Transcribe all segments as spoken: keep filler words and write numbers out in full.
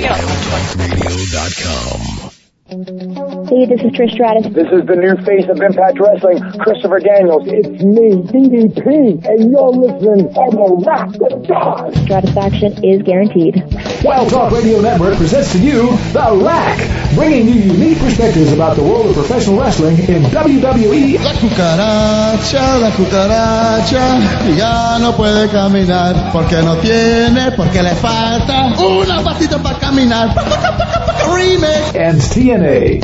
Check it out. radio dot com. Hey, this is Trish Stratus. This is the new face of Impact Wrestling, Christopher Daniels. It's me, D D P, and you're listening on the Rock of God. Stratisfaction is guaranteed. Wild Talk Radio Network presents to you The Rack, bringing you unique perspectives about the world of professional wrestling in W W E. La cucaracha, la cucaracha, ya no puede caminar porque no tiene, porque le falta una patita para caminar. Remix. And T N A.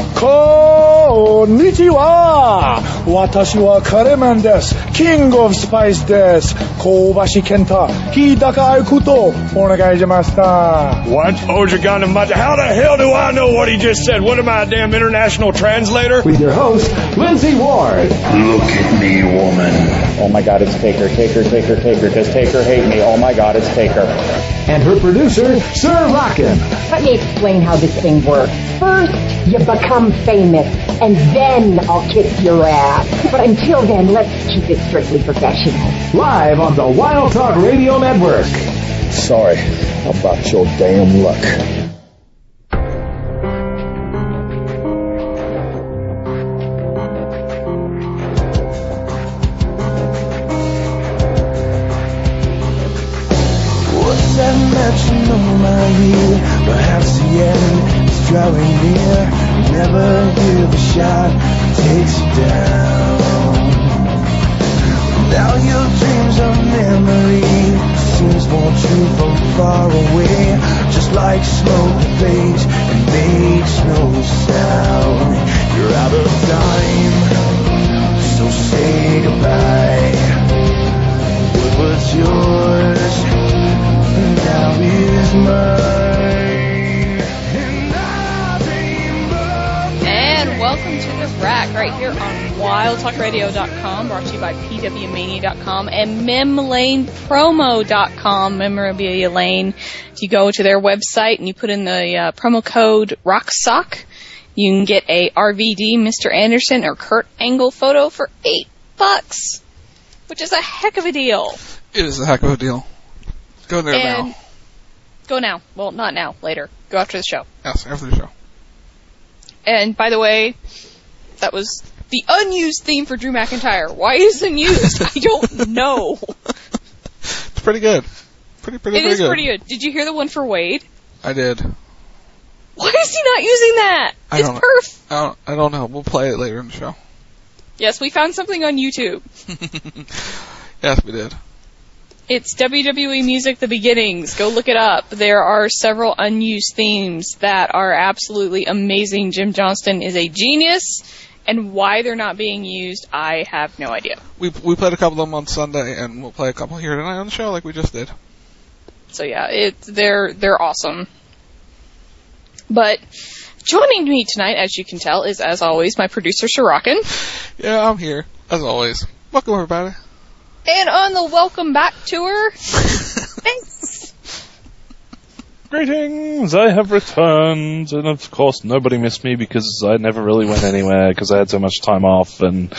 Konnichiwa! Watashi wa Kareman desu. King of Spice desu. Kobashi Kenta. Hidaka Aikuto. Onegai shimashita. What? Ojagana Mata? How the hell do I know what he just said? What am I, a damn international translator? With your host, Lindsay Ward. Look at me, woman. Oh my God, it's Taker, Taker, Taker, Taker. Does Taker hate me? Oh my God, it's Taker. And her producer, Sir Rockin'. Let me explain how this thing works. First, you become famous, and then I'll kick your ass. But until then, let's keep it strictly professional. Live on the Wild Talk Radio Network. Sorry about your damn luck. What's that metronome I hear? Perhaps the end is drawing near. Never hear the shot takes you down. Now your dreams of memory seems more true from far away. Just like smoke that fades and makes no sound. You're out of time, so say goodbye. What was yours now is mine. And welcome to The Rack right here on wild talk radio dot com, brought to you by P W mania dot com and mem lane promo dot com, Memorabilia Lane. If you go to their website and you put in the uh, promo code ROCKSOCK, you can get a R V D Mister Anderson or Kurt Angle photo for eight bucks, which is a heck of a deal. It is a heck of a deal. Go there and now. Go now. Well, not now. Later. Go after the show. Yes, after the show. And by the way, that was the unused theme for Drew McIntyre. Why isn't used? I don't know. It's pretty good. Pretty, pretty, it pretty is good. pretty good. Did you hear the one for Wade? I did. Why is he not using that? I it's don't perf. I don't, I don't know. We'll play it later in the show. Yes, we found something on YouTube. Yes, we did. It's W W E Music The Beginnings. Go look it up. There are several unused themes that are absolutely amazing. Jim Johnston is a genius, and why they're not being used, I have no idea. We we played a couple of them on Sunday, and we'll play a couple here tonight on the show like we just did. So yeah, it they're they're awesome. But joining me tonight, as you can tell, is, as always, my producer, Sorokin. Yeah, I'm here, as always. Welcome, everybody. And on the welcome back tour, thanks. Greetings, I have returned, and of course nobody missed me because I never really went anywhere because I had so much time off, and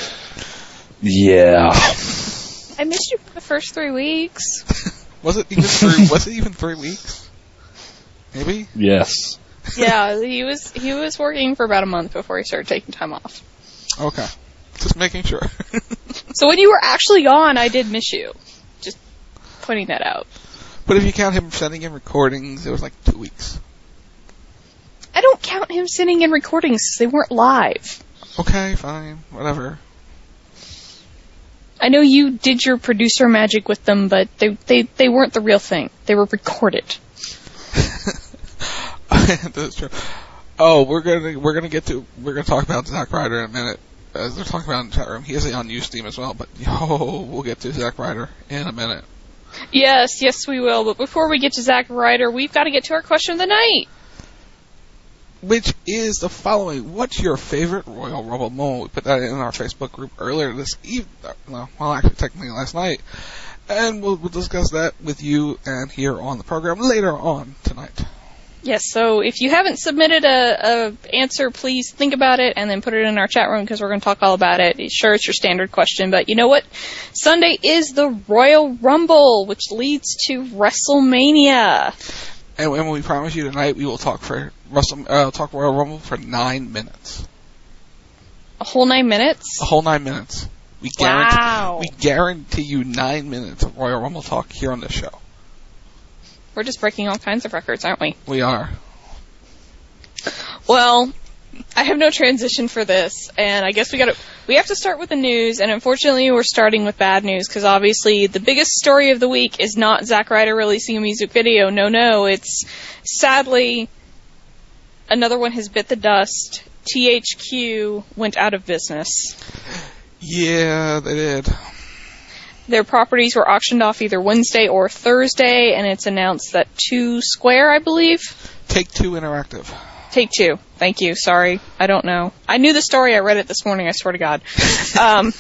yeah. I missed you for the first three weeks. Was it even three? Was it even three weeks? Maybe. Yes. Yeah, he was he was working for about a month before he started taking time off. Okay, just making sure. So when you were actually gone, I did miss you. Just pointing that out. But if you count him sending in recordings, it was like two weeks. I don't count him sending in recordings because they weren't live. Okay, fine, whatever. I know you did your producer magic with them, but they they, they weren't the real thing. They were recorded. That's true. Oh, we're gonna we're gonna get to we're gonna talk about Zack Ryder in a minute. As they're talking about in the chat room, he has the unused theme as well. But yo, we'll get to Zack Ryder in a minute. Yes, yes, we will. But before we get to Zack Ryder, we've got to get to our question of the night, which is the following: what's your favorite Royal Rumble moment? We put that in our Facebook group earlier this evening. Well, well, actually, technically last night, and we'll, we'll discuss that with you and here on the program later on tonight. Yes, so if you haven't submitted a, a answer, please think about it and then put it in our chat room because we're going to talk all about it. Sure, it's your standard question, but you know what? Sunday is the Royal Rumble, which leads to WrestleMania. And when we promise you tonight, we will talk for Russell, uh, talk Royal Rumble for nine minutes. A whole nine minutes? A whole nine minutes. We guarantee, wow. We guarantee you nine minutes of Royal Rumble talk here on this show. We're just breaking all kinds of records, aren't we? We are. Well, I have no transition for this, and I guess we got to we have to start with the news, and unfortunately we're starting with bad news, because obviously the biggest story of the week is not Zack Ryder releasing a music video. No, no, it's sadly another one has bit the dust. T H Q went out of business. Yeah, they did. Their properties were auctioned off either Wednesday or Thursday, and it's announced that Two Square, I believe? Take-Two Interactive. Take-Two. Thank you. Sorry. I don't know. I knew the story. I read it this morning. I swear to God. um,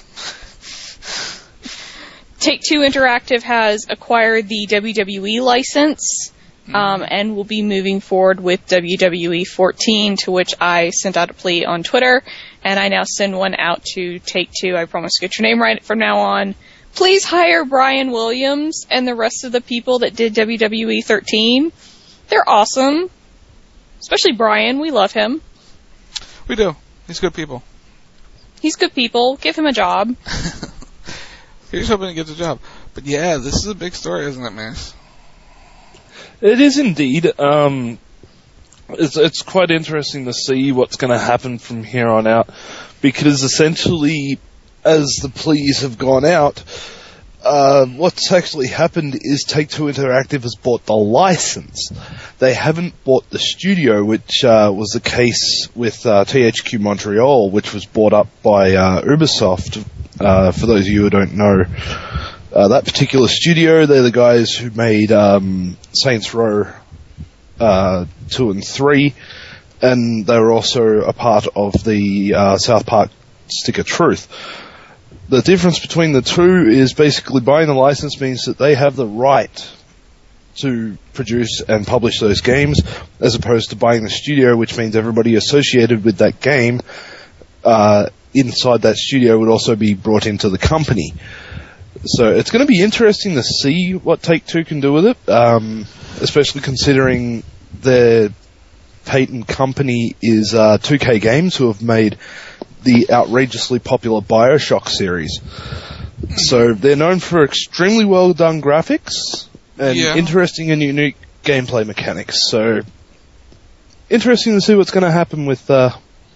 Take-Two Interactive has acquired the W W E license um, and will be moving forward with W W E fourteen, to which I sent out a plea on Twitter, and I now send one out to Take-Two. I promise to get your name right from now on. Please hire Brian Williams and the rest of the people that did W W E thirteen. They're awesome. Especially Brian. We love him. We do. He's good people. He's good people. Give him a job. He's hoping he gets a job. But yeah, this is a big story, isn't it, Mace? It is indeed. Um, it's, it's quite interesting to see what's going to happen from here on out, because essentially, as the pleas have gone out, uh, what's actually happened is Take-Two Interactive has bought the license. They haven't bought the studio, which uh, was the case with uh, T H Q Montreal, which was bought up by uh, Ubisoft. Uh, for those of you who don't know, uh, that particular studio, they're the guys who made um, Saints Row uh, two and three, and they were also a part of the uh, South Park Stick of Truth. The difference between the two is basically buying the license means that they have the right to produce and publish those games, as opposed to buying the studio, which means everybody associated with that game uh, inside that studio would also be brought into the company. So it's going to be interesting to see what Take-Two can do with it, um, especially considering their patent company is uh, two K Games, who have made the outrageously popular BioShock series. So they're known for extremely well done graphics and yeah. interesting and unique gameplay mechanics. So interesting to see what's going to happen with uh,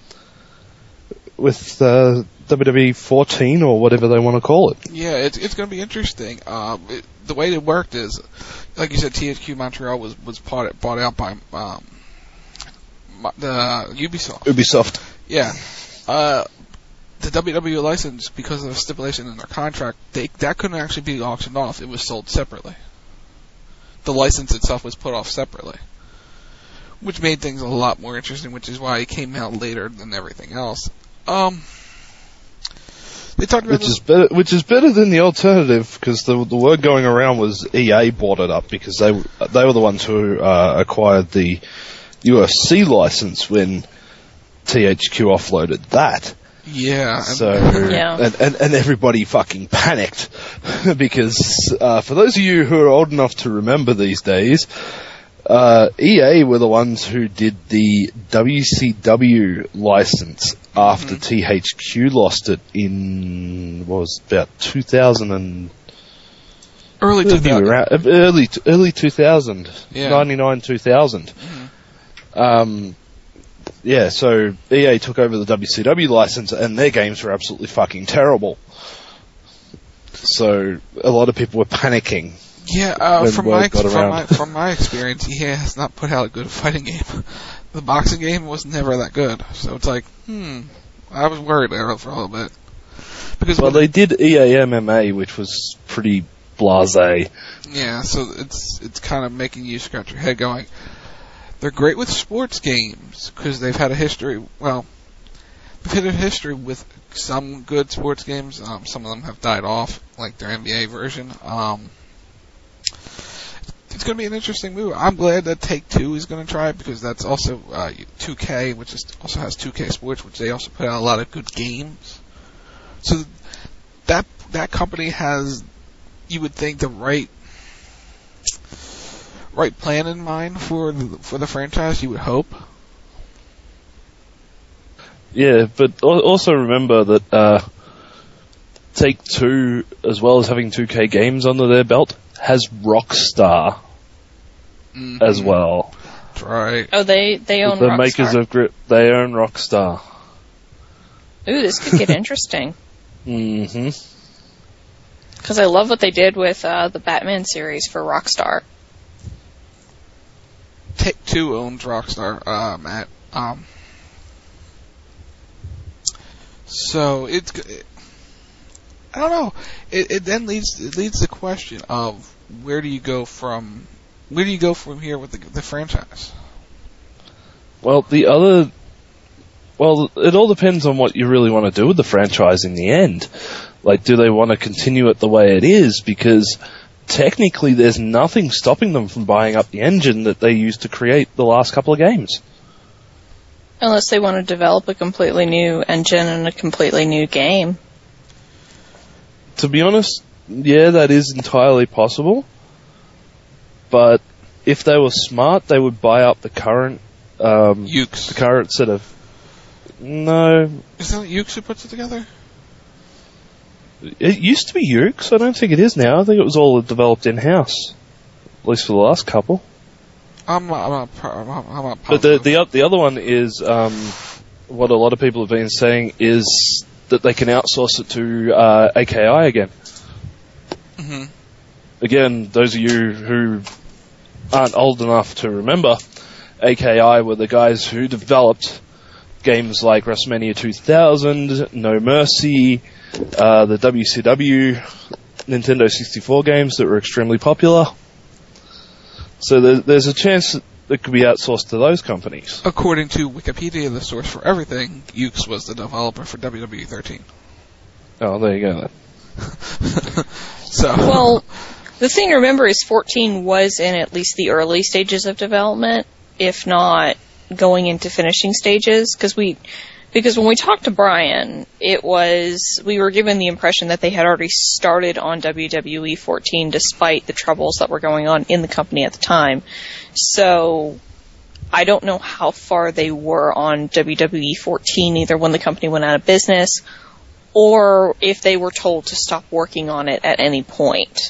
with uh, W W E fourteen, or whatever they want to call it. Yeah, it's it's going to be interesting. Um, it, the way it worked is, like you said, T H Q Montreal was was bought, bought out by um, the Ubisoft. Ubisoft. Yeah. Uh, the W W E license, because of a stipulation in their contract, they, that couldn't actually be auctioned off. It was sold separately. The license itself was put off separately, which made things a lot more interesting, which is why it came out later than everything else. Um, they talked about which is better, which is better than the alternative, because the the word going around was E A bought it up because they they were the ones who uh, acquired the U F C license when T H Q offloaded that. Yeah. So, yeah. And, and, and everybody fucking panicked because uh, for those of you who are old enough to remember these days, uh, E A were the ones who did the W C W license after mm-hmm. T H Q lost it in, what was it, about two thousand and... Early two thousand. Around, early, early two thousand. Yeah. ninety-nine two thousand. Mm-hmm. Um... Yeah, so E A took over the W C W license, and their games were absolutely fucking terrible. So a lot of people were panicking. Yeah, uh, from my from my from my experience, E A has not put out a good fighting game. The boxing game was never that good, so it's like, hmm, I was worried there for a little bit. Because well, they did E A M M A, which was pretty blasé. Yeah, so it's it's kind of making you scratch your head, going, they're great with sports games, because they've had a history, well, they've had a history with some good sports games. Um, some of them have died off, like their N B A version. Um, it's going to be an interesting move. I'm glad that Take-Two is going to try it, because that's also uh, two K, which is, also has two K Sports, which they also put out a lot of good games. So that that company has, you would think, the right right plan in mind for the, for the franchise, you would hope. Yeah, but al- also remember that uh, Take-Two, as well as having two K games under their belt, has Rockstar mm-hmm. as well. That's right. Oh, they, they own the Rockstar. The makers of Grip, they own Rockstar. Ooh, this could get interesting. Mm-hmm. Because I love what they did with uh, the Batman series for Rockstar. Take-Two owns Rockstar, uh, Matt. Um, so it's, it, I don't know. It, it then leads it leads the question of where do you go from where do you go from here with the, the franchise? Well, the other, well, it all depends on what you really want to do with the franchise in the end. Like, do they want to continue it the way it is? Because technically, there's nothing stopping them from buying up the engine that they used to create the last couple of games. Unless they want to develop a completely new engine and a completely new game. To be honest, yeah, that is entirely possible. But if they were smart, they would buy up the current um, Ukes. The current set of. No. Isn't it Ukes who puts it together? It used to be Ukes. I don't think it is now. I think it was all developed in house, at least for the last couple. I'm not. I'm not. I'm not, I'm not but the the the other one is um, what a lot of people have been saying is that they can outsource it to uh, A K I again. Mm-hmm. Again, those of you who aren't old enough to remember, A K I were the guys who developed games like WrestleMania two thousand, No Mercy, uh, the W C W, Nintendo sixty-four games that were extremely popular. So there, there's a chance that it could be outsourced to those companies. According to Wikipedia, the source for everything, Ukes was the developer for W W E thirteen. Oh, there you go then. So. Well, the thing to remember is fourteen was in at least the early stages of development, if not going into finishing stages, because we, because when we talked to Brian, it was, we were given the impression that they had already started on W W E fourteen despite the troubles that were going on in the company at the time. So, I don't know how far they were on W W E fourteen, either when the company went out of business, or if they were told to stop working on it at any point.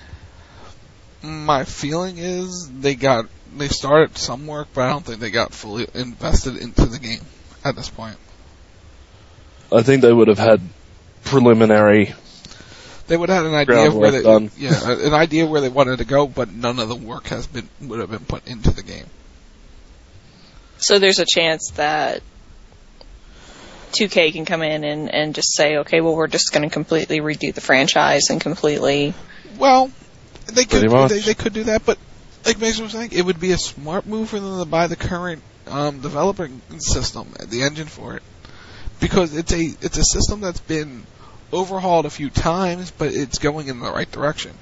My feeling is they got they started some work, but I don't think they got fully invested into the game at this point. I think they would have had preliminary. They would have had an idea of where they done. yeah an idea where they wanted to go, but none of the work has been would have been put into the game. So there's a chance that two K can come in and, and just say, okay, well, we're just going to completely redo the franchise and completely. Well, they could Pretty they, they could do that, but like Mason was saying, it would be a smart move for them to buy the current um, developing system, the engine for it, because it's a it's a system that's been overhauled a few times, but it's going in the right direction.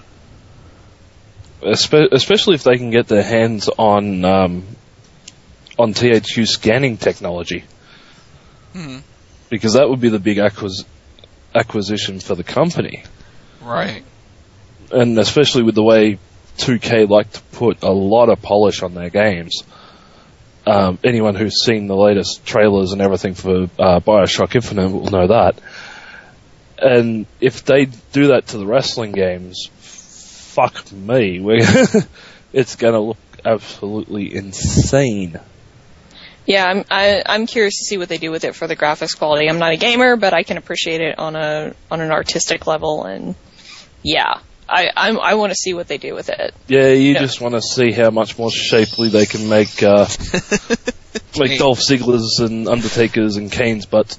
Espe- especially if they can get their hands on um, on T H Q scanning technology. Mm-hmm. Because that would be the big acquis- acquisition for the company. Right. And especially with the way two K like to put a lot of polish on their games. Um, anyone who's seen the latest trailers and everything for uh, Bioshock Infinite will know that. And if they do that to the wrestling games, fuck me. It's going to look absolutely insane. Yeah, I'm I, I'm curious to see what they do with it for the graphics quality. I'm not a gamer, but I can appreciate it on a on an artistic level, and yeah, I I'm, I want to see what they do with it. Yeah, you you know. just want to see how much more shapely they can make uh, make Dolph Ziggler's and Undertaker's and Kane's butts.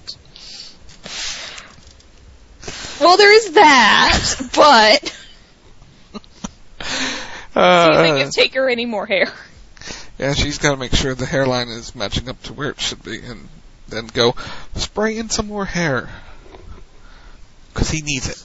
Well, there is that, but uh, see if they can take her any more hair. Yeah, she's got to make sure the hairline is matching up to where it should be, and then go spray in some more hair. Because he needs it.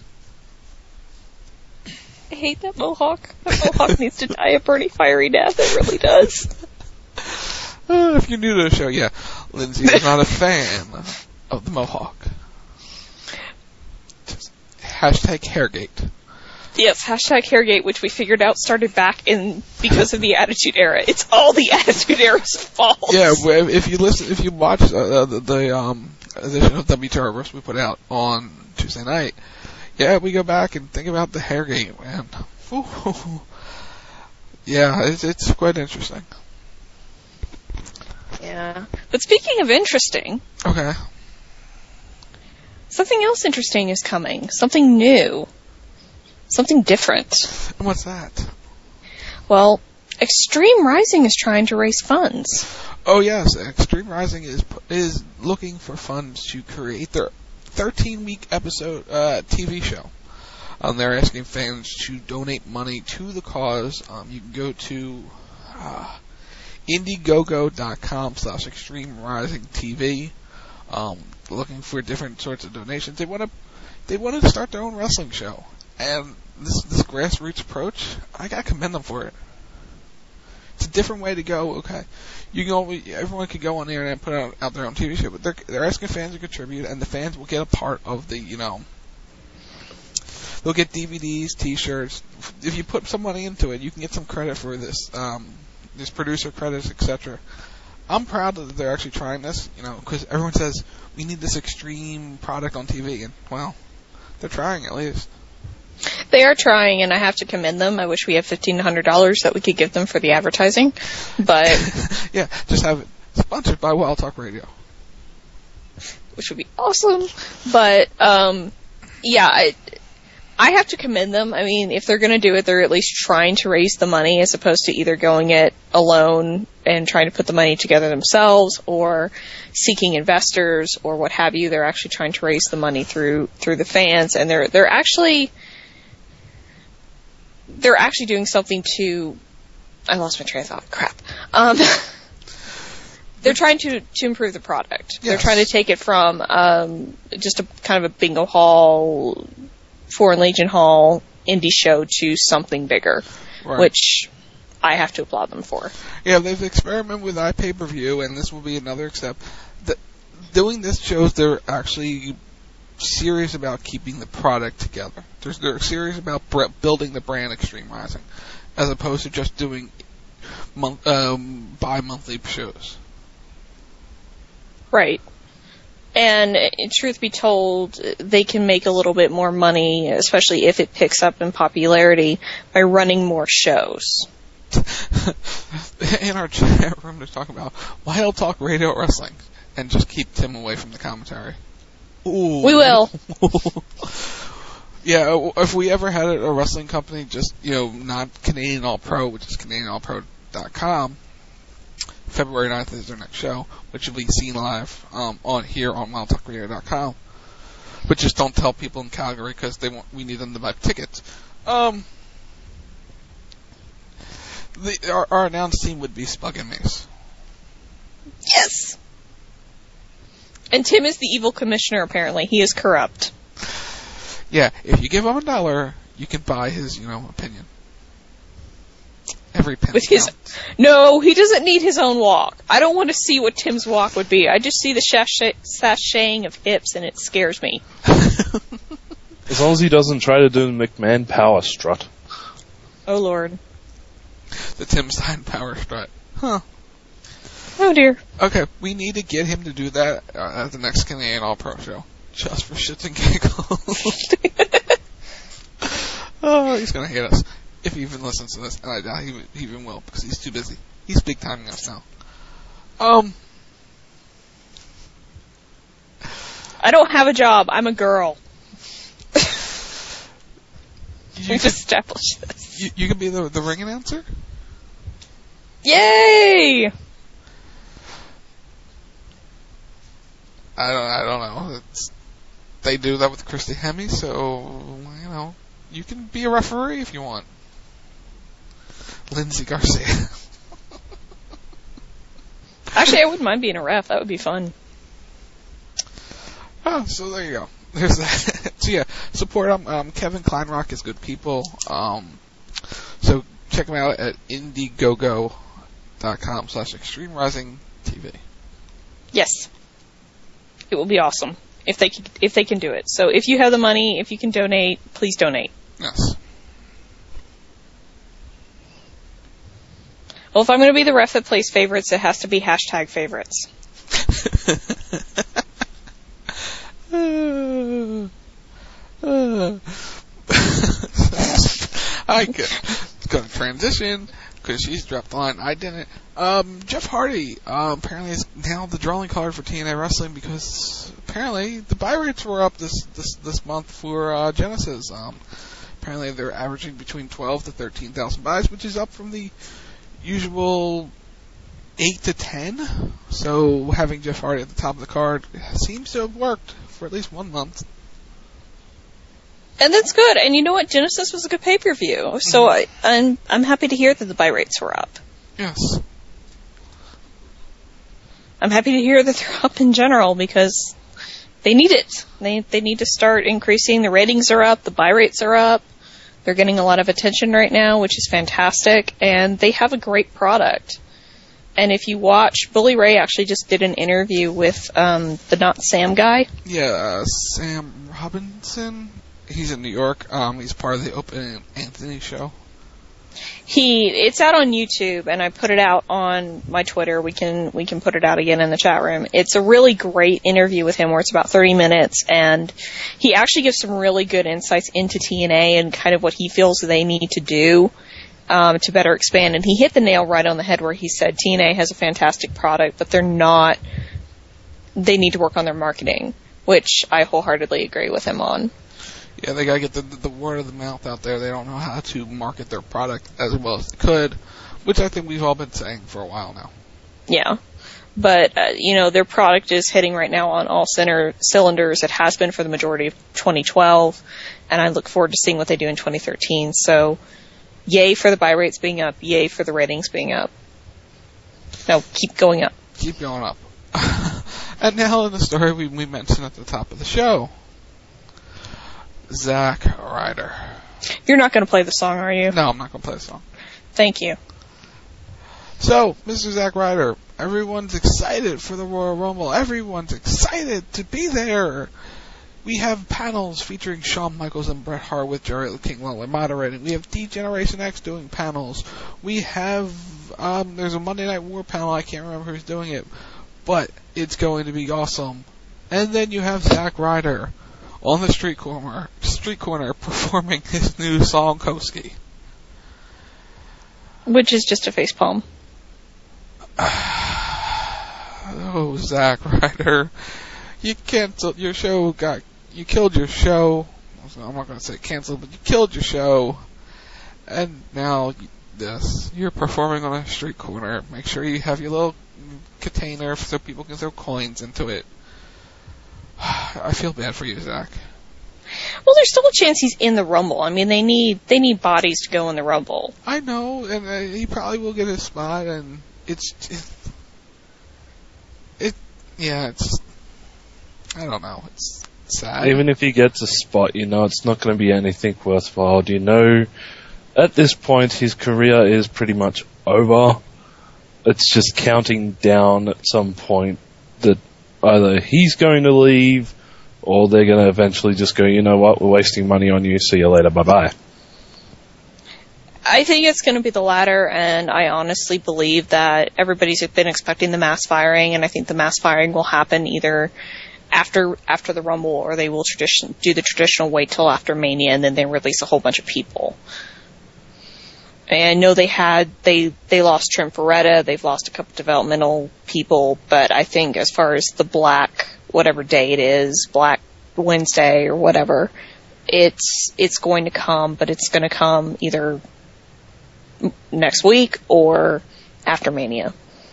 I hate that mohawk. That mohawk needs to die a pretty fiery death. It really does. Uh, if you're new to the show, yeah, Lindsay is not a fan of the mohawk. Just hashtag Hairgate. Yes, hashtag Hairgate, which we figured out started back in because of the Attitude Era. It's all the Attitude Era's fault. Yeah, if you listen, if you watch uh, the, the um, edition of W T R Verse we put out on Tuesday night, yeah, we go back and think about the Hairgate, man. Ooh. Yeah, it's, it's quite interesting. Yeah. But speaking of interesting... Okay. Something else interesting is coming. Something new. Something different. And what's that? Well, Extreme Rising is trying to raise funds. Oh yes, Extreme Rising is is looking for funds to create their thirteen-week episode uh, T V show. Um, they're asking fans to donate money to the cause. Um, you can go to uh, Indiegogo.com slash Extreme Rising TV. Um, looking for different sorts of donations. They want to they want to start their own wrestling show. And this this grassroots approach, I gotta commend them for it. It's a different way to go. Okay, you can go, everyone could go on the internet and put out, out their own T V show, but they're they're asking fans to contribute, and the fans will get a part of the, you know, they'll get D V Ds, T-shirts. If you put some money into it, you can get some credit for this, um, this producer credits, et cetera. I'm proud that they're actually trying this, you know, because everyone says we need this extreme product on T V, and well, they're trying at least. They are trying, and I have to commend them. I wish we had fifteen hundred dollars that we could give them for the advertising, but... yeah, just have it sponsored by Wild Talk Radio. Which would be awesome. But, um, yeah, I, I have to commend them. I mean, if they're going to do it, they're at least trying to raise the money as opposed to either going it alone and trying to put the money together themselves or seeking investors or what have you. They're actually trying to raise the money through through the fans, and they're they're actually... They're actually doing something to... I lost my train of thought. Crap. Um, they're trying to, to improve the product. Yes. They're trying to take it from um, just a kind of a bingo hall, Foreign Legion hall, indie show to something bigger, right. Which I have to applaud them for. Yeah, they've experimented with iPay-per-view, and this will be another step. The, doing this shows they're actually... serious about keeping the product together. They're, they're serious about bre- building the brand Extreme Rising, as opposed to just doing month, um, bi-monthly shows. Right. And truth be told, they can make a little bit more money, especially if it picks up in popularity, by running more shows. In our chat room, they're talking about Wild Talk Radio Wrestling, and just keep Tim away from the commentary. Ooh. We will. Yeah, if we ever had a wrestling company, just, you know, not Canadian All Pro, which is Canadian All Pro dot com, February ninth is their next show, which will be seen live um, on here on Wild Talk Radio dot com. But just don't tell people in Calgary because they want, we need them to buy tickets. Um, the, our, our announced team would be Spug and Mace. Yes. And Tim is the evil commissioner, apparently. He is corrupt. Yeah, if you give him a dollar, you can buy his, you know, opinion. Every penny. With his, no, he doesn't need his own walk. I don't want to see what Tim's walk would be. I just see the sashay, sashaying of hips, and it scares me. As long as he doesn't try to do the McMahon power strut. Oh, Lord. The Tim Stein power strut. Huh. Oh, dear. Okay, we need to get him to do that uh, at the next Canadian All Pro show. Just for shits and giggles. Oh, he's going to hate us. If he even listens to this. And I doubt he, he even will, because he's too busy. He's big-timing us now. Um... I don't have a job. I'm a girl. You We've established this. You, you can be the, the ring announcer? Yay! I don't, I don't know. It's, they do that with Christy Hemme, so, you know, you can be a referee if you want. Lindsay Garcia. Actually, I wouldn't mind being a ref. That would be fun. Oh, so there you go. There's that. So yeah, support them. Um, Kevin Kleinrock is good people. Um, so check them out at Indiegogo dot com slash Extreme Rising T V. Yes. It will be awesome if they can, if they can do it. So if you have the money, if you can donate, please donate. Yes. Well, if I'm going to be the ref that plays favorites, it has to be hashtag favorites. uh, uh. I could going to transition because she's dropped the line. I didn't. Um, Jeff Hardy uh, apparently is now the drawing card for T N A Wrestling because apparently the buy rates were up this this this month for uh, Genesis. Um, apparently they're averaging between twelve to thirteen thousand buys, which is up from the usual eight to ten. So having Jeff Hardy at the top of the card seems to have worked for at least one month. And that's good. And you know what? Genesis was a good pay-per-view. So mm-hmm. I, I'm I'm happy to hear that the buy rates were up. Yes. I'm happy to hear that they're up in general because they need it. They they need to start increasing. The ratings are up. The buy rates are up. They're getting a lot of attention right now, which is fantastic. And they have a great product. And if you watch, Bully Ray actually just did an interview with um, the Not Sam guy. Yeah, uh, Sam Robinson. He's in New York. Um, he's part of the Open Anthony show. He, it's out on YouTube, and I put it out on my Twitter. We can we can put it out again in the chat room. It's a really great interview with him, where it's about thirty minutes, and he actually gives some really good insights into T N A and kind of what he feels they need to do um, to better expand. And he hit the nail right on the head, where he said T N A has a fantastic product, but they're not. They need to work on their marketing, which I wholeheartedly agree with him on. Yeah, they gotta get the, the word of the mouth out there. They don't know how to market their product as well as they could, which I think we've all been saying for a while now. Yeah. But, uh, you know, their product is hitting right now on all center cylinders. It has been for the majority of twenty twelve, and I look forward to seeing what they do in twenty thirteen. So, yay for the buy rates being up. Yay for the ratings being up. No, keep going up. Keep going up. And now in the story we, we mentioned at the top of the show. Zack Ryder. You're not going to play the song, are you? No, I'm not going to play the song. Thank you. So, Mister Zack Ryder, everyone's excited for the Royal Rumble. Everyone's excited to be there. We have panels featuring Shawn Michaels and Bret Hart with Jerry King Lawler moderating. We have D-Generation X doing panels. We have, um, there's a Monday Night War panel. I can't remember who's doing it. But it's going to be awesome. And then you have Zack Ryder on the street corner, street corner, performing his new song, Koski. Which is just a facepalm. Oh, Zack Ryder. You canceled your show, got, you killed your show. I'm not going to say canceled, but you killed your show. And now, this, you're performing on a street corner. Make sure you have your little container so people can throw coins into it. I feel bad for you, Zach. Well, there's still a chance he's in the Rumble. I mean, they need they need bodies to go in the Rumble. I know, and uh, he probably will get his spot, and it's it, it yeah, it's I don't know, it's sad. Even if he gets a spot, you know, it's not going to be anything worthwhile. Do you know, at this point, his career is pretty much over. It's just counting down at some point that either he's going to leave or they're going to eventually just go, you know what, we're wasting money on you, see you later, bye-bye. I think it's going to be the latter, and I honestly believe that everybody's been expecting the mass firing, and I think the mass firing will happen either after after the Rumble, or they will tradition, do the traditional wait till after Mania, and then they release a whole bunch of people. And I know they had, they, they lost Trent Beretta, they've lost a couple developmental people, but I think as far as the Black, whatever day it is, Black Wednesday or whatever, it's, it's going to come, but it's going to come either next week or after Mania.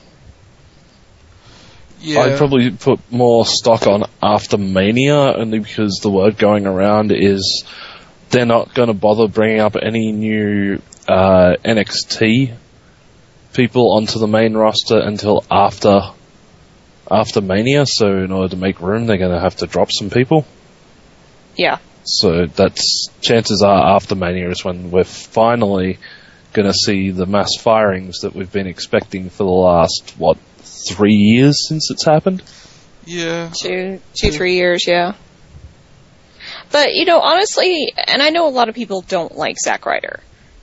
Yeah. I'd probably put more stock on after Mania, only because the word going around is they're not going to bother bringing up any new Uh, N X T people onto the main roster until after after Mania, so in order to make room they're going to have to drop some people. Yeah. So that's, chances are after Mania is when we're finally going to see the mass firings that we've been expecting for the last, what, three years since it's happened? Yeah. Two, two, three years, yeah. But, you know, honestly, and I know a lot of people don't like Zack Ryder.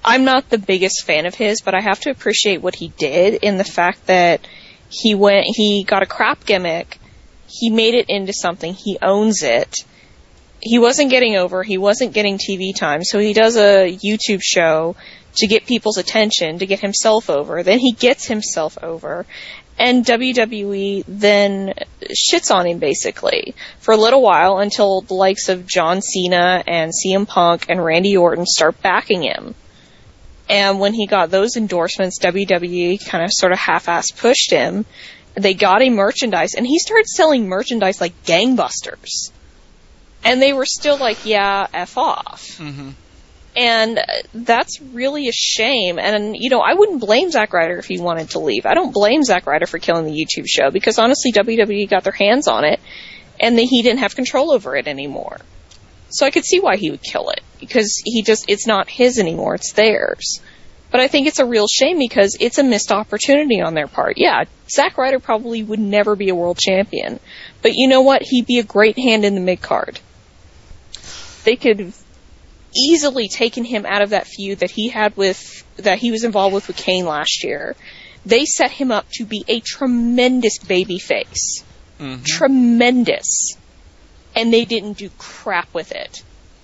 I'm not the biggest fan of his, but I have to appreciate what he did in the fact that he went, he got a crap gimmick, he made it into something, he owns it. He wasn't getting over, he wasn't getting T V time, so he does a YouTube show to get people's attention, to get himself over. Then he gets himself over. And W W E then shits on him, basically, for a little while until the likes of John Cena and C M Punk and Randy Orton start backing him. And when he got those endorsements, W W E kind of sort of half-ass pushed him. They got him merchandise, and he started selling merchandise like gangbusters. And they were still like, yeah, F off. Mm-hmm. And that's really a shame. And, you know, I wouldn't blame Zack Ryder if he wanted to leave. I don't blame Zack Ryder for killing the YouTube show, because honestly, W W E got their hands on it, and they, he didn't have control over it anymore. So I could see why he would kill it, because he just, it's not his anymore, it's theirs. But I think it's a real shame because it's a missed opportunity on their part. Yeah, Zack Ryder probably would never be a world champion. But you know what? He'd be a great hand in the mid-card. They could have easily taken him out of that feud that he had with, that he was involved with with Kane last year. They set him up to be a tremendous babyface. Mm-hmm. Tremendous. And they didn't do crap with it.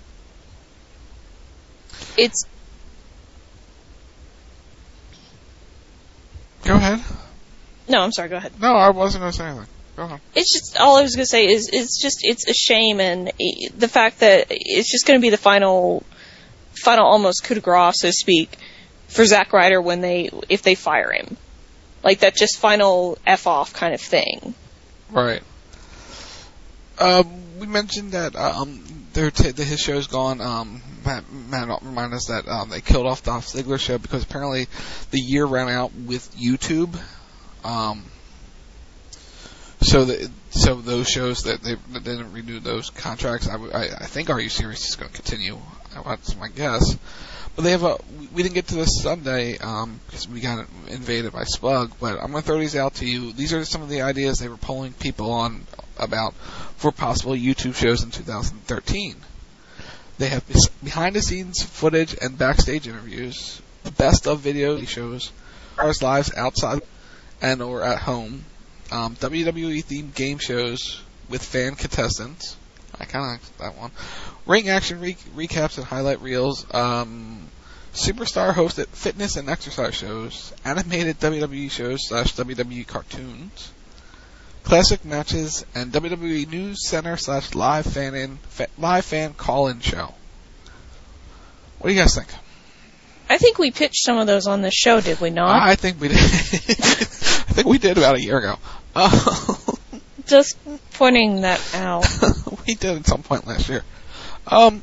It's... Go ahead. No, I'm sorry, go ahead. No, I wasn't going to say anything. Go ahead. It's just, all I was going to say is, it's just, it's a shame, and the fact that it's just going to be the final, final almost coup de grace, so to speak, for Zack Ryder when they, if they fire him. Like that just final F off kind of thing. Right. Um, we mentioned that, um, their t- that his show's gone. Um, Matt, Matt reminded us that, um, they killed off Dolph Ziggler's show because apparently the year ran out with YouTube. Um, so the, so those shows that they that didn't renew those contracts, I, I, I think R U Series is going to continue. That's my guess. But they have a, we didn't get to this Sunday, um, because we got invaded by Spug, but I'm going to throw these out to you. These are some of the ideas they were polling people on about for possible YouTube shows in two thousand thirteen. They have behind the scenes footage and backstage interviews, best of video shows, stars lives outside and or at home, um, W W E themed game shows with fan contestants. I kind of like that one. Ring action re- recaps and highlight reels. Um, superstar hosted fitness and exercise shows. Animated W W E shows slash W W E cartoons. Classic matches and W W E News Center slash live fan in fa- live fan call-in show. What do you guys think? I think we pitched some of those on this show, did we not? I think we did. I think we did about a year ago. Uh, Just pointing that out. We did at some point last year. Um,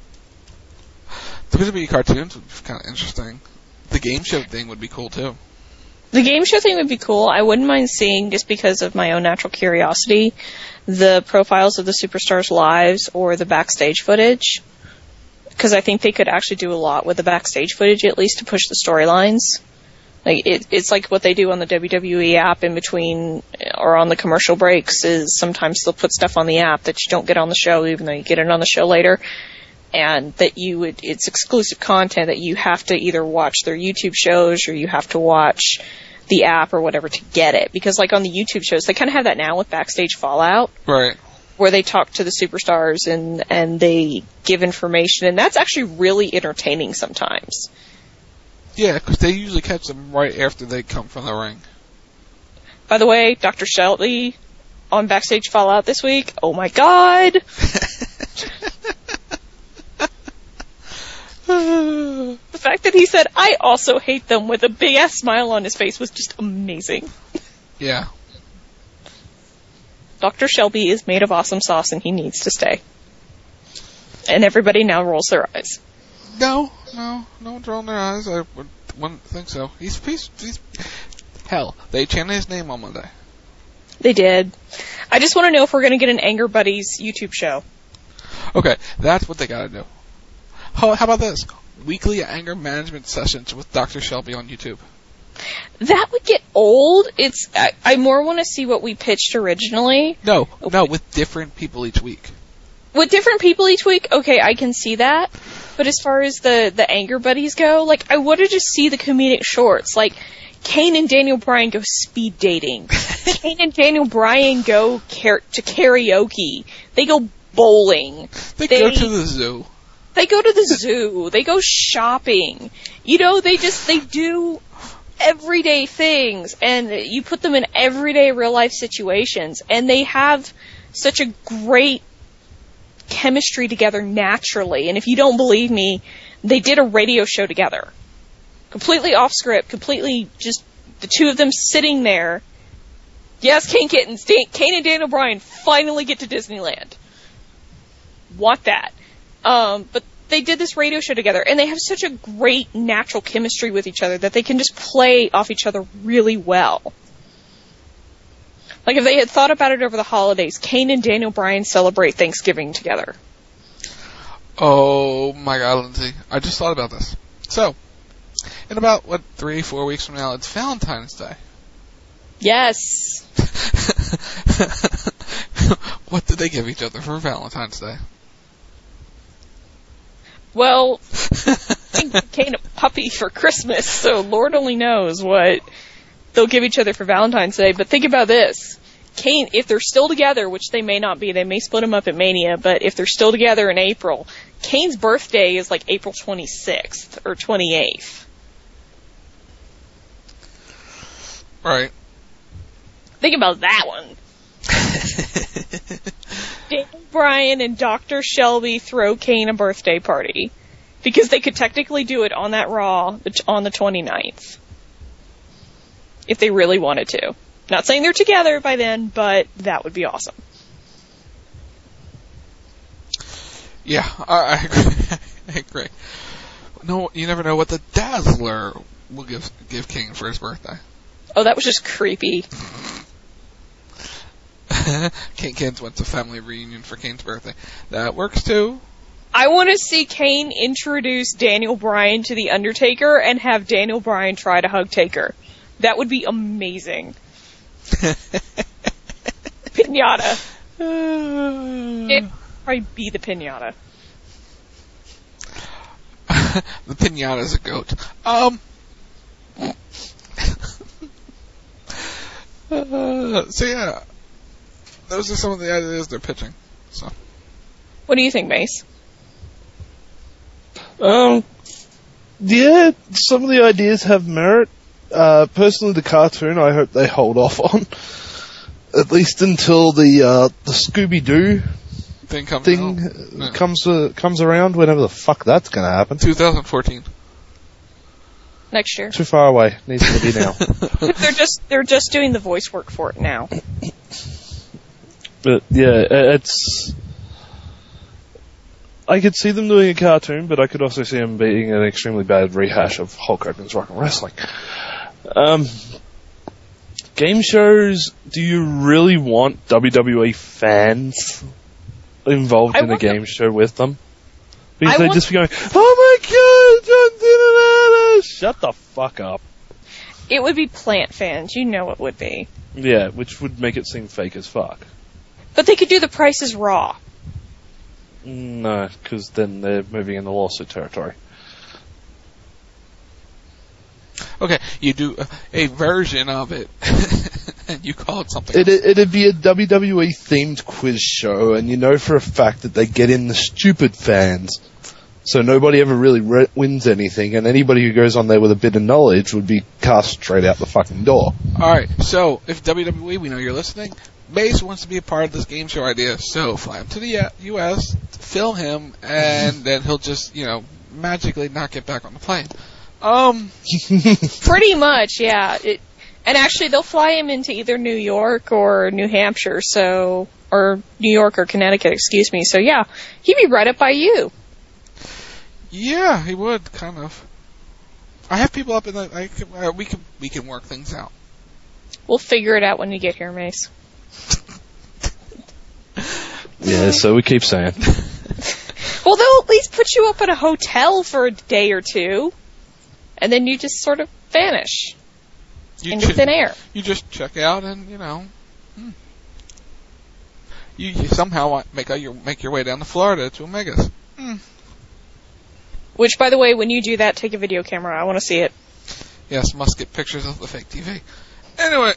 the W W E cartoons would be kind of interesting. The game show thing would be cool too. The game show thing would be cool. I wouldn't mind seeing, just because of my own natural curiosity, the profiles of the superstars' lives or the backstage footage. Because I think they could actually do a lot with the backstage footage, at least to push the storylines. Like it, it's like what they do on the W W E app in between or on the commercial breaks is sometimes they'll put stuff on the app that you don't get on the show, even though you get it on the show later. And that you would, it's exclusive content that you have to either watch their YouTube shows or you have to watch the app or whatever to get it. Because like on the YouTube shows, they kind of have that now with Backstage Fallout. Right. Where they talk to the superstars and, and they give information. And that's actually really entertaining sometimes. Yeah, because they usually catch them right after they come from the ring. By the way, Doctor Shelby on Backstage Fallout this week. Oh my god! The fact that he said, I also hate them with a big ass smile on his face was just amazing. Yeah. Doctor Shelby is made of awesome sauce and he needs to stay. And everybody now rolls their eyes. No, no, no one's rolling their eyes. I would, wouldn't think so. He's, he's, he's, hell, they chanted his name on Monday. They did. I just want to know if we're going to get an Anger Buddies YouTube show. Okay, that's what they gotta do. How, how about this? Weekly anger management sessions with Doctor Shelby on YouTube. That would get old. It's. I, I more want to see what we pitched originally. No, no, with different people each week. With different people each week? Okay, I can see that. But as far as the, the anger buddies go, like, I would have just see the comedic shorts. Like, Kane and Daniel Bryan go speed dating. Kane and Daniel Bryan go car- to karaoke. They go bowling. They, they go to the zoo. They go to the zoo. They go shopping. You know, they just, they do everyday things. And you put them in everyday real life situations. And they have such a great chemistry together naturally. And if you don't believe me, they did a radio show together. Completely off script, completely just the two of them sitting there. Yes, Kane Kittens, Dan- Kane and Daniel Bryan finally get to Disneyland. Want that. Um, but they did this radio show together, and they have such a great natural chemistry with each other that they can just play off each other really well. Like, if they had thought about it over the holidays, Kane and Daniel Bryan celebrate Thanksgiving together. Oh my God, Lindsay. I just thought about this. So, in about, what, three, four weeks from now, it's Valentine's Day. Yes. What did they give each other for Valentine's Day? Well, Kane a puppy for Christmas, so Lord only knows what they'll give each other for Valentine's Day. But think about this. Kane, if they're still together, which they may not be, they may split them up at Mania, but if they're still together in April, Kane's birthday is like April twenty-sixth or twenty-eighth. Right. Think about that one. Daniel Bryan and Doctor Shelby throw Kane a birthday party. Because they could technically do it on that Raw on the twenty-ninth. If they really wanted to. Not saying they're together by then, but that would be awesome. Yeah, I, I agree. I agree. No, you never know what the Dazzler will give give King for his birthday. Oh, that was just creepy. Kane Kids went to family reunion for Kane's birthday. That works too. I want to see Kane introduce Daniel Bryan to The Undertaker and have Daniel Bryan try to hug Taker. That would be amazing. Pinata. It'd probably be the pinata. The pinata's a goat. Um. uh, so yeah, those are some of the ideas they're pitching. So. What do you think, Mace? Um. Yeah, some of the ideas have merit. Uh, personally, the cartoon, I hope they hold off on. At least until the, uh, the Scooby-Doo thing comes, thing yeah. comes, uh, comes around, whenever the fuck that's gonna happen. twenty fourteen. Next year. Too far away. Needs to be now. they're just, they're just doing the voice work for it now. But, yeah, it's... I could see them doing a cartoon, but I could also see them being an extremely bad rehash of Hulk Hogan's Rock and Wrestling. Um, game shows, do you really want W W E fans involved I in a game them. show with them? Because I they'd just be going, oh my god, John Cena! Shut the fuck up. It would be plant fans, you know it would be. Yeah, which would make it seem fake as fuck. But they could do The Price is Raw. No, because then they're moving into lawsuit territory. Okay, you do a, a version of it, and you call it something it, else. It'd be a W W E-themed quiz show, and you know for a fact that they get in the stupid fans, so nobody ever really re- wins anything, and anybody who goes on there with a bit of knowledge would be cast straight out the fucking door. Alright, so, if W W E, we know you're listening, Mace wants to be a part of this game show idea, so fly him to the U S, film him, and then he'll just, you know, magically not get back on the plane. Um, pretty much, yeah. It, and actually, they'll fly him into either New York or New Hampshire, so, or New York or Connecticut, excuse me. So yeah, he'd be right up by you. Yeah, he would, kind of. I have people up in the, I can, uh, we can, we can work things out. We'll figure it out when you get here, Mace. Yeah, so we keep saying. Well, they'll at least put you up at a hotel for a day or two. And then you just sort of vanish you into ch- thin air. You just check out, and you know, hmm. you, you somehow make a, your make your way down to Florida to Omegas. Hmm. Which, by the way, when you do that, take a video camera. I want to see it. Yes, must get pictures of the fake T V. Anyway.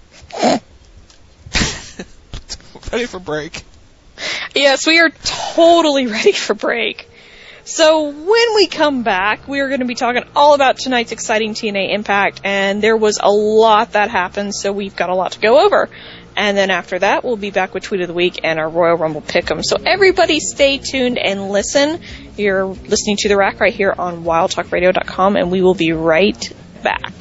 Ready for break. Yes, we are totally ready for break. So when we come back, we are going to be talking all about tonight's exciting T N A Impact, and there was a lot that happened, so we've got a lot to go over. And then after that, we'll be back with Tweet of the Week and our Royal Rumble Pick'em. So everybody stay tuned and listen. You're listening to The Rack right here on wild talk radio dot com, and we will be right back.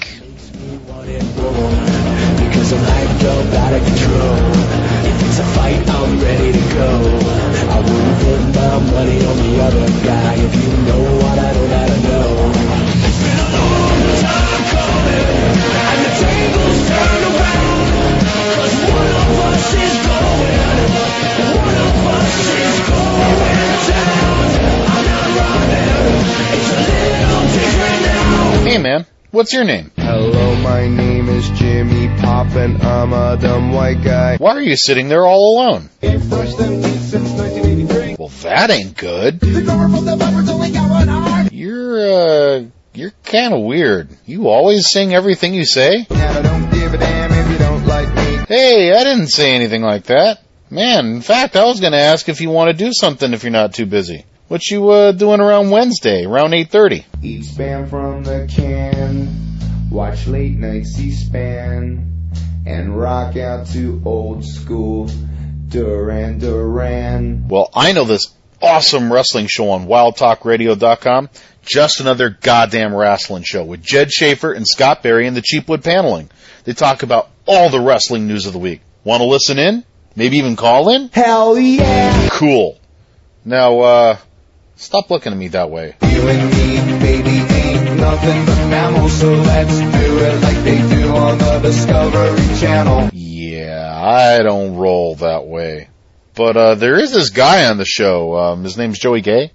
Because I'm hyped up out of control. If it's a fight, I'm ready to go. I wouldn't put my money on the other guy. If you know what I don't gotta know. It's been a long time coming, and the tables turn around. Cause one of us is going, one of us is going down. I'm not running, it's a little different now. Hey man, what's your name? Hello, my name is Jimmy Pop and I'm a dumb white guy. Why are you sitting there all alone? Ain't brushed them teeth since nineteen eighty-three. Well, that ain't good. The drummer from the Bumpers only got one arm. You're, uh, you're kinda weird. You always sing everything you say? And I don't give a damn if you don't like me. Hey, I didn't say anything like that. Man, in fact, I was gonna ask if you want to do something if you're not too busy. What you, uh, doing around Wednesday, around eight thirty? Eat Spam from the can, watch late night C-SPAN, and rock out to old school Duran Duran. Well, I know this awesome wrestling show on wild talk radio dot com. Just another goddamn wrestling show with Jed Schaefer and Scott Berry and the Cheapwood Paneling. They talk about all the wrestling news of the week. Want to listen in? Maybe even call in? Hell yeah! Cool. Now, uh, stop looking at me that way. You and me, baby, ain't nothing but mammals, so let's do it like they do on the Discovery Channel. Yeah, I don't roll that way. But, uh, there is this guy on the show. Um, his name's Joey Gay.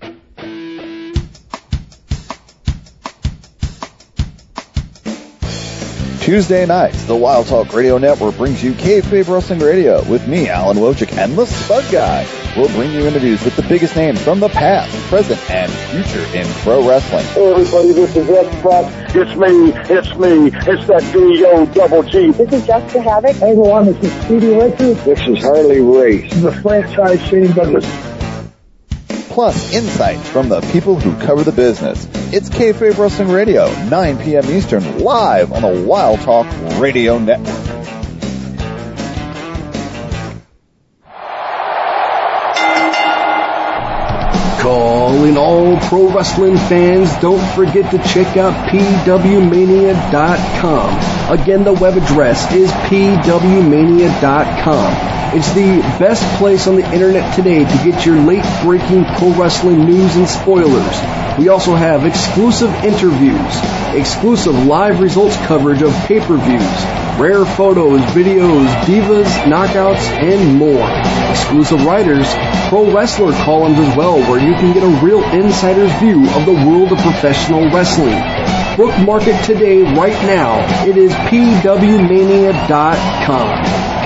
Tuesday nights, the Wild Talk Radio Network brings you Kayfabe Wrestling Radio with me, Alan Wojcik, and the Spud Guy. We'll bring you interviews with the biggest names from the past, present, and future in pro wrestling. Hey everybody, this is X-Pac. It's me, it's me, it's that D O double G. This is Jessica Havoc. Hey everyone, this is Speedy Richards. This is Harley Race. This is the franchise Shane Douglas. Plus, insights from the people who cover the business. It's Kayfabe Wrestling Radio, nine p.m. Eastern, live on the Wild Talk Radio Network. Calling all pro wrestling fans, don't forget to check out P W mania dot com. Again, the web address is P W mania dot com. It's the best place on the internet today to get your late-breaking pro wrestling news and spoilers. We also have exclusive interviews, exclusive live results coverage of pay-per-views, rare photos, videos, divas, knockouts, and more. Exclusive writers, pro wrestler columns as well, where you can get a real insider's view of the world of professional wrestling. Bookmark it today, right now. It is P W mania dot com.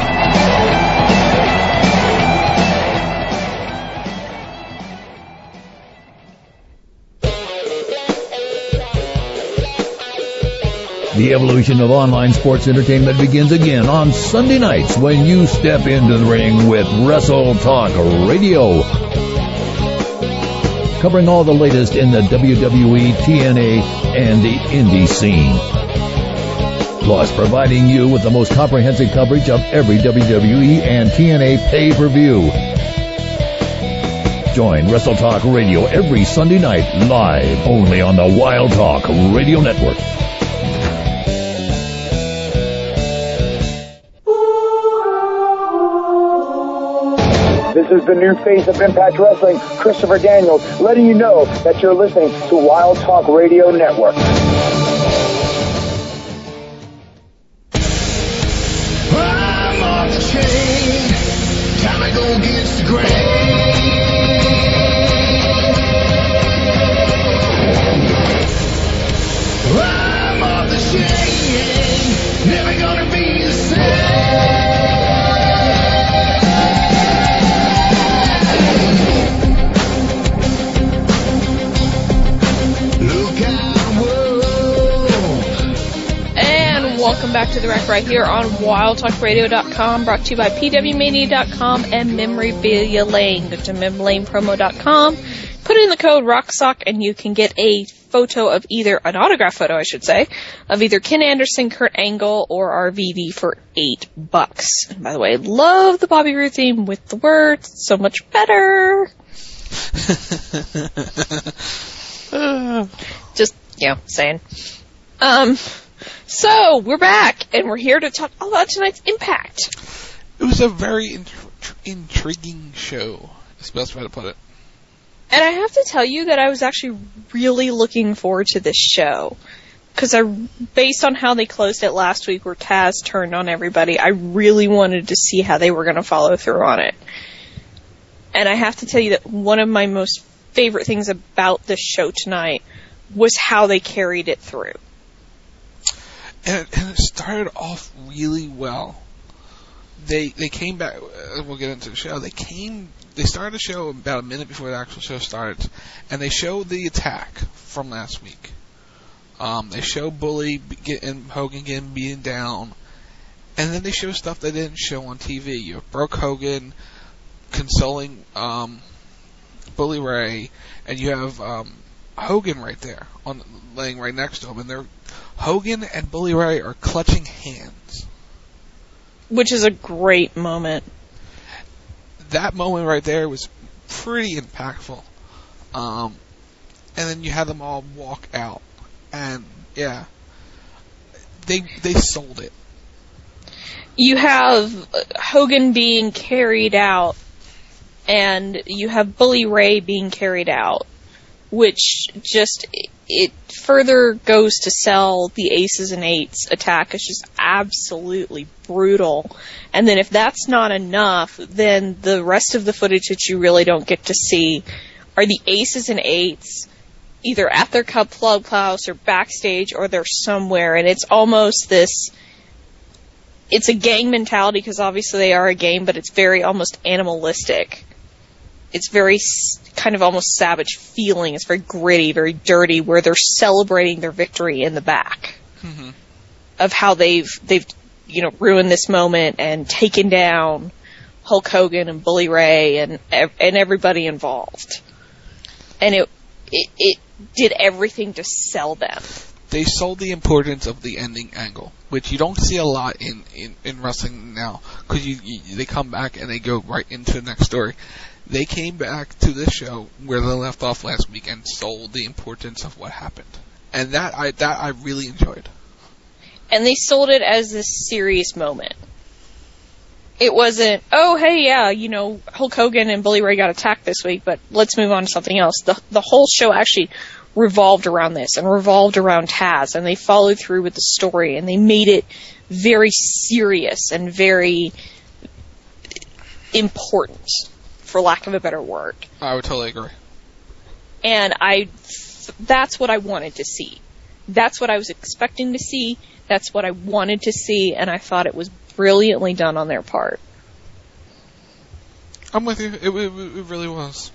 The evolution of online sports entertainment begins again on Sunday nights when you step into the ring with Wrestle Talk Radio. Covering all the latest in the W W E, T N A, and the indie scene. Plus, providing you with the most comprehensive coverage of every W W E and T N A pay-per-view. Join Wrestle Talk Radio every Sunday night live only on the Wild Talk Radio Network. This is the new face of Impact Wrestling, Christopher Daniels, letting you know that you're listening to Wild Talk Radio Network. I'm off the chain. Time to go get the grain. I'm off the chain. Never gonna be the same. back to the Rack right here on wild talk radio dot com, brought to you by P W mania dot com and Memorabilia Lane. Go to mem lane promo dot com, put in the code ROCKSOCK, and you can get a photo of either, an autograph photo, I should say, of either Ken Anderson, Kurt Angle, or R V D for eight bucks. And by the way, I love the Bobby Roode theme with the words. It's so much better. Just, you know, saying. Um, so, we're back, and we're here to talk all about tonight's Impact. It was a very intri- intriguing show, is the best way to put it. And I have to tell you that I was actually really looking forward to this show. Because I, based on how they closed it last week, where Taz turned on everybody, I really wanted to see how they were going to follow through on it. And I have to tell you that one of my most favorite things about this show tonight was how they carried it through. And it, and it started off really well. They they came back. Uh, we'll get into the show. They came. They started the show about a minute before the actual show started, and they showed the attack from last week. Um, they showed Bully getting Hogan getting beaten down, and then they showed stuff they didn't show on T V. You have Brooke Hogan consoling um, Bully Ray, and you have um, Hogan right there, on laying right next to him, and they're Hogan and Bully Ray are clutching hands. Which is a great moment. That moment right there was pretty impactful. Um, and then you had them all walk out. And, yeah, they they sold it. You have Hogan being carried out, and you have Bully Ray being carried out, which just, it further goes to sell the Aces and Eights attack as just absolutely brutal. And then if that's not enough, then the rest of the footage that you really don't get to see are the Aces and Eights either at their clubhouse or backstage, or they're somewhere, and it's almost this, it's a gang mentality, because obviously they are a gang, but it's very almost animalistic. It's very kind of almost savage feeling. It's very gritty, very dirty, where they're celebrating their victory in the back mm-hmm. of how they've they've you know ruined this moment and taken down Hulk Hogan and Bully Ray and and everybody involved. And it it, it did everything to sell them. They sold the importance of the ending angle, which you don't see a lot in, in, in wrestling now, because you, you they come back and they go right into the next story. They came back to this show where they left off last week and sold the importance of what happened. And that I that I really enjoyed. And they sold it as this serious moment. It wasn't, oh, hey, yeah, you know, Hulk Hogan and Bully Ray got attacked this week, but let's move on to something else. The the whole show actually revolved around this and revolved around Taz, and they followed through with the story, and they made it very serious and very important, for lack of a better word. I would totally agree. And I, that's what I wanted to see. That's what I was expecting to see. That's what I wanted to see, and I thought it was brilliantly done on their part. I'm with you. It, it, it really was.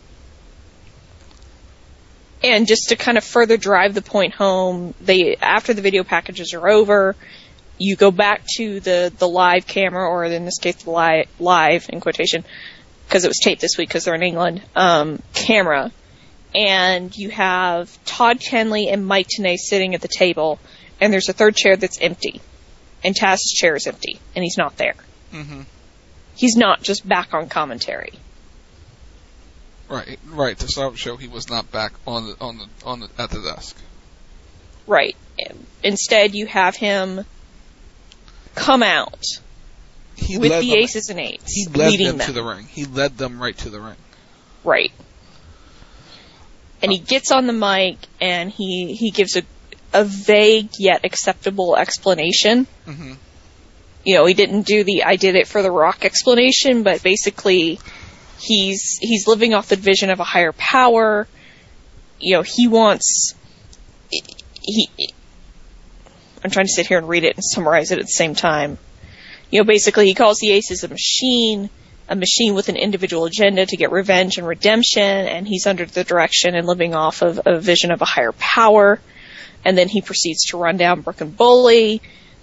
And just to kind of further drive the point home, they after the video packages are over, you go back to the, the live camera, or in this case, the live, live in quotation, because it was taped this week because they're in England, um, camera, and you have Todd Kenley and Mike Tenay sitting at the table, and there's a third chair that's empty, and Taz's chair is empty, and he's not there. Mm-hmm. He's not just back on commentary. Right, right. To start the show, he was not back on the on the on the at the desk. Right. Instead, you have him come out he with the them, Aces and Eights, he led leading them, them to the ring. He led them right to the ring. Right. And he gets on the mic and he he gives a a vague yet acceptable explanation. Mm-hmm. You know, he didn't do the "I did it for the Rock" explanation, but basically, he's he's living off the vision of a higher power. You know, he wants he. I'm trying to sit here and read it and summarize it at the same time. You know, basically, he calls the Aces a machine, a machine with an individual agenda to get revenge and redemption, and he's under the direction and living off of a vision of a higher power. And then he proceeds to run down Brooke and Bully.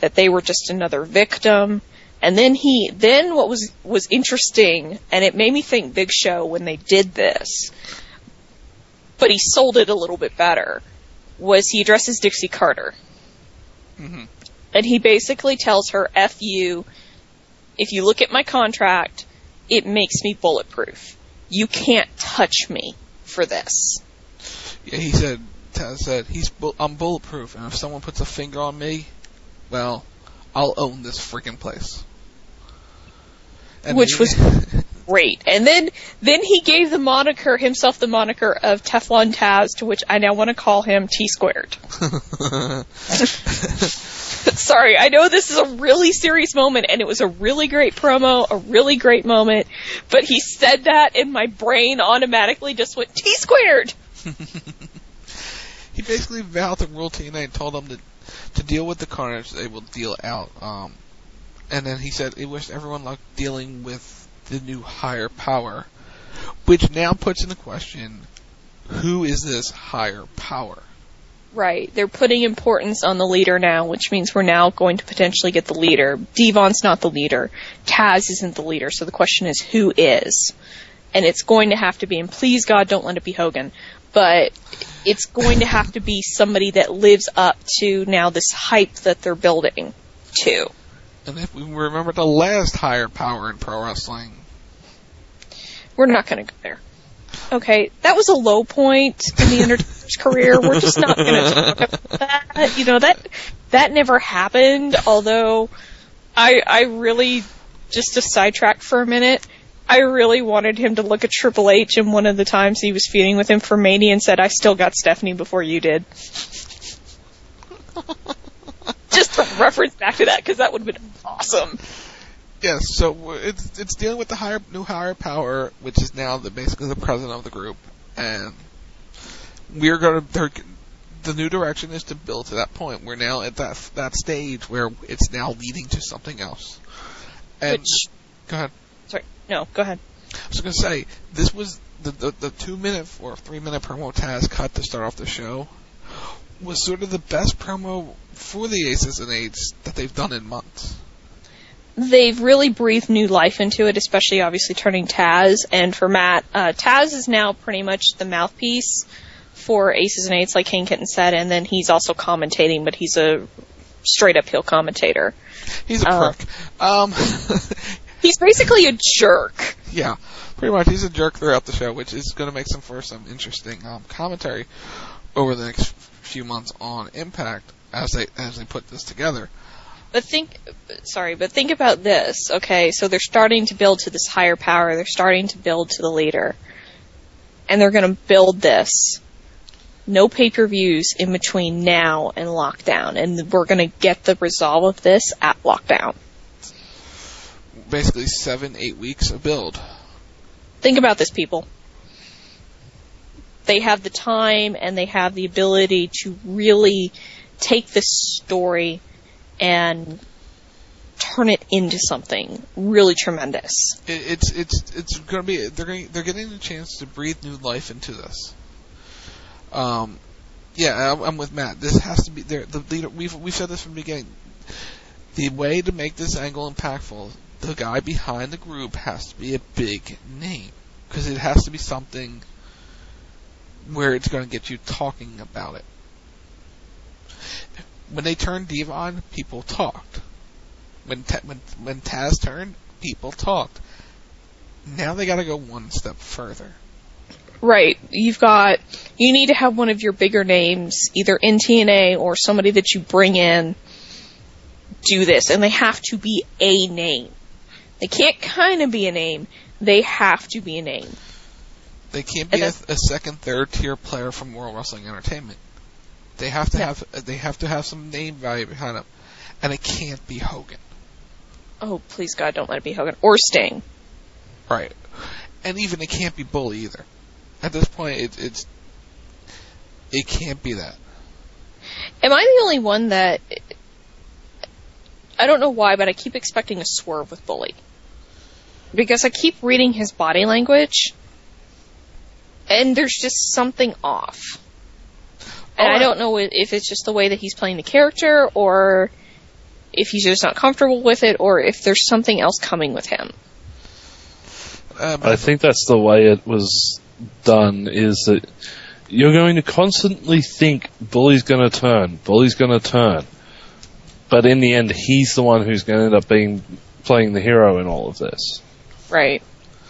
that they were just another victim. And then he, then what was, was interesting, and it made me think Big Show when they did this, but he sold it a little bit better, was he addresses Dixie Carter. Mm-hmm. And he basically tells her, F you, if you look at my contract, it makes me bulletproof. You can't touch me for this. Yeah, he said, Taz said, he's bu- I'm bulletproof, and if someone puts a finger on me, well, I'll own this freaking place. And Which he, was great. And then then he gave the moniker, himself the moniker of Teflon Taz, to which I now want to call him T Squared. Sorry, I know this is a really serious moment, and it was a really great promo, a really great moment, but he said that, and my brain automatically just went, T Squared! He basically vowed to rule T N A and told them to, to deal with the carnage they will deal out. Um, and then he said he wished everyone luck dealing with the new higher power, which now puts into question, who is this higher power? Right. They're putting importance on the leader now, which means we're now going to potentially get the leader. Devon's not the leader. Taz isn't the leader. So the question is, who is? And it's going to have to be, and please God, don't let it be Hogan, but it's going to have to be somebody that lives up to now this hype that they're building to. And if we remember the last higher power in pro wrestling, we're not going to go there. Okay, that was a low point in the Undertaker's career. We're just not going to talk about that. You know, that that never happened, although I I really, just to sidetrack for a minute, I really wanted him to look at Triple H in one of the times he was feuding with him for Mania and said, I still got Stephanie before you did. Just to reference back to that, because that would have been awesome. Yes, so it's it's dealing with the higher new higher power, which is now the basically the president of the group, and we're going to the new direction is to build to that point. We're now at that that stage where it's now leading to something else. And which, go ahead. Sorry, no, go ahead. I was going to say this was the, the the two minute or three minute promo Taz cut to start off the show was sort of the best promo for the Aces and Eights that they've done in months. They've really breathed new life into it, especially obviously turning Taz. And for Matt, uh, Taz is now pretty much the mouthpiece for Aces and Eights, like Kane Kitten said, and then he's also commentating, but he's a straight up heel commentator. He's a uh, prick. Um, he's basically a jerk. Yeah, pretty much. He's a jerk throughout the show, which is going to make some for some interesting um, commentary over the next few months on Impact as they as they put this together. But think, sorry, but think about this, okay? So they're starting to build to this higher power. They're starting to build to the leader. And they're going to build this. No pay-per-views in between now and lockdown. And we're going to get the resolve of this at lockdown. Basically seven, eight weeks of build. Think about this, people. They have the time and they have the ability to really take this story and turn it into something really tremendous. It, it's it's it's going to be they're going they're getting a chance to breathe new life into this. Um, yeah, I'm with Matt. This has to be there. The leader. We've we've said this from the beginning. The way to make this angle impactful, the guy behind the group has to be a big name because it has to be something where it's going to get you talking about it. When they turned Devon, people talked. When Ta- when when Taz turned, people talked. Now they got to go one step further. Right. You've got you need to have one of your bigger names, either in T N A or somebody that you bring in, do this, and they have to be a name. They can't kind of be a name. They have to be a name. They can't be a, a second, third tier player from World Wrestling Entertainment. They have to have they have to have some name value behind them, and it can't be Hogan. Oh, please God, don't let it be Hogan or Sting. Right, and even it can't be Bully either. At this point, it, it's it can't be that. Am I the only one that I don't know why, but I keep expecting a swerve with Bully because I keep reading his body language, and there's just something off. And oh, I don't know if it's just the way that he's playing the character, or if he's just not comfortable with it, or if there's something else coming with him. Um, I think that's the way it was done, is that you're going to constantly think Bully's going to turn, Bully's going to turn. But in the end, he's the one who's going to end up being playing the hero in all of this. Right.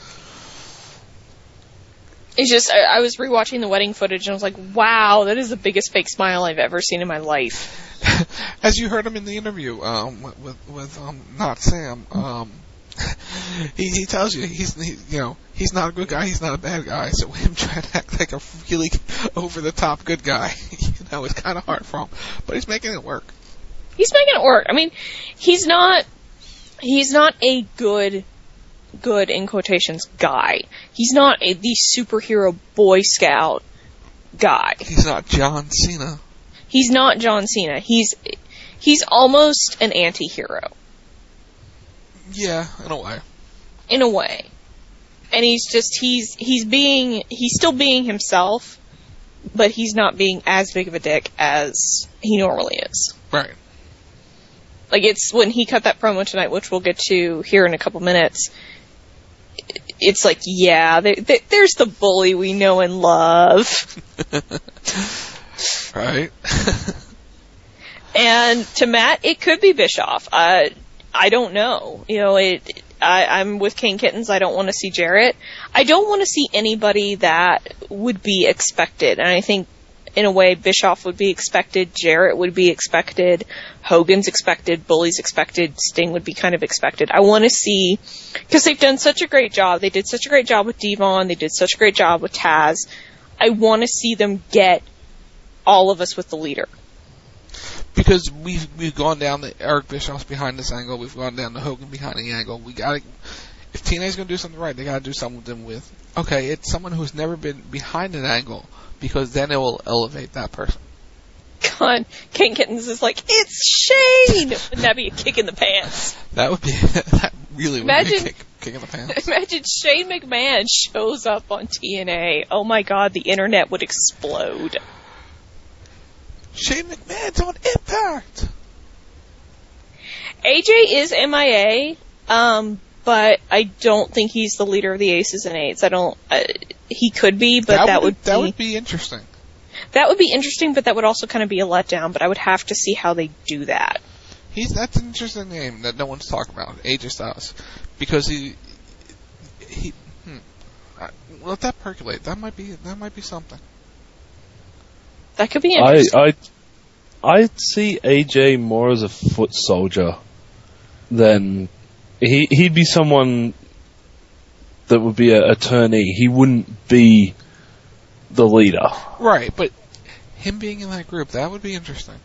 It's just, I, I was rewatching the wedding footage and I was like, wow, that is the biggest fake smile I've ever seen in my life. As you heard him in the interview um, with with um, not Sam, um, he he tells you he's he, you know he's not a good guy, he's not a bad guy. So him trying to act like a really over the top good guy, you know, it's kind of hard for him, but he's making it work. He's making it work. I mean, he's not he's not a good good in quotations guy. He's not a the superhero Boy Scout guy. He's not John Cena. He's not John Cena. He's he's almost an anti-hero. Yeah, in a way. In a way. And he's just he's he's being he's still being himself, but he's not being as big of a dick as he normally is. Right. Like, it's when he cut that promo tonight, which we'll get to here in a couple minutes. It's like, yeah, they, they, there's the Bully we know and love. Right. And to Matt, it could be Bischoff. Uh, I don't know. You know, it. I, I'm with King Kittens. I don't want to see Jarrett. I don't want to see anybody that would be expected. And I think, in a way, Bischoff would be expected, Jarrett would be expected, Hogan's expected, Bully's expected, Sting would be kind of expected. I want to see, because they've done such a great job. They did such a great job with Devon. They did such a great job with Taz. I want to see them get all of us with the leader. Because we've we've gone down the Eric Bischoff's behind this angle. We've gone down the Hogan behind the angle. We got to, if T N A's going to do something right, they got to do something with. Okay, it's someone who's never been behind an angle, because then it will elevate that person. God, King Kittens is like, it's Shane. Wouldn't that be a kick in the pants? That would be that really would imagine, be a kick, kick in the pants. Imagine Shane McMahon shows up on T N A. Oh my God, the internet would explode. Shane McMahon's on Impact. A J is M I A, um, but I don't think he's the leader of the Aces and Eights. I don't. Uh, he could be, but that, that would, would that be, would be interesting. That would be interesting, but that would also kind of be a letdown. But I would have to see how they do that. He's that's an interesting name that no one's talking about. A J Styles, because he he. Hmm, I, let that percolate. That might be that might be something. That could be interesting. I, I, I'd see A J more as a foot soldier than... He, he'd be someone that would be a attorney. He wouldn't be the leader. Right, but him being in that group, that would be interesting.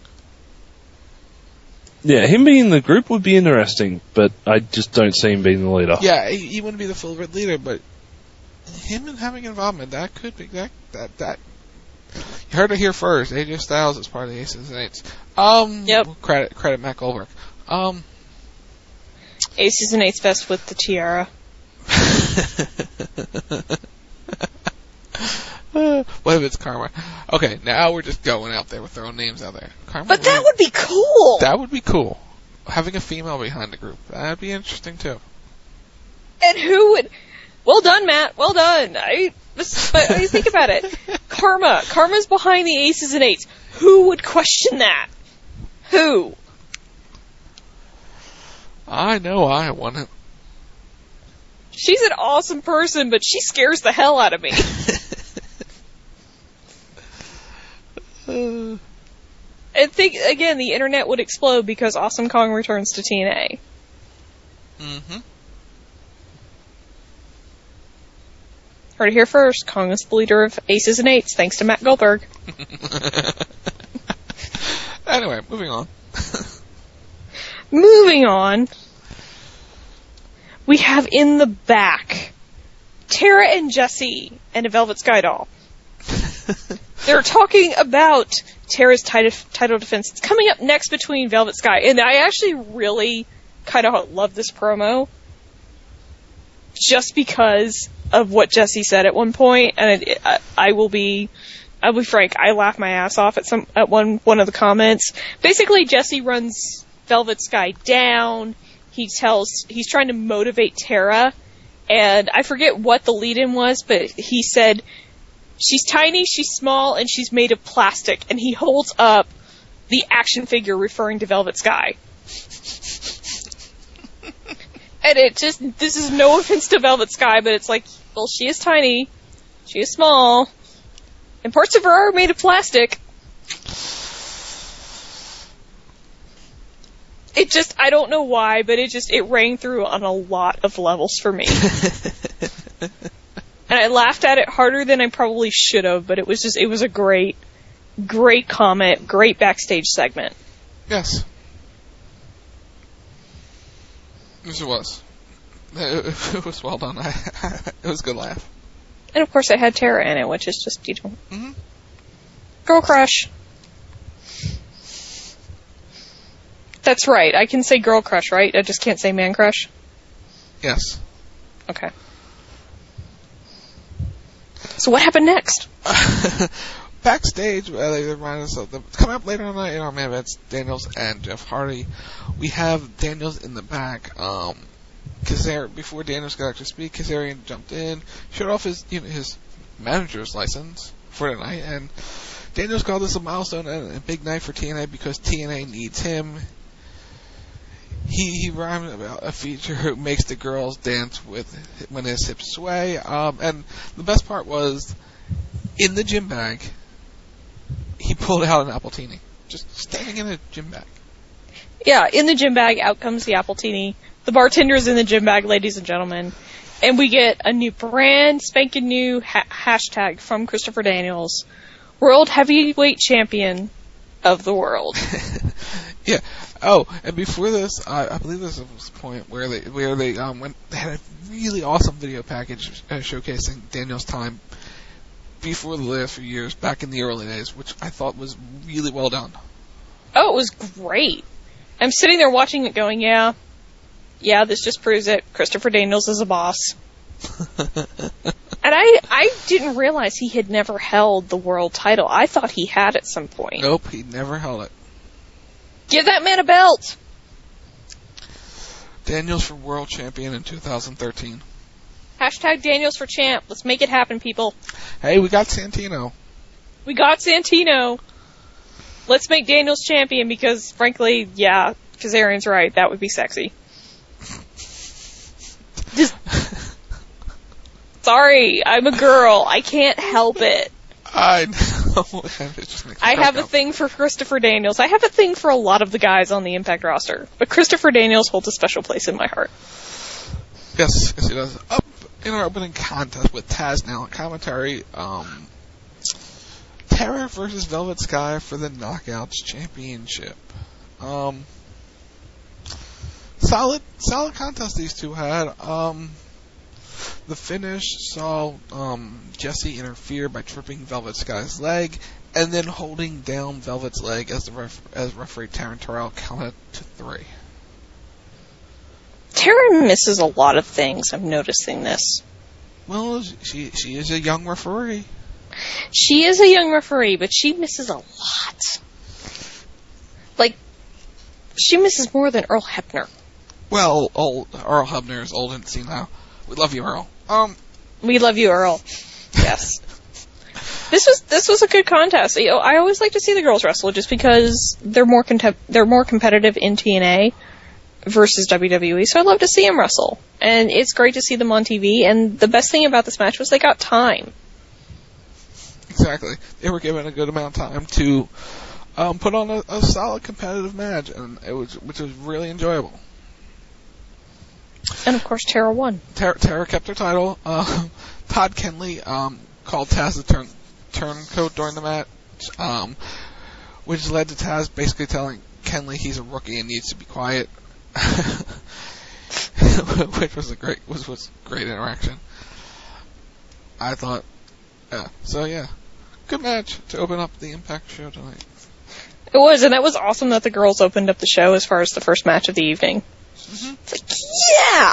Yeah, him being in the group would be interesting, but I just don't see him being the leader. Yeah, he, he wouldn't be the full red leader, but him having involvement, that could be... That, that, that You heard it here first. A J Styles is part of the Aces and Eights. Um, yep. Credit, credit Matt Goldberg. Um, Aces and Eights Fest with the tiara. What if it's Karma? Okay, now we're just going out there with throwing names out there. Karma but that would be cool. That would be cool. Having a female behind the group. That'd be interesting, too. And who would... Well done, Matt. Well done. I... But when you think about it, Karma. Karma's behind the Aces and Eights. Who would question that? Who? I know I want it. She's an awesome person, but she scares the hell out of me. uh. And think, again, the internet would explode because Awesome Kong returns to T N A. Mm-hmm. Heard it here first. Kong is the leader of Aces and Eights, thanks to Matt Goldberg. Anyway, moving on. Moving on. We have in the back Tara and Jesse and a Velvet Sky doll. They're talking about Tara's title, title defense. It's coming up next between Velvet Sky. And I actually really kind of love this promo. Just because of what Jesse said at one point, and it, I, I will be, I'll be frank, I laughed my ass off at some at one one of the comments. Basically, Jesse runs Velvet Sky down. He tells, he's trying to motivate Tara, and I forget what the lead-in was, but he said, she's tiny, she's small, and she's made of plastic, and he holds up the action figure referring to Velvet Sky. And it just, this is no offense to Velvet Sky, but it's like, well, she is tiny, she is small, and parts of her are made of plastic. It just, I don't know why, but it just, it rang through on a lot of levels for me. And I laughed at it harder than I probably should have, but it was just, it was a great, great comment, great backstage segment. Yes. Yes, it was. It, it was well done. I, it was a good laugh. And of course it had Tara in it, which is just, you know, mm-hmm. Girl crush. That's right. I can say girl crush, right? I just can't say man crush? Yes. Okay. So what happened next? Backstage, uh, they remind us of the, coming up later on the night in our main events, Daniels and Jeff Hardy. We have Daniels in the back. Um, Kazarian, before Daniels could actually speak, Kazarian jumped in, showed off his, you know, his manager's license for the night, and Daniels called this a milestone and a big night for T N A because T N A needs him. He he rhymed about a feature who makes the girls dance with when his hips sway. Um, and the best part was, in the gym bag, he pulled out an Appletini. Just standing in a gym bag. Yeah, in the gym bag, out comes the Appletini. The bartender's in the gym bag, ladies and gentlemen. And we get a new brand spanking new ha- hashtag from Christopher Daniels. World Heavyweight Champion of the world. Yeah. Oh, and before this, I, I believe this was the point where they where they um went they had a really awesome video package uh, showcasing Daniel's time before the last few years, back in the early days, which I thought was really well done. Oh, it was great. I'm sitting there watching it, going, yeah, yeah, this just proves it. Christopher Daniels is a boss. And I, I didn't realize he had never held the world title. I thought he had at some point. Nope, he never held it. Give that man a belt! Daniels for world champion in two thousand thirteen. Hashtag Daniels for champ. Let's make it happen, people. Hey, we got Santino. We got Santino. Let's make Daniels champion because, frankly, yeah, Kazarian's right. That would be sexy. Just... Sorry, I'm a girl. I can't help it. I know. It just makes I have up. a thing for Christopher Daniels. I have a thing for a lot of the guys on the Impact roster. But Christopher Daniels holds a special place in my heart. Yes, yes he does. Up in our opening contest with Taz now in commentary, um, Tara versus Velvet Sky for the Knockouts Championship. Um, solid, solid contest these two had. Um, The finish saw um, Jesse interfere by tripping Velvet Sky's leg and then holding down Velvet's leg as the ref- as referee Taryn Terrell counted to three. Taryn misses a lot of things. I'm noticing this. Well, she she is a young referee. She is a young referee, but she misses a lot. Like, she misses more than Earl Hebner. Well, old Earl Hebner is old and senile. We love you, Earl. Um, we love you, Earl. Yes. This was this was a good contest. You know, I always like to see the girls wrestle just because they're more contem- they're more competitive in T N A versus W W E. So I love to see them wrestle, and it's great to see them on T V. And the best thing about this match was they got time. Exactly. They were given a good amount of time to um, put on a, a solid competitive match, and it was which was really enjoyable. And of course, Tara won. Tara, Tara kept her title. Uh, Todd Kenley um, called Taz the turn, turncoat during the match, um, which led to Taz basically telling Kenley he's a rookie and needs to be quiet, which was a great was was great interaction. I thought, yeah. So yeah, good match to open up the Impact show tonight. It was, and that was awesome that the girls opened up the show as far as the first match of the evening. Mm-hmm. It's like, yeah!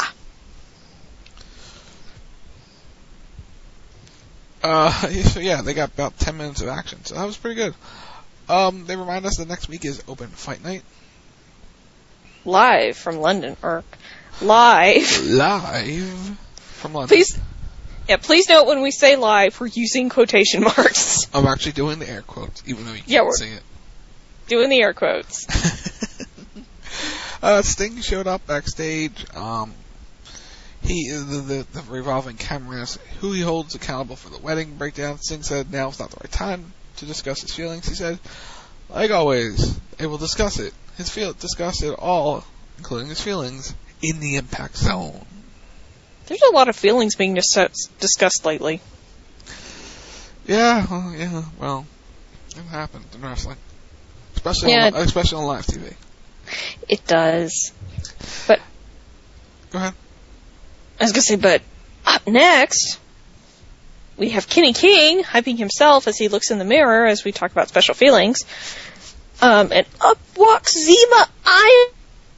Uh, so yeah, they got about ten minutes of action, so that was pretty good. Um, they remind us that next week is Open Fight Night. live from London, or live. Live from London. Please, yeah, please note when we say live, we're using quotation marks. I'm actually doing the air quotes, even though you can't yeah, we're see it. Doing the air quotes. uh, Sting showed up backstage. Um, he the, the the revolving cameras, who he holds accountable for the wedding breakdown. Sting said now's not the right time to discuss his feelings. He said, like always, they will discuss it. His feel discuss it all, including his feelings, in the Impact Zone. There's a lot of feelings being dis- discussed lately. Yeah, well, yeah, well, it happened in wrestling, especially yeah, on, especially on live T V. It does, but go ahead. I was gonna say, but up next we have Kenny King hyping himself as he looks in the mirror as we talk about special feelings. Um, and up walks Zema Ion.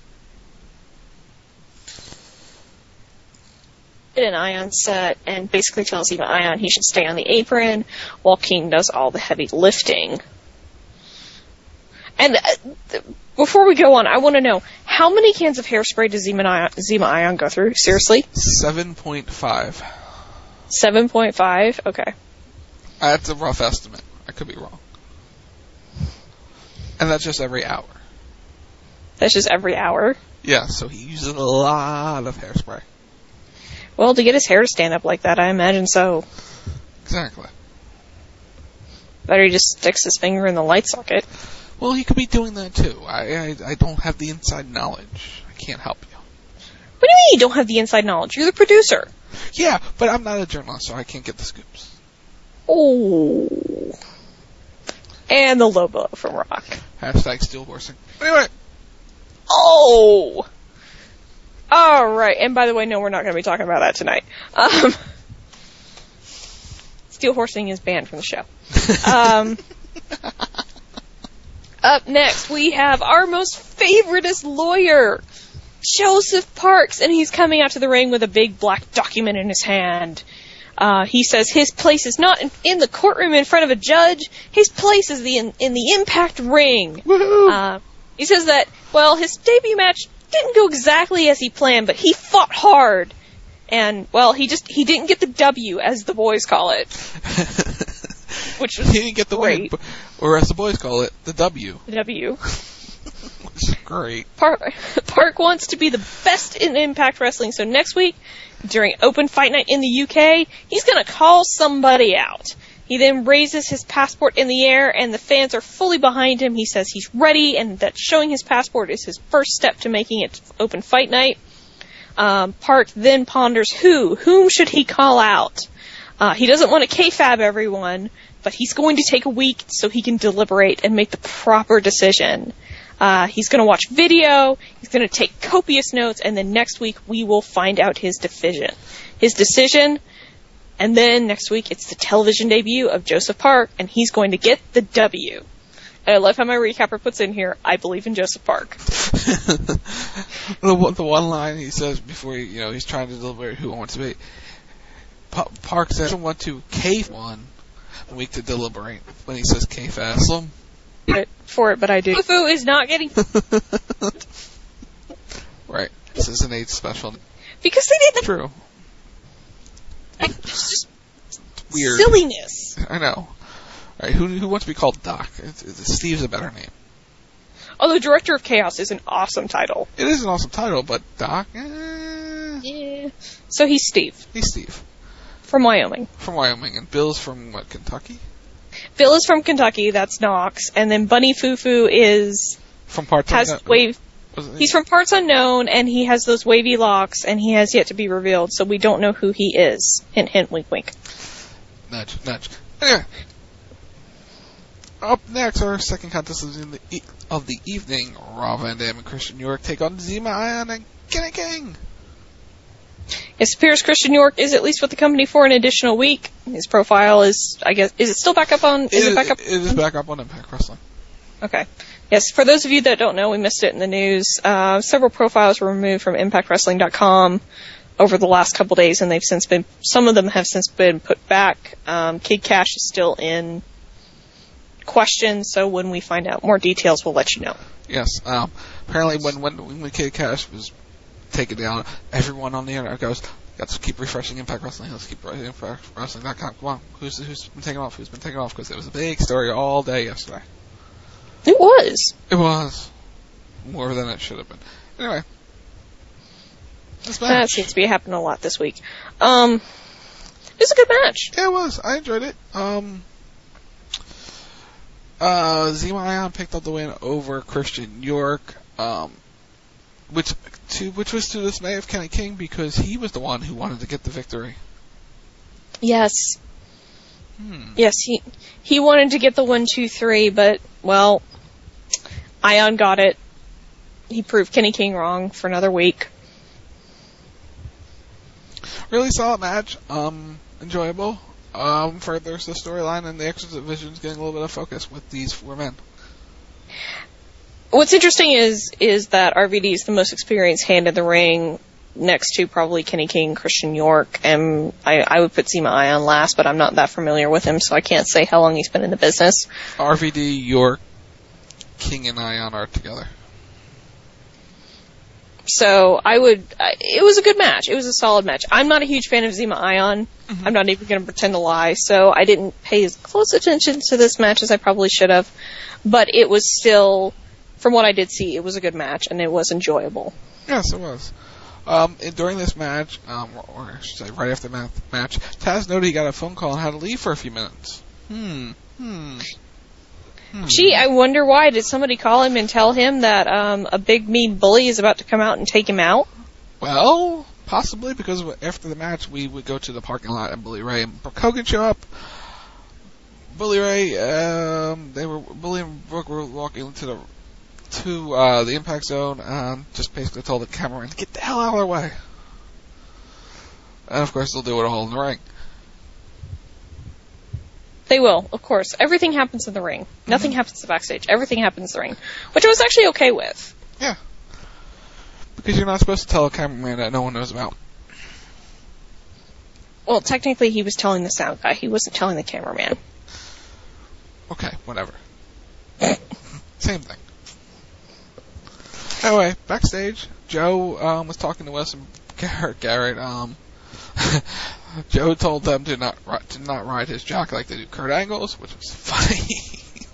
An Ion set and basically tells Zema Ion he should stay on the apron while King does all the heavy lifting. And uh, th- before we go on, I want to know, how many cans of hairspray does Zema Ion, Zema Ion go through? Seriously? seven point five. seven point five? Okay. That's a rough estimate. I could be wrong. And that's just every hour. That's just every hour? Yeah, so he uses a lot of hairspray. Well, to get his hair to stand up like that, I imagine so. Exactly. Better he just sticks his finger in the light socket. Well, he could be doing that too. I, I I don't have the inside knowledge. I can't help you. What do you mean you don't have the inside knowledge? You're the producer. Yeah, but I'm not a journalist, so I can't get the scoops. Oh. And the low blow from Rock. Hashtag steel horsing. Anyway. Oh! Alright, and by the way, no, we're not going to be talking about that tonight. Um, steel horsing is banned from the show. Um, up next, we have our most favoritist lawyer, Joseph Parks, and he's coming out to the ring with a big black document in his hand. Uh, he says his place is not in, in the courtroom in front of a judge. His place is the in, in the Impact ring. Uh, he says that, well, his debut match didn't go exactly as he planned, but he fought hard. And, well, he just, he didn't get the W, as the boys call it. Which was He didn't get the great. win, or as the boys call it, the W. The W. Which is great. Park, Park wants to be the best in Impact Wrestling, so next week, during Open Fight Night in the U K, he's gonna call somebody out. He then raises his passport in the air, and the fans are fully behind him. He says he's ready, and that showing his passport is his first step to making it Open Fight Night. Um, Park then ponders who. Whom should he call out? Uh, he doesn't want to kayfabe everyone, but he's going to take a week so he can deliberate and make the proper decision. Uh, he's going to watch video, he's going to take copious notes, and then next week we will find out his decision. His decision... And then next week, it's the television debut of Joseph Park, and he's going to get the W. And I love how my recapper puts in here, I believe in Joseph Park. the, the one line he says before he, you know, he's trying to deliberate who wants to be. Pa- Park says, I don't want to cave one week to deliberate when he says K-Fast. For it, but I do. Fufu is not getting... Right. This is an AIDS special. Because they did the... True. It's just weird. Silliness. I know. All right, who who wants to be called Doc? It's, it's, Steve's a better name. Although Director of Chaos is an awesome title. It is an awesome title, but Doc? Eh. Yeah. So he's Steve. He's Steve. From Wyoming. From Wyoming. And Bill's from, what, Kentucky? Bill is from Kentucky, that's Knox. And then Bunny Fufu is... From parts has of wave. He's from Parts Unknown, and he has those wavy locks, and he has yet to be revealed, so we don't know who he is. Hint, hint, wink, wink. Nudge, nudge. Anyway. Up next, our second contest of the, e- of the evening. Rob Van Dam and Christian York take on Zema Ion and Kenny King. It appears Christian York is at least with the company for an additional week. His profile is, I guess, is it still back up on? Is it, it back up? It is back up on Impact Wrestling. Okay. Yes, for those of you that don't know, we missed it in the news. Uh, several profiles were removed from Impact Wrestling dot com over the last couple days, and they've since been, some of them have since been put back. Um, Kid Cash is still in question, so when we find out more details, we'll let you know. Yes. Um, apparently, when when when Kid Cash was taken down, everyone on the internet goes, "Let's keep refreshing Impact Wrestling. Let's keep refreshing Impact Wrestling dot com. Come on, who's who's been taken off? Who's been taken off?" Because it was a big story all day yesterday. It was. It was more than it should have been. Anyway, this match. That seems to be happening a lot this week. Um, it was a good match. Yeah, it was. I enjoyed it. Um. Uh, Zema Ion picked up the win over Christian York, um, which to which was to the dismay of Kenny King because he was the one who wanted to get the victory. Yes. Hmm. Yes, he he wanted to get the one, two, three, but well, Ion got it. He proved Kenny King wrong for another week. Really solid match. Um, enjoyable. Um, furthers the storyline, and the Extra Division's getting a little bit of focus with these four men. What's interesting is is that R V D is the most experienced hand in the ring, next to probably Kenny King, Christian York, and I, I would put Zema Ion last, but I'm not that familiar with him, so I can't say how long he's been in the business. R V D, York, King, and Ion are together. So I would, uh, it was a good match. It was a solid match. I'm not a huge fan of Zema Ion. Mm-hmm. I'm not even going to pretend to lie. So I didn't pay as close attention to this match as I probably should have. But it was still, from what I did see, it was a good match and it was enjoyable. Yes, it was. Um, and during this match, um, or I should say right after the match, Taz noted he got a phone call and had to leave for a few minutes. Hmm. Hmm. Hmm. Gee, I wonder why. Did somebody call him and tell him that um, a big mean bully is about to come out and take him out? Well, possibly, because after the match, we would go to the parking lot and Bully Ray and Brooke Hogan show up. Bully Ray, um, they were, Bully and Brooke were walking to the, to, uh, the Impact Zone and just basically told the cameraman to get the hell out of their way. And of course, they'll do it all in the ring. They will, of course. Everything happens in the ring. Mm-hmm. Nothing happens backstage. Everything happens in the ring. Which I was actually okay with. Yeah. Because you're not supposed to tell a cameraman that no one knows about. Well, technically he was telling the sound guy. He wasn't telling the cameraman. Okay, whatever. Same thing. Anyway, backstage, Joe um, was talking to Wes and Garrett. Garrett um, Joe told them to not to not ride his jock like they do Kurt Angle's, which was funny.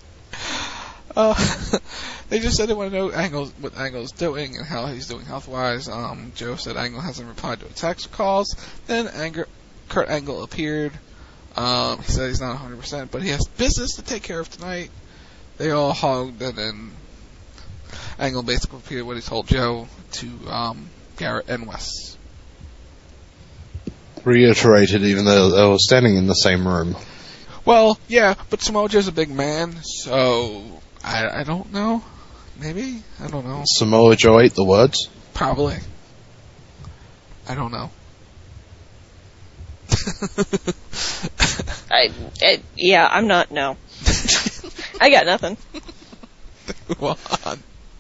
uh, they just said they want to know Angle's, what Angle's doing and how he's doing health-wise. Um, Joe said Angle hasn't replied to a text or calls. Then Anger, Kurt Angle appeared. Um, he said he's not one hundred percent, but he has business to take care of tonight. They all hugged, and then Angle basically repeated what he told Joe to um, Garrett and Wes. Reiterated, even though they were standing in the same room. Well, yeah, but Samoa Joe's a big man, so I, I don't know. Maybe? I don't know. Samoa Joe ate the words? Probably. I don't know. I, I, yeah, I'm not, no. I got nothing. Go on.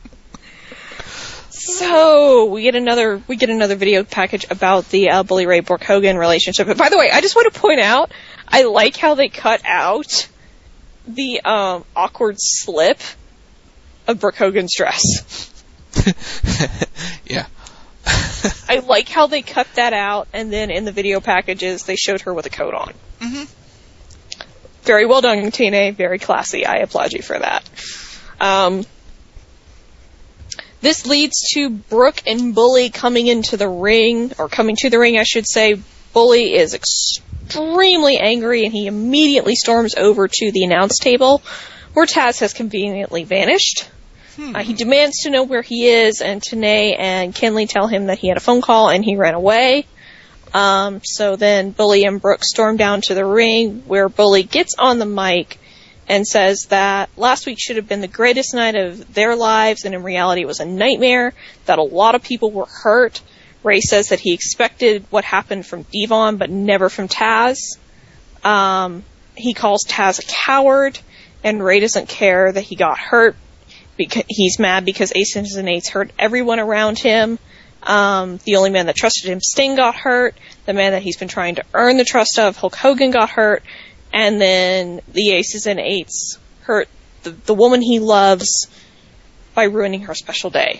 So we get another we get another video package about the uh, Bully Ray Brooke Hogan relationship. But by the way, I just want to point out, I like how they cut out the um, awkward slip of Brooke Hogan's dress. Yeah. I like how they cut that out, and then in the video packages they showed her with a coat on. Mm-hmm. Very well done, T N A. Very classy. I applaud you for that. Um. This leads to Brooke and Bully coming into the ring, or coming to the ring, I should say. Bully is extremely angry, and he immediately storms over to the announce table, where Taz has conveniently vanished. Hmm. Uh, he demands to know where he is, and Tenay and Kenley tell him that he had a phone call and he ran away. Um, so then Bully and Brooke storm down to the ring, where Bully gets on the mic and says that last week should have been the greatest night of their lives, and in reality it was a nightmare, that a lot of people were hurt. Ray says that he expected what happened from Devon, but never from Taz. Um, he calls Taz a coward, and Ray doesn't care that he got hurt. Because he's mad because Aces and Eights hurt everyone around him. Um, the only man that trusted him, Sting, got hurt. The man that he's been trying to earn the trust of, Hulk Hogan, got hurt. And then the Aces and Eights hurt the, the woman he loves, by ruining her special day.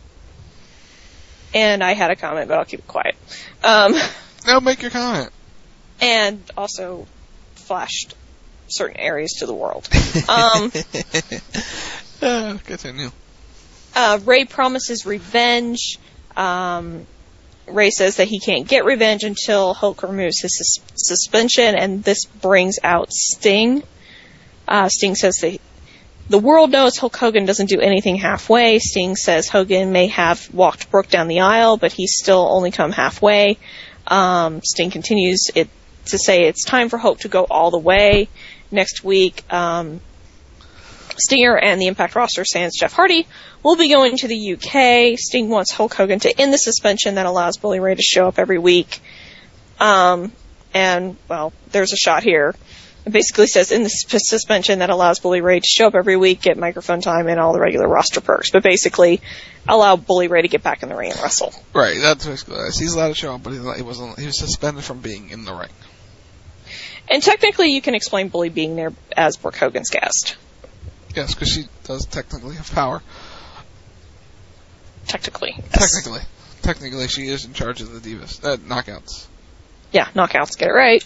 And I had a comment, but I'll keep it quiet. Um, no, make your comment. And also flashed certain areas to the world. Um, uh, continue. Uh, Ray promises revenge. Um, Ray says that he can't get revenge until Hulk removes his sus- suspension, and this brings out Sting. Uh, Sting says that the world knows Hulk Hogan doesn't do anything halfway. Sting says Hogan may have walked Brooke down the aisle, but he's still only come halfway. Um, Sting continues it to say it's time for Hulk to go all the way. Next week, um, Stinger and the Impact roster, sans Jeff Hardy, will be going to the U K. Sting wants Hulk Hogan to end the suspension that allows Bully Ray to show up every week. Um, and, well, there's a shot here. It basically says, in the suspension that allows Bully Ray to show up every week, get microphone time, and all the regular roster perks. But basically, allow Bully Ray to get back in the ring and wrestle. Right, that's basically it. He's allowed to show up, but he wasn't. He was suspended from being in the ring. And technically, you can explain Bully being there as Brooke Hogan's guest. Yes, because she does technically have power. Technically. Yes. Technically. Technically, she is in charge of the Divas. Uh, knockouts. Yeah, knockouts, get it right.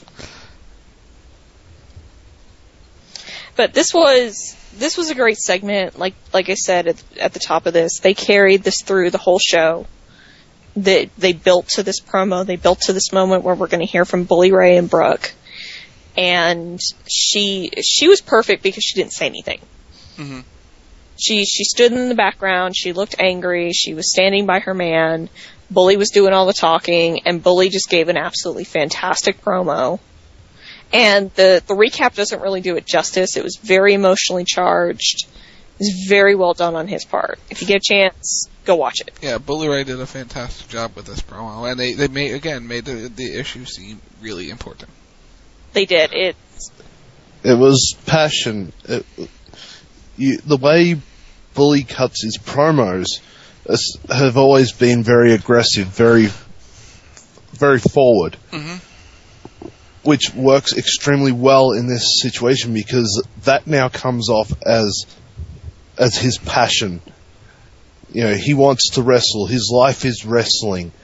But this was this was a great segment. Like like I said at, at the top of this, they carried this through the whole show. They, they built to this promo. They built to this moment where we're going to hear from Bully Ray and Brooke. And she she was perfect because she didn't say anything. Mm-hmm. She she stood in the background. She looked angry. She was standing by her man. Bully was doing all the talking, and Bully just gave an absolutely fantastic promo. And the the recap doesn't really do it justice. It was very emotionally charged. It was very well done on his part. If you get a chance, go watch it. Yeah, Bully Ray did a fantastic job with this promo, and they they made again made the the issue seem really important. They did. It It was passion. It, you, the way Bully cuts his promos is, have always been very aggressive, very, very forward, mm-hmm. which works extremely well in this situation because that now comes off as as his passion. You know, he wants to wrestle. His life is wrestling.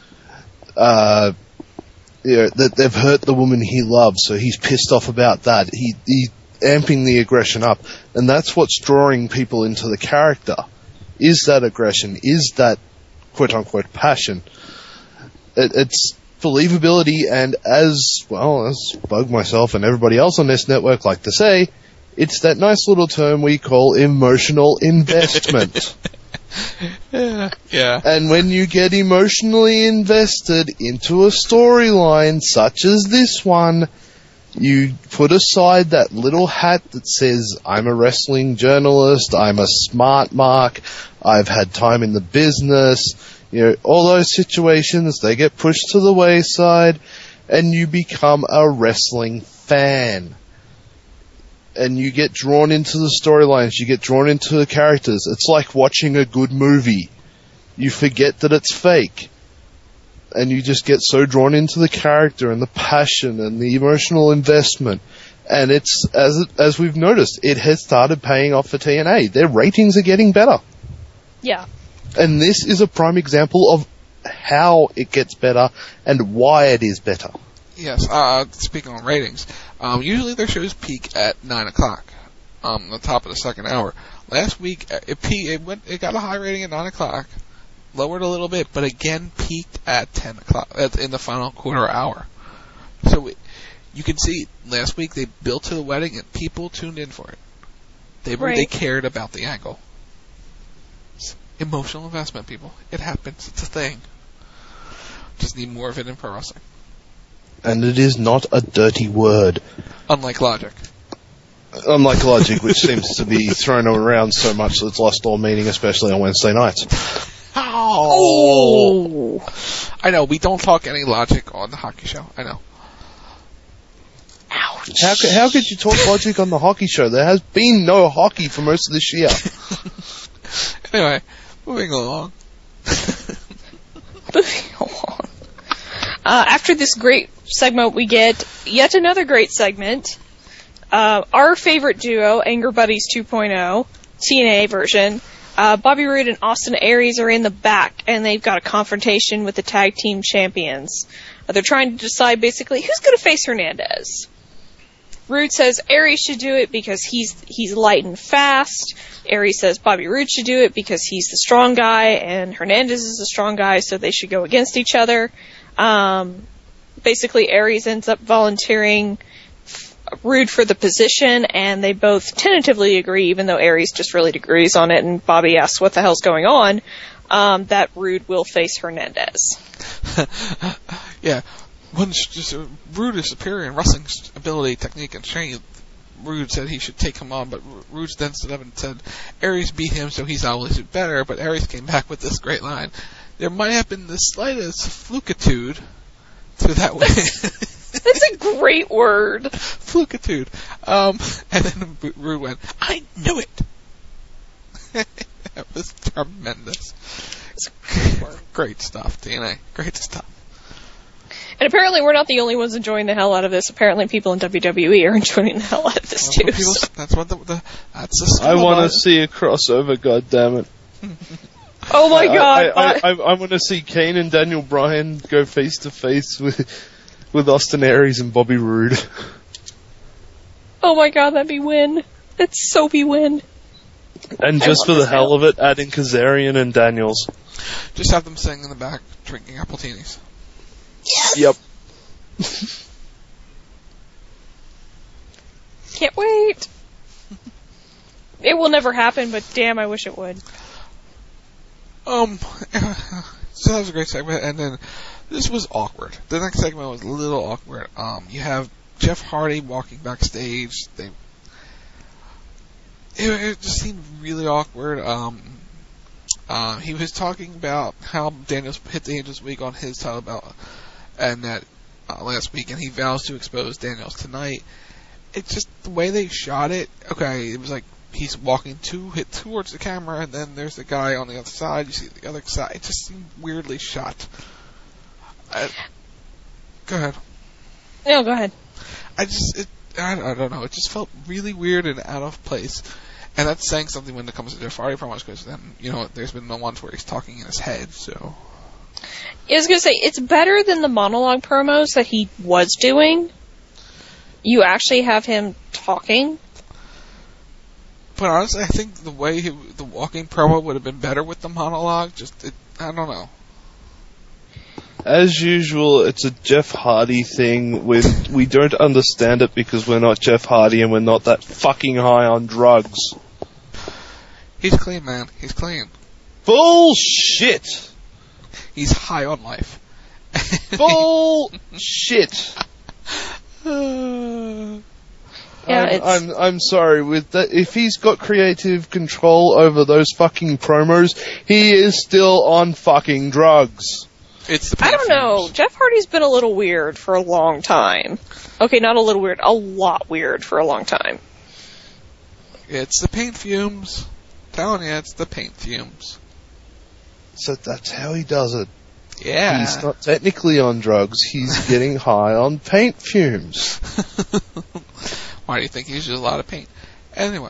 Uh, you know, that they've hurt the woman he loves, so he's pissed off about that. He he's amping the aggression up, and that's what's drawing people into the character. Is that aggression? Is that quote unquote passion? It, it's believability, and as well as Bug, myself, and everybody else on this network like to say, it's that nice little term we call emotional investment. Yeah. Yeah. And when you get emotionally invested into a storyline such as this one, you put aside that little hat that says, I'm a wrestling journalist, I'm a smart mark, I've had time in the business, you know, all those situations, they get pushed to the wayside, and you become a wrestling fan. And you get drawn into the storylines, you get drawn into the characters. It's like watching a good movie. You forget that it's fake. And you just get so drawn into the character and the passion and the emotional investment. And it's, as it, as we've noticed, it has started paying off for T N A. Their ratings are getting better. Yeah. And this is a prime example of how it gets better and why it is better. Yes, uh, speaking on ratings, um, usually their shows peak at nine o'clock, um, the top of the second hour. Last week, it, pe- it went, it got a high rating at nine o'clock, lowered a little bit, but again peaked at ten o'clock, in the final quarter hour. So it, you can see, last week they built to the wedding and people tuned in for it. They right. They cared about the angle. It's emotional investment, people. It happens. It's a thing. Just need more of it in pro wrestling. And it is not a dirty word. Unlike logic. Unlike logic, which seems to be thrown around so much that it's lost all meaning, especially on Wednesday nights. Oh! I know, we don't talk any logic on the hockey show. I know. Ouch. How could, how could you talk logic on the hockey show? There has been no hockey for most of this year. Anyway, moving along. Moving along. Uh, after this great segment, we get yet another great segment. Uh, our favorite duo, Anger Buddies two point oh, T N A version, Uh, Bobby Roode and Austin Aries are in the back, and they've got a confrontation with the tag team champions. Uh, they're trying to decide, basically, who's going to face Hernandez. Roode says Aries should do it because he's he's light and fast. Aries says Bobby Roode should do it because he's the strong guy, and Hernandez is the strong guy, so they should go against each other. Um, basically, Aries ends up volunteering Roode for the position, and they both tentatively agree, even though Aries just really agrees on it, and Bobby asks what the hell's going on, um, that Roode will face Hernandez. Yeah. Once just uh, Roode is superior in wrestling ability, technique, and strength. Roode said he should take him on, but Roode then stood up and said Aries beat him, so he's always better. But Aries came back with this great line: "There might have been the slightest flukitude to that win." That's a great word. Flukitude. Um, and then Roode went, "I knew it." That was tremendous. It's great stuff, T N A. Great stuff. And apparently we're not the only ones enjoying the hell out of this. Apparently people in W W E are enjoying the hell out of this Well, too. people, So. That's what the, the that's the I want to see a crossover, goddammit. Oh my god. I, I, I, I want to see Kane and Daniel Bryan go face to face with with Austin Aries and Bobby Roode. Oh my god, that'd be win. That's so be win. And I just for love the this hell hell. of it, adding Kazarian and Daniels. Just have them sitting in the back drinking appletinis. Yes. Yep. Can't wait. It will never happen, but damn, I wish it would. Um, so that was a great segment, and then this was awkward. The next segment was a little awkward. Um, you have Jeff Hardy walking backstage. They, it, it just seemed really awkward. Um, uh, he was talking about how Daniels hit the Angels week on his title belt, and that uh, last week, and he vows to expose Daniels tonight. It's just the way they shot it. Okay, it was like he's walking to hit towards the camera, and then there's the guy on the other side. You see the other side. It just seemed weirdly shot. I, go ahead. No, go ahead. I just, it, I, I don't know. It just felt really weird and out of place. And that's saying something when it comes to Jeff Hardy promos, because then, you know, there's been no ones where he's talking in his head, so. I was going to say, it's better than the monologue promos that he was doing. You actually have him talking. But honestly, I think the way he, the walking promo would have been better with the monologue. Just, it, I don't know. As usual, it's a Jeff Hardy thing with, we don't understand it because we're not Jeff Hardy and we're not that fucking high on drugs. He's clean, man. He's clean. Bullshit! He's high on life. Bullshit! Yeah, I'm, it's... I'm I'm sorry with that. If he's got creative control over those fucking promos, he is still on fucking drugs. It's the I don't know. Jeff Hardy's been a little weird for a long time. Okay, not a little weird, a lot weird for a long time. It's the paint fumes. I'm telling you, it's the paint fumes. So that's how he does it. Yeah. He's not technically on drugs. He's getting high on paint fumes. Why do you think he uses a lot of paint? Anyway.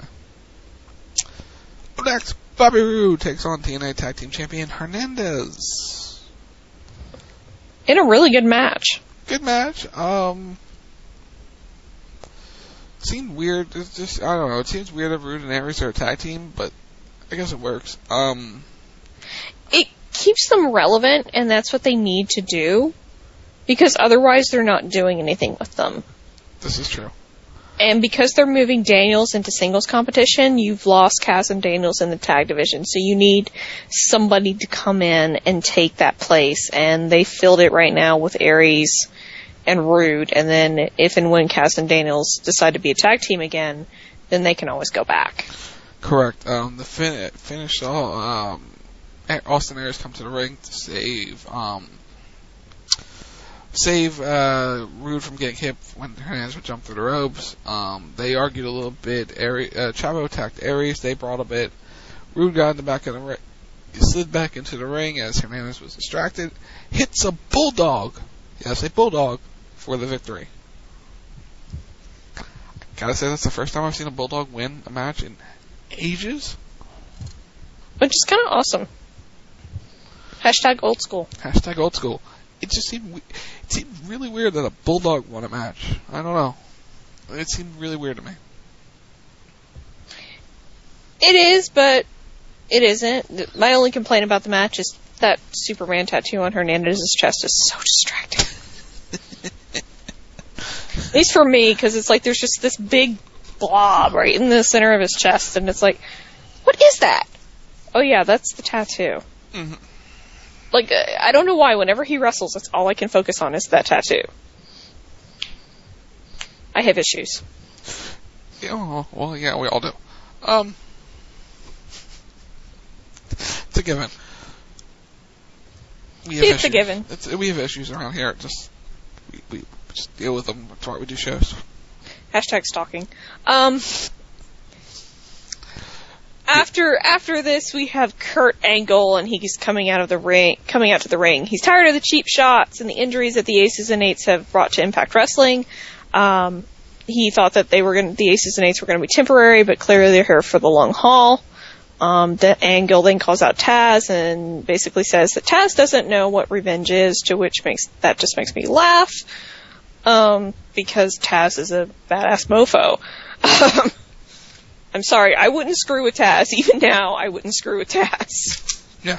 Up next, Bobby Roode takes on T N A Tag Team Champion Hernandez. In a really good match. Good match. Um, seemed weird. It's just, I don't know. It seems weird that Roode and Aries are a tag team, but I guess it works. Um, it keeps them relevant, and that's what they need to do, because otherwise they're not doing anything with them. This is true. And because they're moving Daniels into singles competition, you've lost Kaz and Daniels in the tag division. So you need somebody to come in and take that place. And they filled it right now with Aries and Roode. And then if and when Kaz and Daniels decide to be a tag team again, then they can always go back. Correct. Um, the fin- finish, all, um, Austin Aries come to the ring to save, um, save uh, Roode from getting hit when Hernandez would jump through the ropes. Um, they argued a little bit. Aries, uh, Chavo attacked Aries. They brought a bit. Roode got in the back of the ring. He slid back into the ring as Hernandez was distracted. Hits a bulldog. Yes, a bulldog for the victory. Gotta say, that's the first time I've seen a bulldog win a match in ages. Which is kind of awesome. Hashtag old school. Hashtag old school. It just seemed we- it seemed really weird that a bulldog won a match. I don't know. It seemed really weird to me. It is, but it isn't. My only complaint about the match is that Superman tattoo on Hernandez's chest is so distracting. At least for me, because it's like there's just this big blob right in the center of his chest, and it's like, what is that? Oh yeah, that's the tattoo. Mm-hmm. Like, I don't know why, whenever he wrestles, that's all I can focus on is that tattoo. I have issues. Yeah, well, yeah, we all do. Um, it's a given. We have It's issues. a given. It's, we have issues around here. Just we, we just deal with them. That's why we do shows. Hashtag stalking. Um, after after this, we have Kurt Angle, and he's coming out of the ring, coming out to the ring. He's tired of the cheap shots and the injuries that the Aces and Eights have brought to Impact Wrestling. Um, he thought that they were going, the Aces and Eights were going to be temporary, but clearly they're here for the long haul. Um, the Angle then calls out Taz and basically says that Taz doesn't know what revenge is, to which makes that just makes me laugh. Um, because Taz is a badass mofo. Um, I'm sorry, I wouldn't screw with Taz. Even now, I wouldn't screw with Taz. Yeah.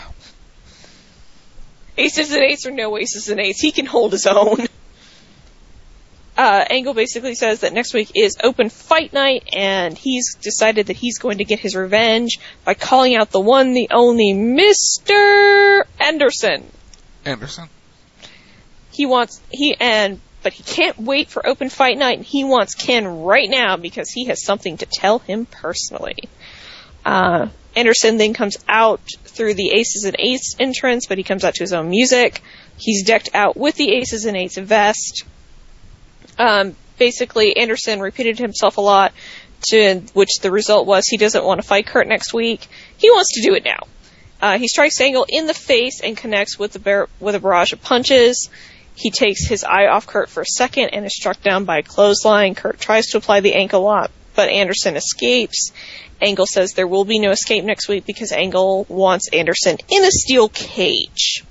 Aces and Eights or no Aces and Eights, he can hold his own. Uh, Angle basically says that next week is open fight night, and he's decided that he's going to get his revenge by calling out the one, the only Mister Anderson. Anderson. He wants, he, and, but he can't wait for open fight night, and he wants Ken right now because he has something to tell him personally. Uh, Anderson then comes out through the Aces and Eights entrance, but he comes out to his own music. He's decked out with the Aces and Eights vest. Um, basically, Anderson repeated himself a lot, to which the result was he doesn't want to fight Kurt next week. He wants to do it now. Uh, he strikes Angle in the face and connects with, the bar- with a barrage of punches. He takes his eye off Kurt for a second and is struck down by a clothesline. Kurt tries to apply the ankle lock, but Anderson escapes. Angle says there will be no escape next week because Angle wants Anderson in a steel cage.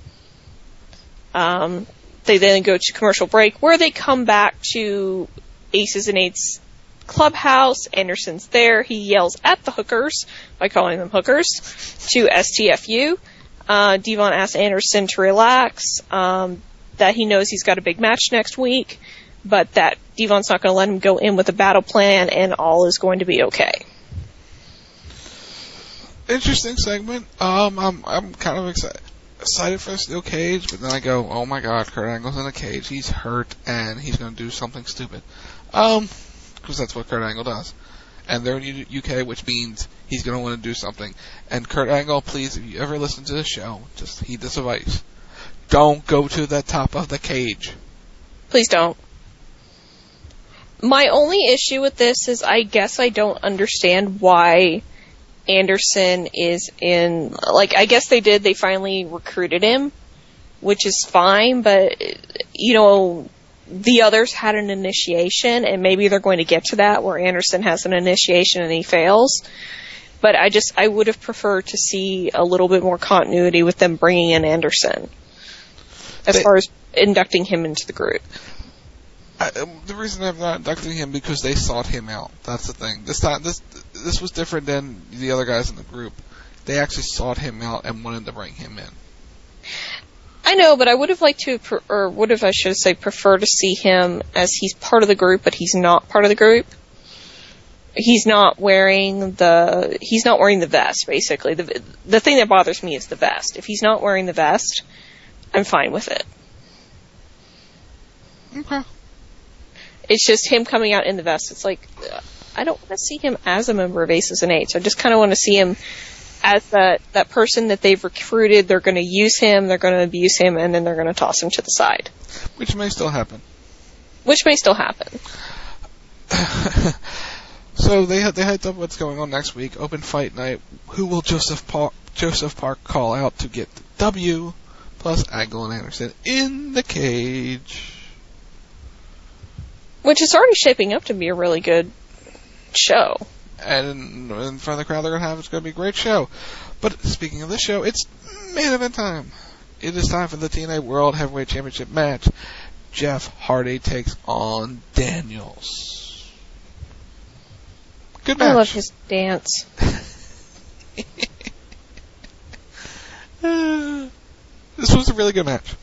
Um... They then go to commercial break, where they come back to Aces and Eights clubhouse. Anderson's there. He yells at the hookers, by calling them hookers, to S T F U. Uh, Devon asks Anderson to relax, um, that he knows he's got a big match next week, but that Devon's not going to let him go in with a battle plan, and all is going to be okay. Interesting segment. Um, I'm I'm kind of excited. Excited for a steel cage, but then I go, oh my god, Kurt Angle's in a cage, he's hurt, and he's going to do something stupid. Um, because that's what Kurt Angle does. And they're in U K, which means he's going to want to do something. And Kurt Angle, please, if you ever listen to the show, just heed this advice. Don't go to the top of the cage. Please don't. My only issue with this is I guess I don't understand why Anderson is in, like, I guess they did, they finally recruited him, which is fine, but, you know, the others had an initiation, and maybe they're going to get to that, where Anderson has an initiation and he fails, but I just, I would have preferred to see a little bit more continuity with them bringing in Anderson, as they, far as inducting him into the group. I, the reason I'm not inducting him because they sought him out. That's the thing. This time, this this was different than the other guys in the group. They actually sought him out and wanted to bring him in. I know, but I would have liked to, or would have, I should say, prefer to see him as he's part of the group, but he's not part of the group. He's not wearing the he's not wearing the vest. Basically, the the thing that bothers me is the vest. If he's not wearing the vest, I'm fine with it. Okay. It's just him coming out in the vest. It's like, I don't want to see him as a member of Aces and Eights. I just kind of want to see him as that, that person that they've recruited. They're going to use him, they're going to abuse him, and then they're going to toss him to the side. Which may still happen. Which may still happen. So they they hyped up what's going on next week. Open fight night. Who will Joseph Park, Joseph Park call out to get the W? Plus Angle and Anderson in the cage. Which is already shaping up to be a really good show. and in front of the crowd they're going to have, it's going to be a great show. But speaking of this show, it's main event time. It is time for the T N A World Heavyweight Championship match. Jeff Hardy takes on Daniels. Good match. I love his dance. uh, this was a really good match.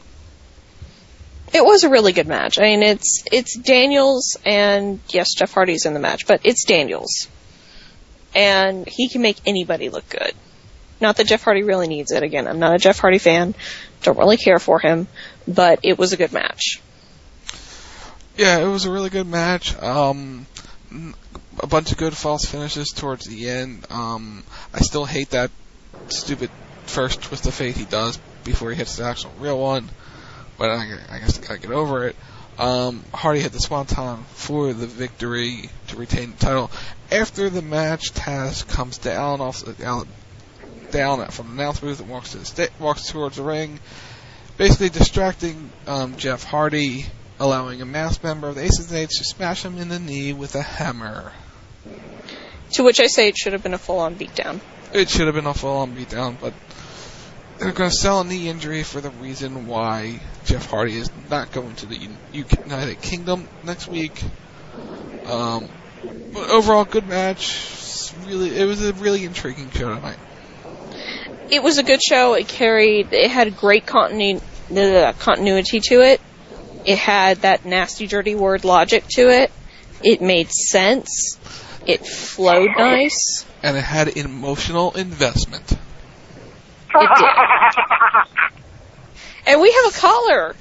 It was a really good match. I mean, it's it's Daniels, and yes, Jeff Hardy's in the match, but it's Daniels. And he can make anybody look good. Not that Jeff Hardy really needs it. Again, I'm not a Jeff Hardy fan. Don't really care for him. But it was a good match. Yeah, it was a really good match. Um, a bunch of good false finishes towards the end. Um, I still hate that stupid first twist of fate he does before he hits the actual real one. But I, I guess I gotta get over it. Um, Hardy hit the Swanton for the victory to retain the title. After the match, Taz comes down off the down, down from the announce booth and walks to the sta- walks towards the ring, basically distracting um, Jeff Hardy, allowing a masked member of the Aces and Eights to smash him in the knee with a hammer. To which I say it should have been a full-on beatdown. It should have been a full-on beatdown, but they're going to sell a knee injury for the reason why Jeff Hardy is not going to the United Kingdom next week. Um, but overall, good match. Really, it was a really intriguing show tonight. It was a good show. It carried. It had great continu- uh, continuity to it. It had that nasty, dirty word logic to it. It made sense. It flowed nice. And it had emotional investment. It did. And we have a caller.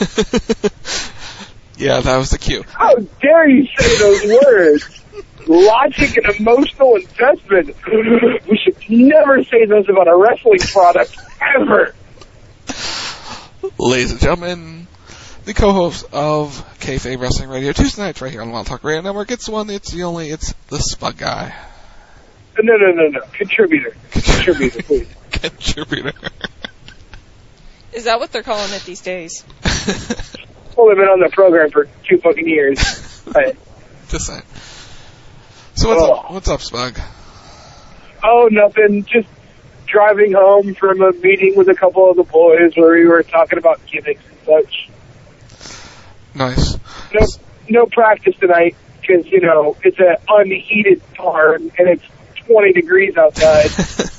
Yeah, that was the cue. How dare you say those words? Logic and emotional investment. We should never say those about a wrestling product, ever. Ladies and gentlemen, the co-host of Kayfabe Wrestling Radio, Tuesday nights right here on Wild Talk Radio Network. It's the one, it's the only, it's the Spud Guy. No, no, no, no. Contributor. Contributor, please. Contributor. Is that what they're calling it these days? Well, I've been on the program for two fucking years. Right. Just saying. So what's oh. up? What's up, Spug? Oh, nothing. Just driving home from a meeting with a couple of the boys where we were talking about gimmicks and such. Nice. No, no practice tonight because you know it's an unheated barn and it's twenty degrees outside.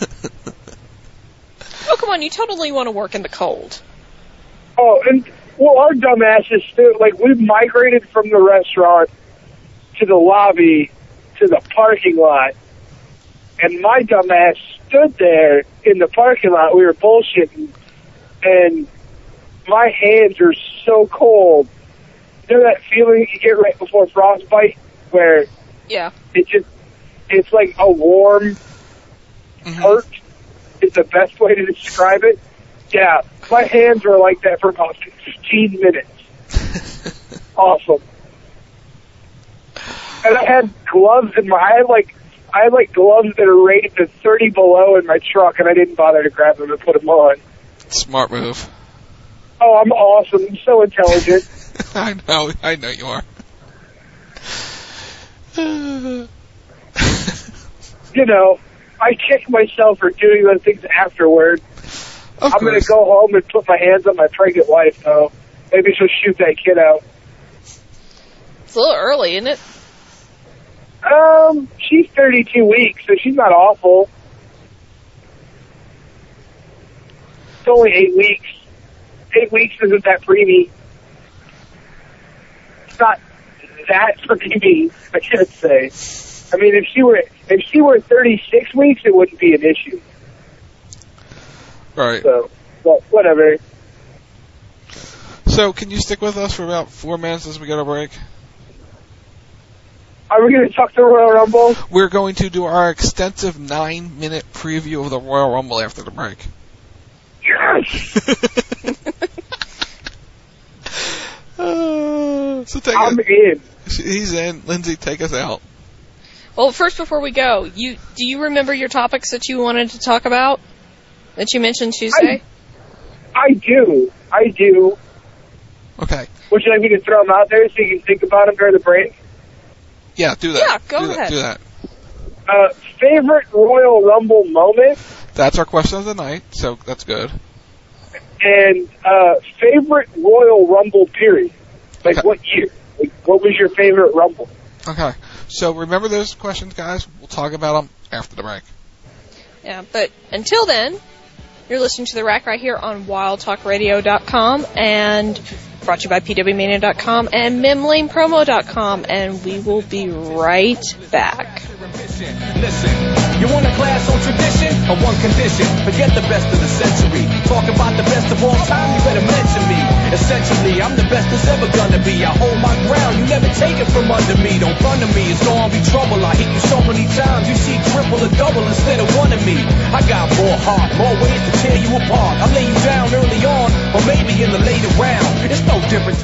Oh, come on, you totally want to work in the cold. Oh, and, well, our dumbasses, still, like, we've migrated from the restaurant to the lobby to the parking lot, and my dumbass stood there in the parking lot, we were bullshitting, and my hands are so cold. You know that feeling you get right before frostbite, where yeah, it just, it's like a warm mm-hmm. hurt? Is the best way to describe it. Yeah, my hands were like that for about fifteen minutes. Awesome. And I had gloves in my, I had like, I had like gloves that are rated to thirty below in my truck, and I didn't bother to grab them and put them on. Smart move. Oh, I'm awesome. I'm so intelligent. I know, I know you are. You know, I kick myself for doing those things afterward. Of I'm going to go home and put my hands on my pregnant wife, though. Maybe she'll shoot that kid out. It's a little early, isn't it? Um, she's thirty-two weeks, so she's not awful. It's only eight weeks. Eight weeks isn't that preemie. It's not that preemie, I can't say. I mean, if she were if she were thirty-six weeks, it wouldn't be an issue. Right. So, well, whatever. So, can you stick with us for about four minutes as we go to break? Are we going to talk the Royal Rumble? We're going to do our extensive nine-minute preview of the Royal Rumble after the break. Yes! uh, so take I'm it. in. He's in. Lindsay, take us out. Well, first, before we go, you do you remember your topics that you wanted to talk about that you mentioned Tuesday? I, I do. I do. Okay. Would you like me to throw them out there so you can think about them during the break? Yeah, do that. Yeah, go do ahead. That, do that. uh, favorite Royal Rumble moment, That's our question of the night, so that's good. and uh, favorite Royal Rumble period. Like Okay. what year? Like, what was your favorite Rumble? Okay, so remember those questions, guys. We'll talk about them after the break. Yeah, but until then, you're listening to The Rack right here on wild talk radio dot com and brought to you by P W Mania dot com and Mim Lane Promo dot com, and we will be right back. Listen, you want a class on tradition or one condition? Forget the best of the century. Talk about the best of all time, you better mention me. Essentially, I'm the best there's ever gonna be. I hold my ground, you never take it from under me. Don't run to me, it's gonna be trouble. I hit you so many times, you see triple or double instead of one of me. I got more heart, more ways to tear you apart. I lay you down early on, or maybe in the later round. It's no different to...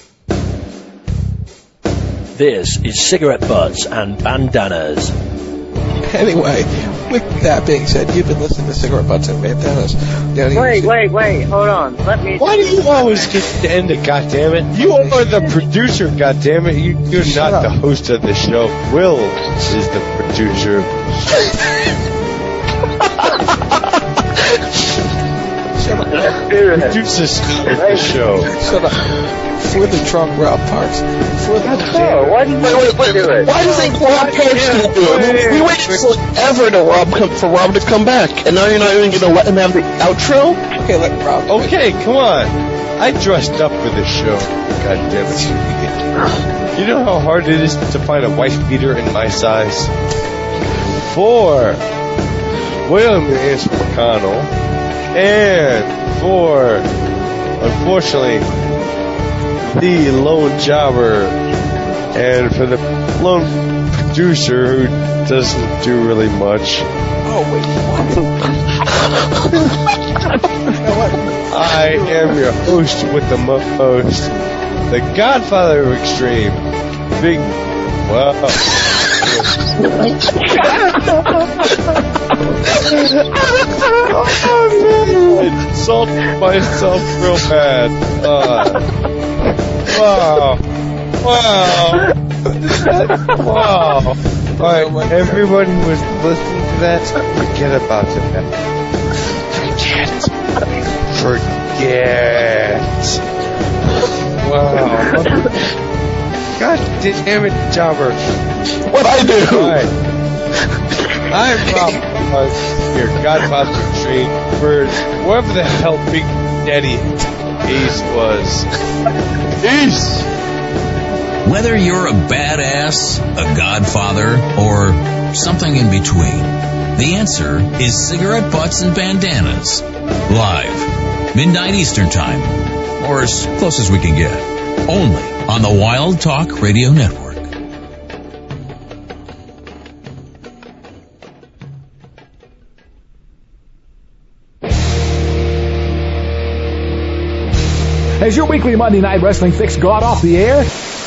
This is Cigarette Butts and Bandanas. Anyway, with that being said, you've been listening to Cigarette Butts and Bandanas. Wait, wait, wait, hold on. Let me... Why do you always get to end it, goddammit? You are the producer, goddammit. You, you're Shut not up. the host of the show. Will is the producer. Produces the show. Shut up. For the drunk Rob Parks. For the Oh, why do you wait, wait, wait, do it? Why do you think Rob Parks didn't do it? We waited forever to Rob come, for Rob to come back, and now you're not even going to let him have the outro? Okay, let Rob. Okay, come on. I dressed up for this show. God damn it. You know how hard it is to find a wife beater in my size? For William is McConnell, and for, unfortunately, the lone jobber, and for the lone producer who doesn't do really much. Oh, wait, I am your host with the most, the Godfather of Extreme, Big, well, I insulted myself real bad. Uh, wow. Wow. Wow. Alright, everybody who was listening to that, forget about it. Forget. Forget. Wow. God damn it, Jobber. What'd I do? Right. I'm Rob, your Godfather Tree, for whoever the hell Big Daddy Ace was. Peace! Whether you're a badass, a godfather, or something in between, the answer is Cigarette Butts and Bandanas. Live, midnight Eastern Time, or as close as we can get. Only on the Wild Talk Radio Network. Has your weekly Monday Night Wrestling fix gone off the air?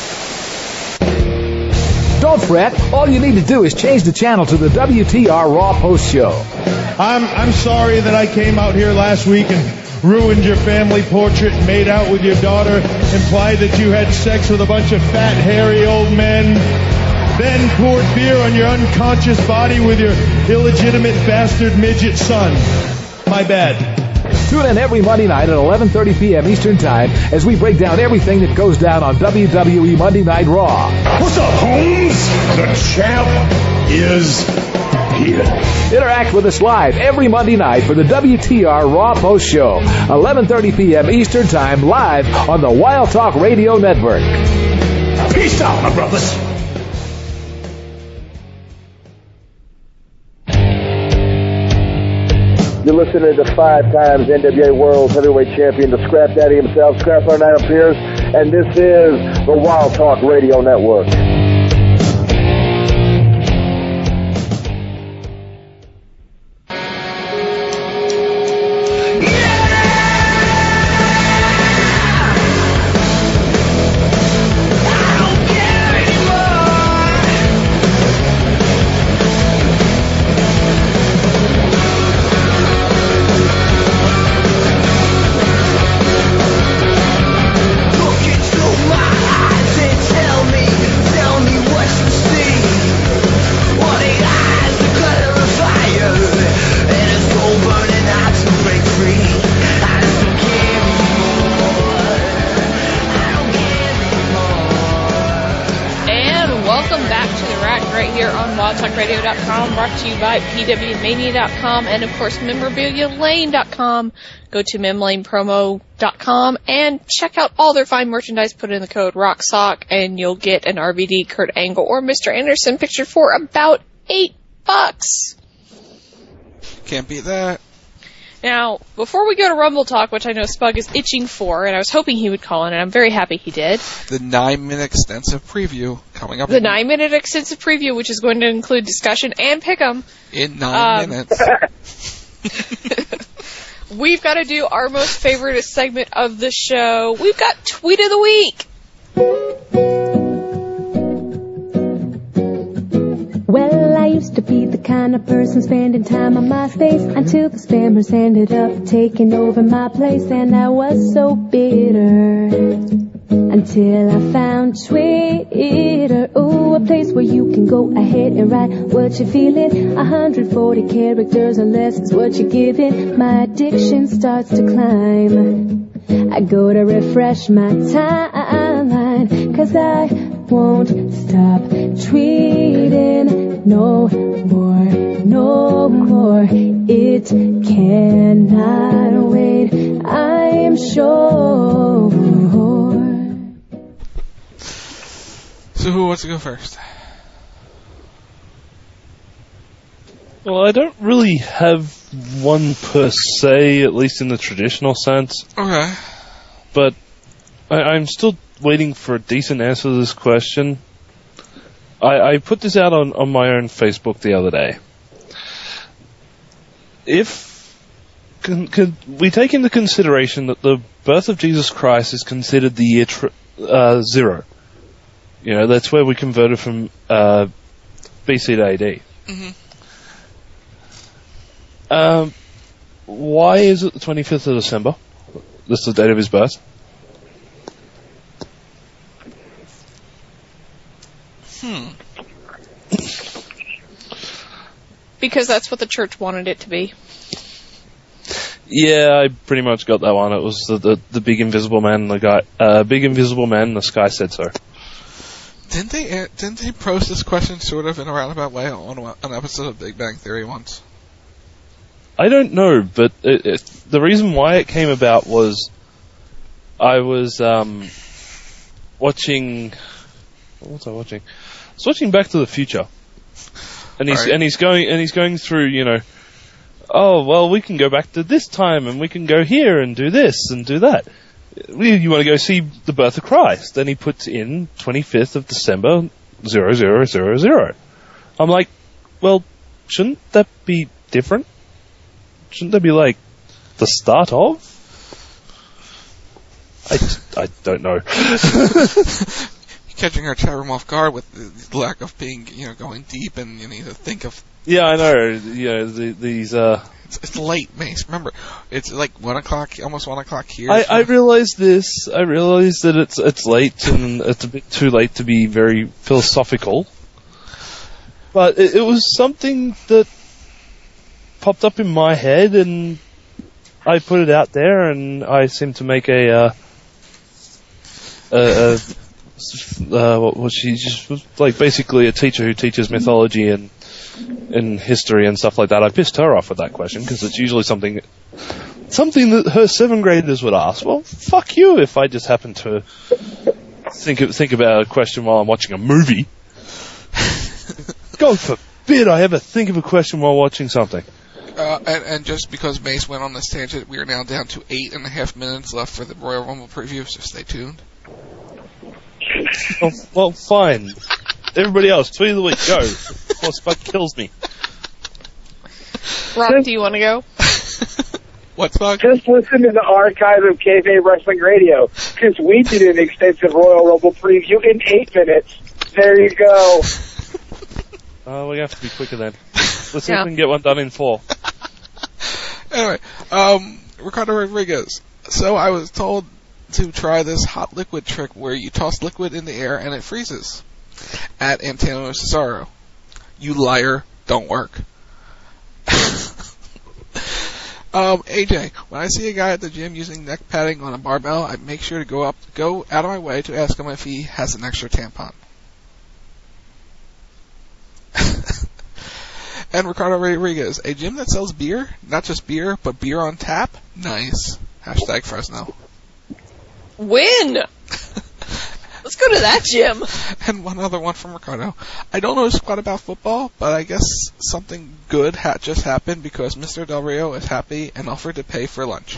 Don't fret. All you need to do is change the channel to the W T R Raw Post Show. I'm I'm sorry that I came out here last week and ruined your family portrait, made out with your daughter, implied that you had sex with a bunch of fat, hairy old men, then poured beer on your unconscious body with your illegitimate bastard midget son. My bad. Tune in every Monday night at eleven thirty p.m. Eastern Time as we break down everything that goes down on W W E Monday Night Raw. What's up, Holmes? The champ is here. Interact with us live every Monday night for the W T R Raw Post Show, eleven thirty p.m. Eastern Time, live on the Wild Talk Radio Network. Peace out, my brothers. You're listening to five times N W A World Heavyweight Champion, the Scrap Daddy himself, Scrap Our Night Pierce, and this is the Wild Talk Radio Network. Look into my eyes and tell me, tell welcome back to the rack right here on wild talk radio dot com, brought to you by P W Mania dot com and, of course, memorabilia lane dot com. Go to mem lane promo dot com and check out all their fine merchandise. Put in the code ROCKSOCK and you'll get an R V D, Kurt Angle, or Mister Anderson picture for about eight bucks. Can't beat that. Now, before we go to Rumble Talk, which I know Spug is itching for, and I was hoping he would call in, and I'm very happy he did. The nine-minute extensive preview coming up. The nine-minute extensive preview, which is going to include discussion and pick'em. In nine um, minutes. We've got to do our most favorite segment of the show. We've got Tweet of the Week. Well, I used to be the kind of person spending time on MySpace until the spammers ended up taking over my place, and I was so bitter until I found Twitter. Ooh, a place where you can go ahead and write what you're feeling. one hundred forty characters or less is what you're giving. My addiction starts to climb. I go to refresh my timeline, 'cause I won't stop tweeting no more, no more. It cannot wait, I am sure. So who wants to go first? Well, I don't really have one per se, at least in the traditional sense. Okay. But I, I'm still waiting for a decent answer to this question. I, I put this out on, on my own Facebook the other day. If can, can we take into consideration that the birth of Jesus Christ is considered the year tr- uh, zero, you know, that's where we converted from uh, B C to A D. Mm-hmm. Um, why is it the twenty-fifth of December? That's the date of his birth. Hmm. Because that's what the church wanted it to be. Yeah, I pretty much got that one. It was the the, the big invisible man, the guy, uh, big invisible man, in the sky said so. Didn't they uh, didn't they pose this question sort of in a roundabout way on an episode of Big Bang Theory once? I don't know, but it, it, the reason why it came about was I was um, watching. What was I watching? I was watching Back to the Future, and he's right. and he's going and he's going through, you know, oh well, we can go back to this time, and we can go here and do this and do that. You want to go see the birth of Christ? Then he puts in twenty-fifth of December, zero zero zero zero. I'm like, well, shouldn't that be different? Shouldn't that be like the start of? I, I don't know. Catching our chat room off guard with the lack of being, you know, going deep, and you need to think of. Yeah, I know. You know, the, these. Uh, it's, it's late, Mace. Remember, it's like one o'clock, almost one o'clock here. I, I realize this. I realize that it's it's late and it's a bit too late to be very philosophical. But it, it was something that popped up in my head, and I put it out there, and I seem to make a. Uh, a, a Uh, what was she? Just was like basically a teacher who teaches mythology and and history and stuff like that. I pissed her off with that question because it's usually something something that her seventh graders would ask. Well, fuck you if I just happen to think of, think about a question while I'm watching a movie. God forbid I ever think of a question while watching something. Uh, and, and just because Mace went on this tangent, we are now down to eight and a half minutes left for the Royal Rumble preview, so stay tuned. Oh, well, fine. Everybody else, tweet of the week, go. Before Spud kills me. Rob, do you want to go? What's Spud? Just listen to the archive of Kayfabe Wrestling Radio, because we did an extensive Royal Rumble preview in eight minutes. There you go. Uh, we're going to have to be quicker then. Let's see yeah. if we can get one done in four. Anyway, um, Ricardo Rodriguez. So I was told to try this hot liquid trick where you toss liquid in the air and it freezes at Antonio Cesaro. You liar, don't work. um, A J, when I see a guy at the gym using neck padding on a barbell, I make sure to go up, go out of my way to ask him if he has an extra tampon. And Ricardo Rodriguez, a gym that sells beer, not just beer, but beer on tap? Nice. Hashtag Fresno. Win! Let's go to that gym. And one other one from Ricardo. I don't know squat about football, but I guess something good ha- just happened because Mister Del Rio is happy and offered to pay for lunch.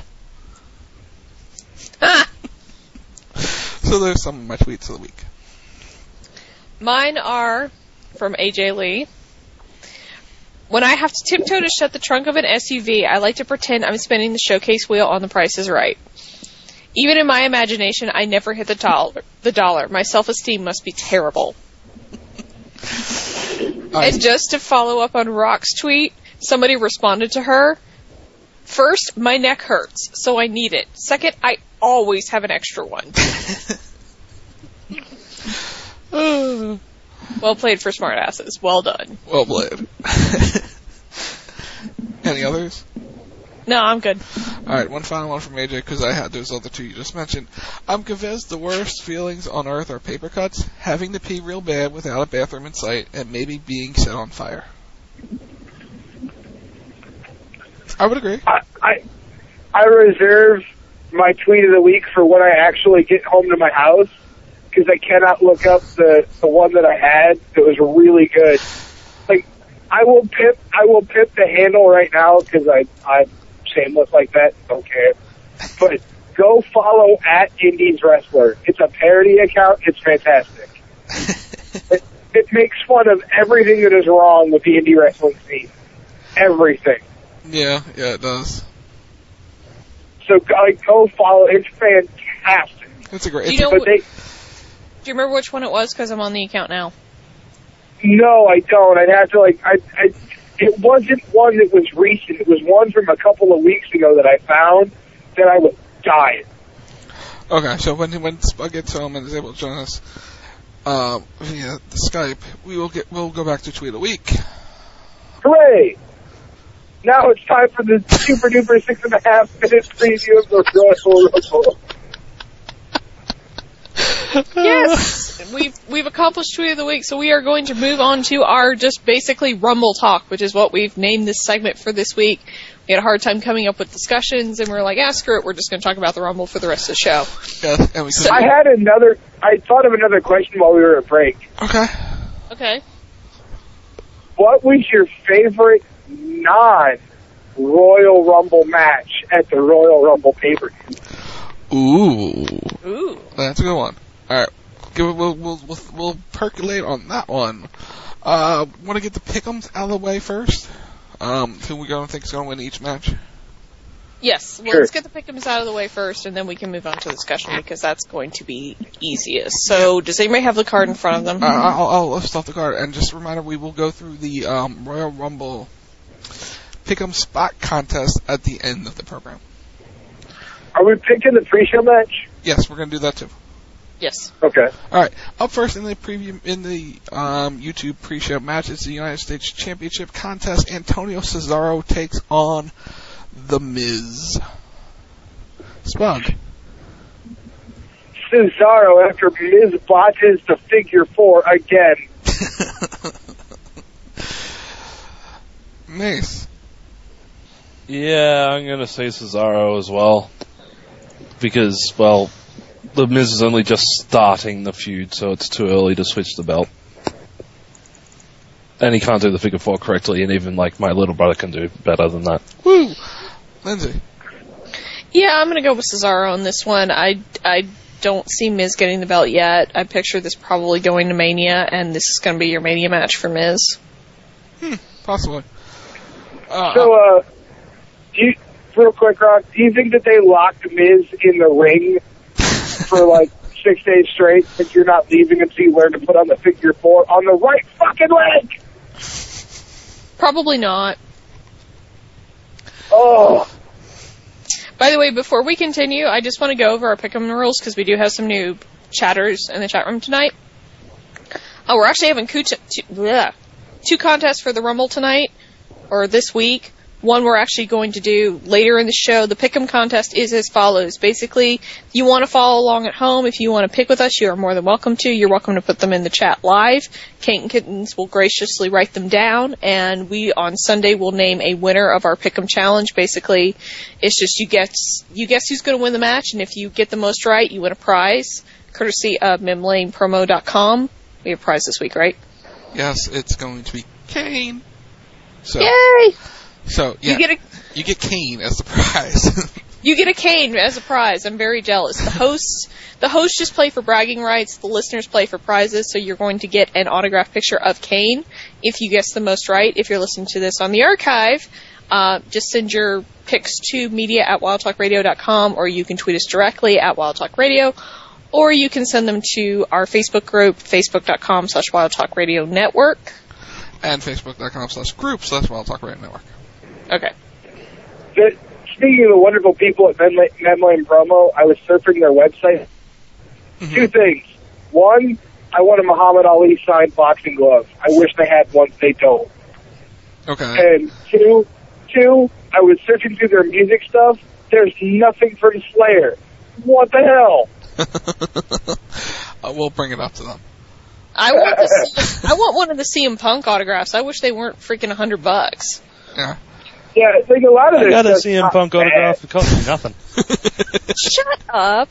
Ah. So there's some of my tweets of the week. Mine are from A J Lee. When I have to tiptoe to shut the trunk of an S U V, I like to pretend I'm spinning the showcase wheel on The Price is Right. Even in my imagination, I never hit the dollar. The dollar. My self-esteem must be terrible. And just to follow up on Rock's tweet, somebody responded to her. First, my neck hurts, so I need it. Second, I always have an extra one. Well played for smartasses. Well done. Well played. Any others? No, I'm good. Alright, one final one from A J, because I had those other two you just mentioned. I'm convinced the worst feelings on earth are paper cuts, having to pee real bad without a bathroom in sight, and maybe being set on fire. I would agree. I, I, I reserve my tweet of the week for when I actually get home to my house, because I cannot look up the, the one that I had that was really good. Like, I will pip, I will pip the handle right now, because I, I'm shameless like that, don't care. But go follow at Indies Wrestler. It's a parody account. It's fantastic. it, it makes fun of everything that is wrong with the indie wrestling scene. Everything. Yeah, yeah, it does. So like, go follow. It's fantastic. It's a great. Do you, know but wh- they, do you remember which one it was? Because I'm on the account now. No, I don't. I'd have to like. I, I. It wasn't one that was recent. It was one from a couple of weeks ago that I found that I was dying. Okay, so when when Spud gets home and is able to join us uh, via the Skype, we will get we'll go back to tweet a week. Hooray! Now it's time for the super duper six and a half minute preview of the Royal Rumble. Yes, we've we've accomplished tweet of the week, so we are going to move on to our just basically Rumble talk, which is what we've named this segment for this week. We had a hard time coming up with discussions, and we were like, ah, screw it, we're just going to talk about the Rumble for the rest of the show. Yeah, and we so, I had another. I thought of another question while we were at break. Okay. Okay. What was your favorite non-Royal Rumble match at the Royal Rumble pay-per-view? Ooh. Ooh. That's a good one. Alright. We'll, we'll, we'll, we'll percolate on that one. Uh, want to get the pick'ems out of the way first? Um, who we going to think is going to win each match? Yes. Well, sure. Let's get the pick'ems out of the way first, and then we can move on to the discussion, because that's going to be easiest. So, does anybody have the card in front of them? Uh, I'll, I'll lift off the card, and just a reminder, we will go through the um, Royal Rumble pick'em spot contest at the end of the program. Are we picking the pre-show match? Yes, we're going to do that too. Yes. Okay. All right. Up first in the preview in the um, YouTube pre-show match is the United States Championship contest. Antonio Cesaro takes on The Miz. Spug. Cesaro after Miz botches the figure four again. Mace. Yeah, I'm going to say Cesaro as well. Because, well, The Miz is only just starting the feud, so it's too early to switch the belt. And he can't do the figure four correctly, and even, like, my little brother can do better than that. Woo! Lindsay. Yeah, I'm going to go with Cesaro on this one. I, I don't see Miz getting the belt yet. I picture this probably going to Mania, and this is going to be your Mania match for Miz. Hmm, possibly. Uh, so, uh, do you, real quick, Rock, do you think that they locked Miz in the ring for like six days straight, but you're not leaving until you learn to put on the figure four on the right fucking leg? Probably not. Oh. By the way, before we continue, I just want to go over our pick'em rules, because we do have some new chatters in the chat room tonight. Oh, we're actually having two, two, bleh, two contests for the Rumble tonight, or this week. one we're actually going to do later in the show. The Pick'em contest is as follows. Basically, you want to follow along at home. If you want to pick with us, you are more than welcome to. You're welcome to put them in the chat live. Kate and Kittens will graciously write them down, and we on Sunday will name a winner of our Pick'em challenge. Basically, it's just you guess you guess who's going to win the match, and if you get the most right, you win a prize, courtesy of mim lane promo dot com. We have a prize this week, right? Yes, it's going to be Kane. So, Yay! So yeah, you get a you get Kane as the prize. You get a cane as a prize. I'm very jealous. The hosts, the hosts just play for bragging rights. The listeners play for prizes. So you're going to get an autographed picture of Kane if you guess the most right. If you're listening to this on the archive, uh, just send your pics to media at wild talk radio dot com, or you can tweet us directly at wild talk radio, or you can send them to our Facebook group, facebook dot com slash wild talk radio network, and facebook dot com slash group slash wild talk radio network. Okay. Good. Speaking of the wonderful people at Memlane Promo, I was surfing their website. Mm-hmm. Two things. One, I want a Muhammad Ali signed boxing glove. I wish they had one. They don't. Okay. And two, two, I was searching through their music stuff. There's nothing from Slayer. What the hell? uh, we'll bring it up to them. I want the C- I want one of the C M Punk autographs. I wish they weren't freaking a hundred bucks. Yeah. Yeah, I think a lot of I this got a stuff's C M not Punk bad. autograph. It cost me nothing. Shut up.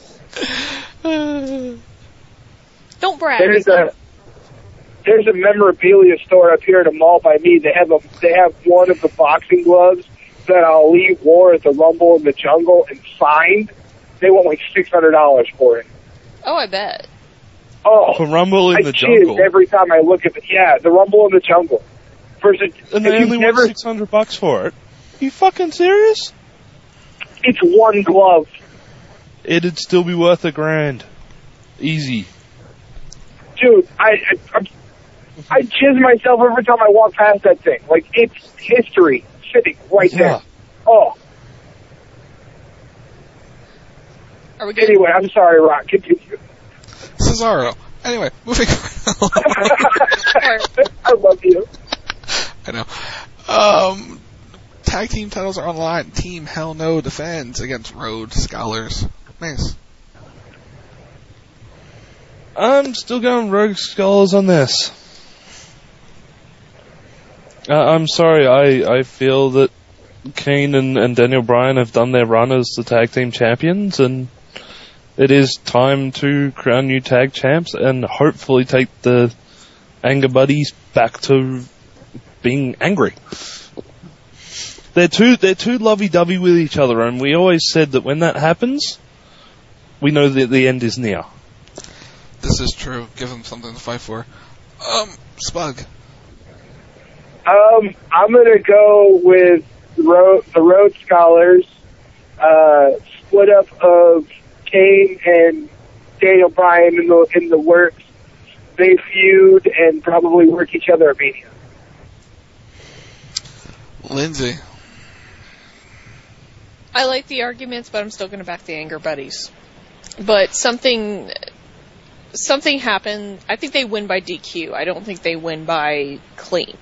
Don't brag. There's a there's a memorabilia store up here at a mall by me. They have a they have one of the boxing gloves that Ali wore at the Rumble in the Jungle and signed. They want like six hundred dollars for it. Oh, I bet. Oh, For Rumble in I the jizz Jungle. every time I look at it. Yeah, the Rumble in the Jungle. First, And they only want six hundred bucks for it. You fucking serious? It's one glove. It'd still be worth a grand. Easy. Dude, I, I, I'm, I jizz myself every time I walk past that thing. Like, it's history sitting right Yeah. there. Oh. Are we good? Anyway, I'm sorry, Rock. Continue. Cesaro. Anyway, moving on. I love you. I know. Um, tag team titles are online. Team Hell No defends against Rhodes Scholars. Nice. I'm still going Rogue Scholars on this. Uh, I'm sorry, I, I feel that Kane and, and Daniel Bryan have done their run as the tag team champions, and it is time to crown new tag champs and hopefully take the Anger Buddies back to being angry. They're too they're too lovey-dovey with each other, and we always said that when that happens, we know that the end is near. This is true. Give them something to fight for. Um, Spug. Um, I'm going to go with Ro- the Rhodes Scholars, uh, split up of Kane and Daniel Bryan in the, in the works. They feud and probably work each other at Mania. Lindsay. I like the arguments, but I'm still going to back the Anger Buddies. But something, something happened. I think they win by D Q. I don't think they win by clean.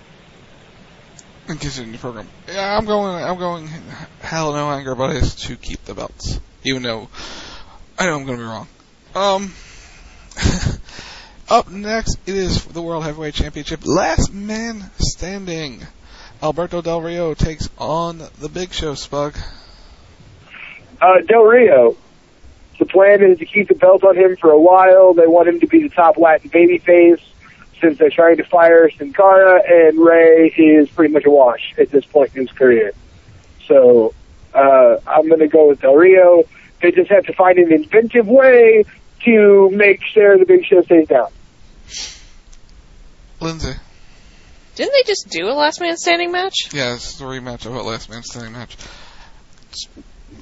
And continue the program. Yeah, I'm going. I'm going. Hell No Anger Buddies to keep the belts, even though I know I'm going to be wrong. Um. Up next, it is the World Heavyweight Championship. Last man standing. Alberto Del Rio takes on the Big Show, Spug. Uh, Del Rio. The plan is to keep the belt on him for a while. They want him to be the top Latin babyface since they're trying to fire Sin Cara, and Rey is pretty much a wash at this point in his career. So uh, I'm going to go with Del Rio. They just have to find an inventive way to make sure the Big Show stays down. Lindsay. Didn't they just do a last man standing match? Yeah, it's the rematch of a last man standing match. Just,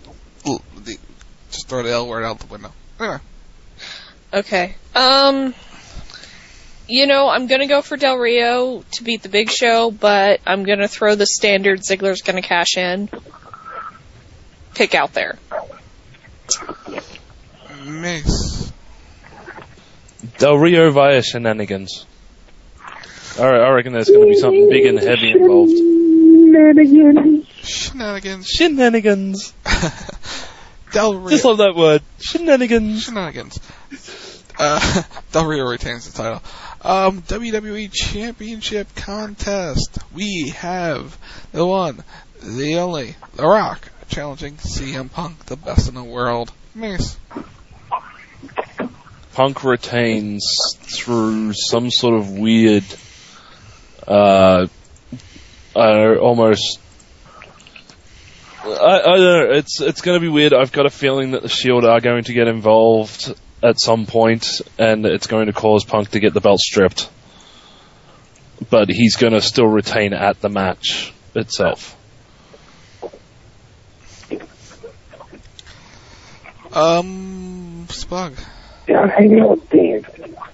just throw the L word out the window. Anyway. Okay. Um, you know, I'm going to go for Del Rio to beat the Big Show, but I'm going to throw the standard Ziggler's going to cash in pick out there. Mace. Del Rio via shenanigans. Alright, I reckon there's going to be something big and heavy involved. Shenanigans. Shenanigans. Shenanigans. Del Rio. Just love that word. Shenanigans. Shenanigans. Uh, Del Rio retains the title. Um, W W E Championship Contest. We have the one, the only, The Rock, challenging C M Punk, the best in the world. Mace. Punk retains through some sort of weird, uh, uh almost. I, I don't know. It's it's going to be weird. I've got a feeling that the Shield are going to get involved at some point, and it's going to cause Punk to get the belt stripped. But he's going to still retain at the match itself. Um, Spug. Yeah, I'm hanging out with Dave.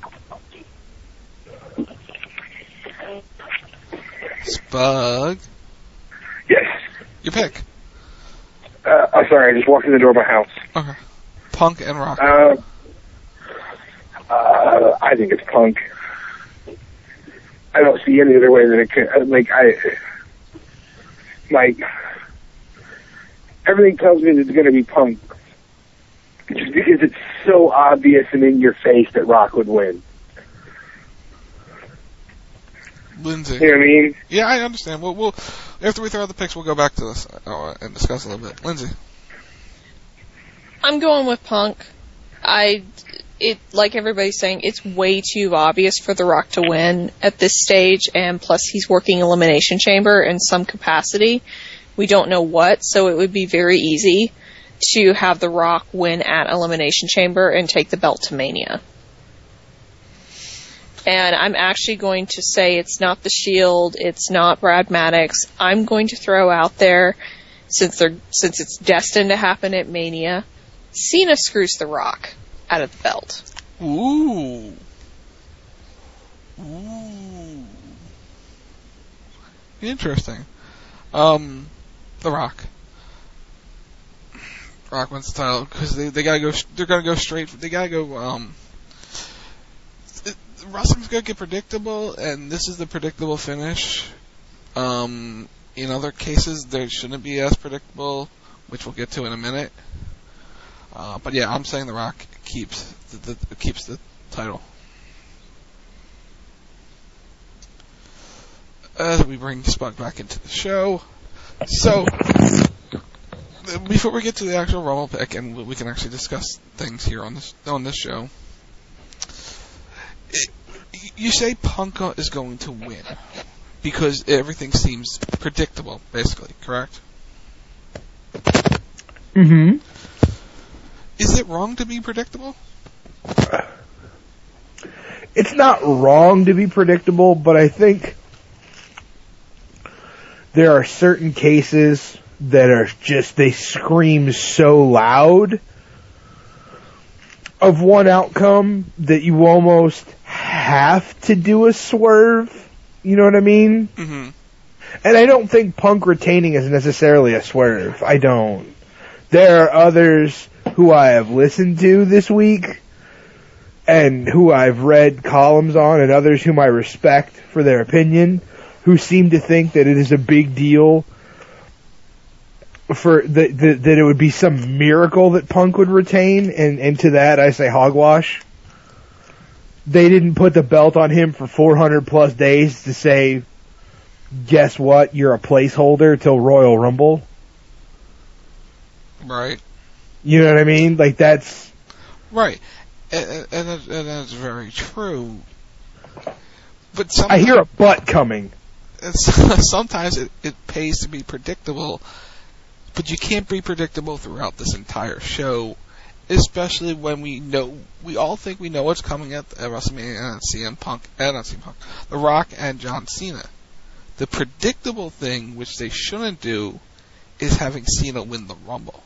Spug. Yes. Your pick. Uh, I'm sorry, I just walked in the door of my house. Okay. Punk and Rock. Uh, uh, I think it's Punk. I don't see any other way that it could. Like I, like everything tells me that it's going to be Punk, just because it's so obvious and in your face that Rock would win. Lindsay. You know what I mean? Yeah, I understand. We'll, we'll after we throw out the picks, we'll go back to this uh, and discuss a little bit. Lindsay. I'm going with Punk. I, it like everybody's saying, it's way too obvious for The Rock to win at this stage, and plus he's working Elimination Chamber in some capacity. We don't know what, so it would be very easy to have The Rock win at Elimination Chamber and take the belt to Mania. And I'm actually going to say it's not the Shield, it's not Brad Maddox. I'm going to throw out there, since they're since it's destined to happen at Mania, Cena screws The Rock out of the belt. Ooh. Ooh. Interesting. Um, The Rock. Rock wins the title because they they gotta go. They're gonna go straight. They gotta go. Um, it, wrestling's gonna get predictable, and this is the predictable finish. Um, in other cases, they shouldn't be as predictable, which we'll get to in a minute. Uh, but yeah, I'm saying The Rock keeps the, the keeps the title. As we bring Spunk back into the show, so before we get to the actual Rumble pick, and we can actually discuss things here on this on this show, it, you say Punk is going to win because everything seems predictable, basically, correct? Mm-hmm. Is it wrong to be predictable? It's not wrong to be predictable, but I think there are certain cases that are just, they scream so loud of one outcome that you almost have to do a swerve. You know what I mean? Mm-hmm. And I don't think Punk retaining is necessarily a swerve. I don't. There are others who I have listened to this week and who I've read columns on, and others whom I respect for their opinion, who seem to think that it is a big deal for the, the, that it would be some miracle that Punk would retain, and, and to that I say hogwash. They didn't put the belt on him for four hundred plus days to say, guess what, you're a placeholder till Royal Rumble. Right. You know what I mean? Like, that's... Right. And, and, and that's very true. But I hear a butt coming. It's, sometimes it, it pays to be predictable, but you can't be predictable throughout this entire show, especially when we know, we all think we know what's coming at, at WrestleMania and C M Punk, and not C M Punk, The Rock and John Cena. The predictable thing, which they shouldn't do, is having Cena win the Rumble.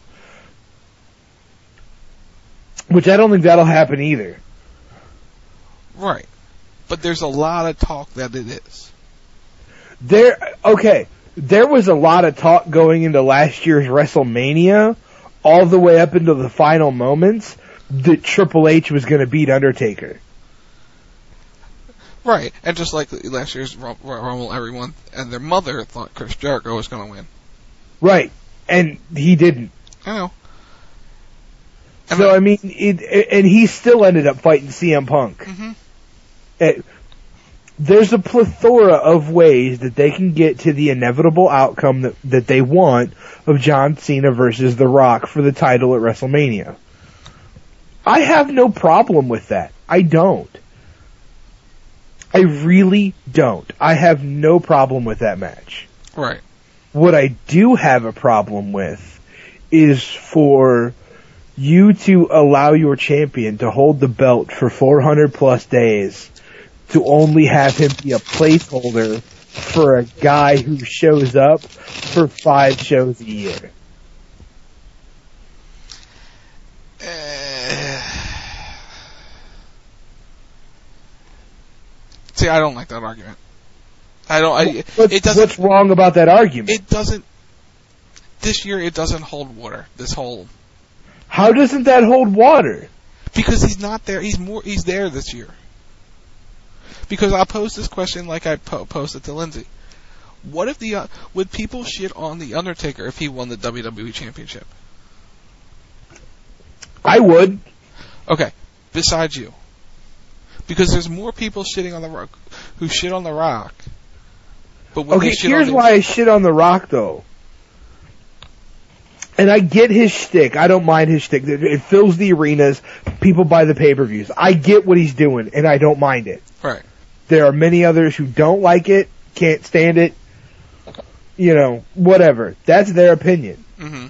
Which I don't think that'll happen either. Right. But there's a lot of talk that it is. There, okay, there was a lot of talk going into last year's WrestleMania, all the way up into the final moments, that Triple H was going to beat Undertaker. Right, and just like last year's Rumble, everyone and their mother thought Chris Jericho was going to win. Right, and he didn't. I know. And so, I mean, it, and he still ended up fighting C M Punk. Mm-hmm. It, there's a plethora of ways that they can get to the inevitable outcome that, that they want of John Cena versus The Rock for the title at WrestleMania. I have no problem with that. I don't. I really don't. I have no problem with that match. Right. What I do have a problem with is for you to allow your champion to hold the belt for four hundred plus days to only have him be a placeholder for a guy who shows up for five shows a year. See, I don't like that argument. I don't. I, what's, it doesn't. What's wrong about that argument? It doesn't. This year, it doesn't hold water. This whole. How doesn't that hold water? Because he's not there. He's more. He's there this year. Because I'll pose this question like I po- posed it to Lindsay. What if the uh, would people shit on the Undertaker if he won the W W E Championship? I would. Okay. Besides you. Because there's more people shitting on the Rock who shit on the Rock. But when okay, they shit here's on why I shit on the Rock though. And I get his shtick. I don't mind his shtick. It fills the arenas. People buy the pay-per-views. I get what he's doing, and I don't mind it. Right. There are many others who don't like it, can't stand it. You know, whatever. That's their opinion. Mm-hmm.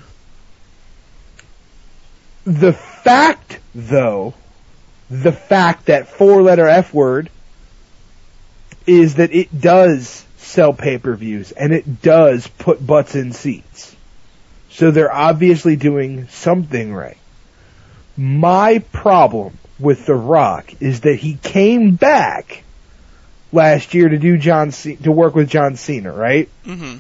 The fact, though, the fact that four-letter F word is that it does sell pay-per-views, and it does put butts in seats. So they're obviously doing something right. My problem with The Rock is that he came back last year to do John C- to work with John Cena, right? Mm-hmm.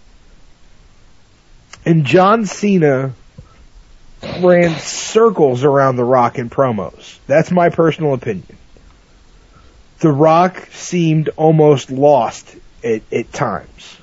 And John Cena ran circles around The Rock in promos. That's my personal opinion. The Rock seemed almost lost at, at times.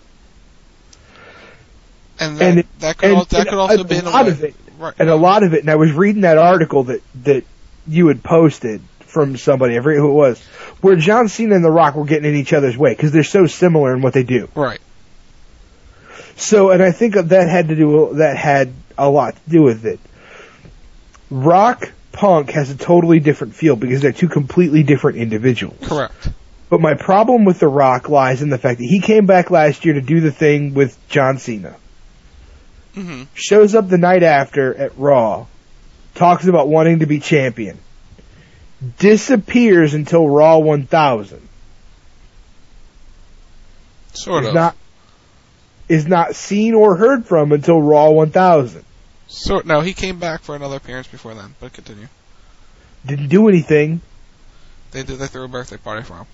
And that, and it, that could, and, al- that and could also a, be a lot way. of it, Right. and a lot of it. And I was reading that article that that you had posted from somebody, I forget who it was, where John Cena and The Rock were getting in each other's way because they're so similar in what they do. Right. So, and I think that had to do that had a lot to do with it. Rock Punk has a totally different feel because they're two completely different individuals. Correct. But my problem with The Rock lies in the fact that he came back last year to do the thing with John Cena. Mm-hmm. Shows up the night after at Raw, talks about wanting to be champion, disappears until Raw one thousand. Sort is of. Not, is not seen or heard from until Raw one thousand. So, no, he came back for another appearance before then, but continue. Didn't do anything. They did. They threw a birthday party for him.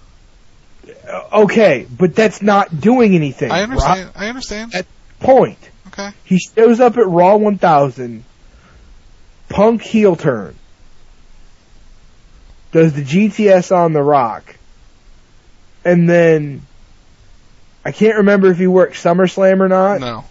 Okay, but that's not doing anything. I understand. Rock. I understand. At point. Okay. He shows up at Raw one thousand, Punk heel turn, does the G T S on The Rock, and then I can't remember if he worked SummerSlam or not. No.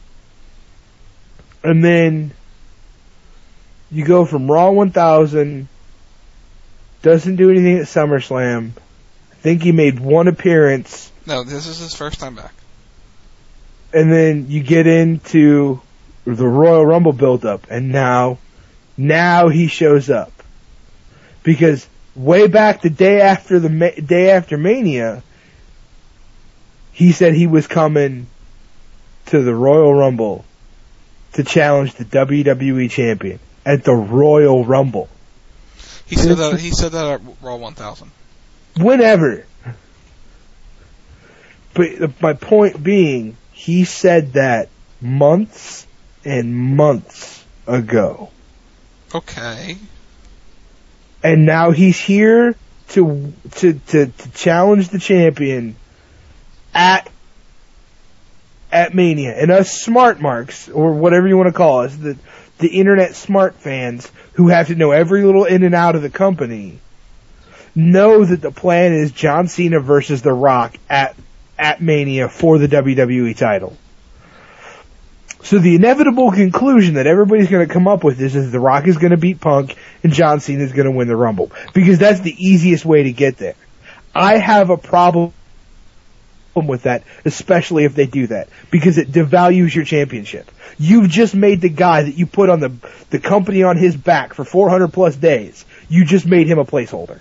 And then you go from Raw one thousand, doesn't do anything at SummerSlam. I think he made one appearance. No, this is his first time back. And then you get into the Royal Rumble build-up, and now, now he shows up. Because way back the day after the ma- day after Mania, he said he was coming to the Royal Rumble to challenge the W W E champion at the Royal Rumble. He said that. He said that at Raw one thousand. Whenever. But my point being, he said that months and months ago. Okay. And now he's here to to to, to challenge the champion at at Mania. And us smart marks, or whatever you want to call us, the the internet smart fans who have to know every little in and out of the company, know that the plan is John Cena versus The Rock at at Mania for the W W E title. So the inevitable conclusion that everybody's going to come up with is, is The Rock is going to beat Punk and John Cena is going to win the Rumble. Because that's the easiest way to get there. I have a problem with that, especially if they do that, because it devalues your championship. You've just made the guy that you put on the the company on his back for four hundred plus days, you just made him a placeholder.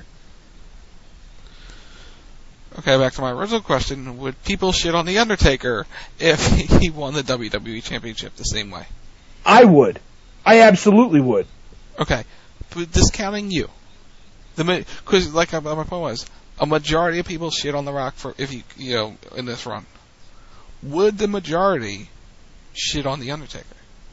Okay, back to my original question. Would people shit on The Undertaker if he won the W W E Championship the same way? I would. I absolutely would. Okay, but discounting you. Because, like my point was, a majority of people shit on The Rock for if you you know in this run. Would the majority shit on The Undertaker?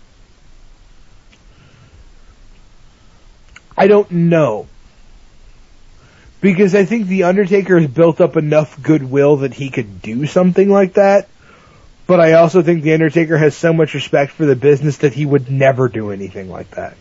I don't know. Because I think The Undertaker has built up enough goodwill that he could do something like that. But I also think The Undertaker has so much respect for the business that he would never do anything like that.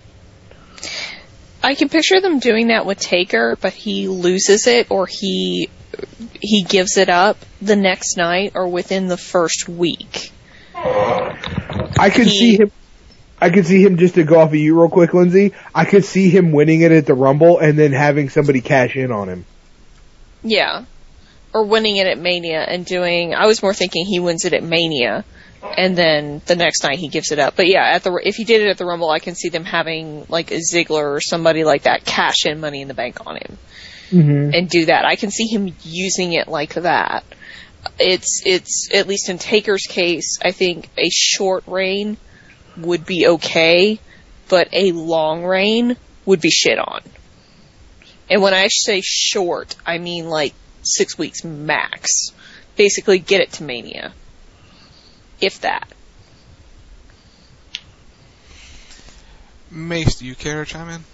I can picture them doing that with Taker, but he loses it or he he gives it up the next night or within the first week. I could he, see him I could see him, just to go off of you real quick, Lindsay, I could see him winning it at the Rumble and then having somebody cash in on him. Yeah. Or winning it at Mania and doing, I was more thinking he wins it at Mania and then the next night he gives it up. But yeah, at the if he did it at the Rumble, I can see them having like a Ziggler or somebody like that cash in Money in the Bank on him. Mm-hmm. And do that. I can see him using it like that. It's, it's, at least in Taker's case, I think a short reign would be okay, but a long reign would be shit on. And when I say short, I mean like six weeks max. Basically, get it to Mania. If that. Mace, do you care to chime in?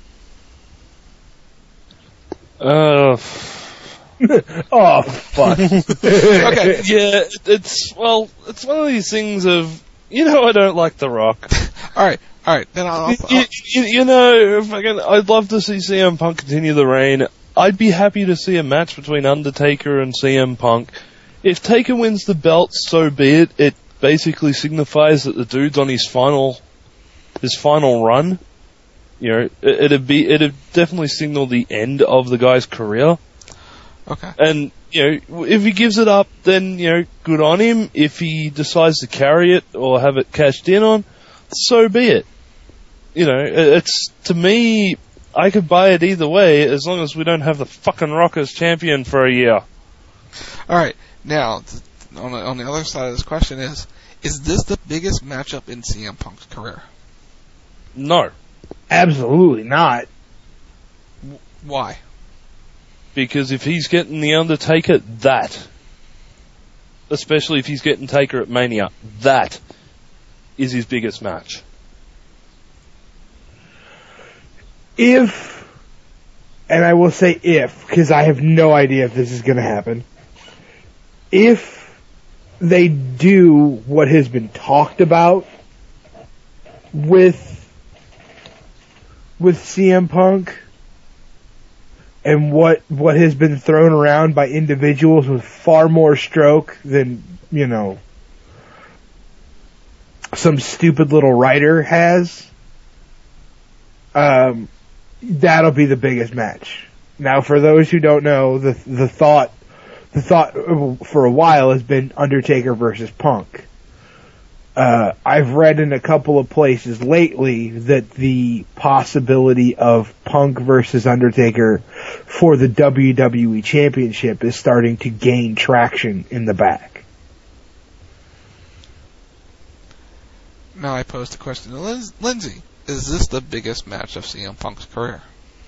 Uh... oh, fuck. Okay. Yeah, it's, well, it's one of these things of, you know I don't like The Rock. Alright, alright, then I'll... I'll, you, you, you know, if I can, I'd love to see C M Punk continue the reign. I'd be happy to see a match between Undertaker and C M Punk. If Taker wins the belt, so be it. It basically signifies that the dude's on his final, his final run. You know, it, it'd be, it'd definitely signal the end of the guy's career. Okay. And, you know, if he gives it up, then, you know, good on him. If he decides to carry it or have it cashed in on, so be it. You know, it's, to me, I could buy it either way as long as we don't have the fucking Rock as champion for a year. Alright, now, on the, on the other side of this question is, is this the biggest matchup in C M Punk's career? No. Absolutely not. Why? Because if he's getting The Undertaker, that, especially if he's getting Taker at Mania, that is his biggest match. If, and I will say if, because I have no idea if this is going to happen, if they do what has been talked about with with C M Punk, and what what has been thrown around by individuals with far more stroke than, you know, some stupid little writer has, um, that'll be the biggest match. Now, for those who don't know, the the thought the thought for a while has been Undertaker versus Punk. Uh, I've read in a couple of places lately that the possibility of Punk versus Undertaker for the W W E Championship is starting to gain traction in the back. Now I pose the question to Liz- Lindsay. Is this the biggest match of C M Punk's career?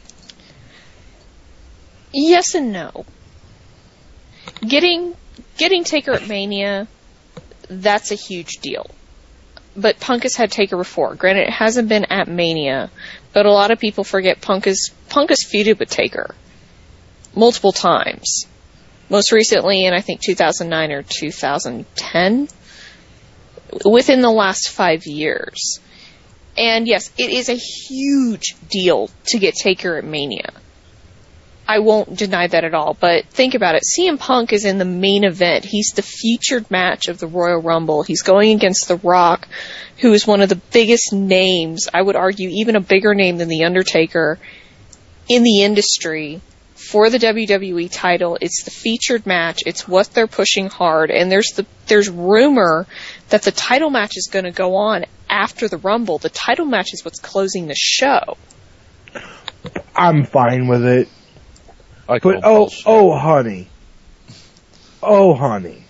Yes and no. Getting getting Taker at Mania, that's a huge deal. But Punk has had Taker before. Granted, it hasn't been at Mania, but a lot of people forget Punk is Punk is feuded with Taker multiple times. Most recently in, I think, two thousand nine or two thousand ten. Within the last five years. And yes, it is a huge deal to get Taker at Mania. I won't deny that at all, but think about it. C M Punk is in the main event. He's the featured match of the Royal Rumble. He's going against The Rock, who is one of the biggest names, I would argue even a bigger name than The Undertaker, in the industry for the W W E title. It's the featured match. It's what they're pushing hard, and there's the there's rumor that the title match is going to go on after the Rumble. The title match is what's closing the show. I'm fine with it. I but oh, oh, honey, oh, honey,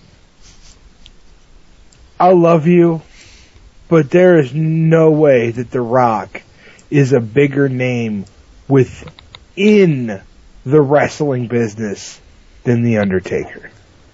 I love you, but there is no way that The Rock is a bigger name within the wrestling business than The Undertaker.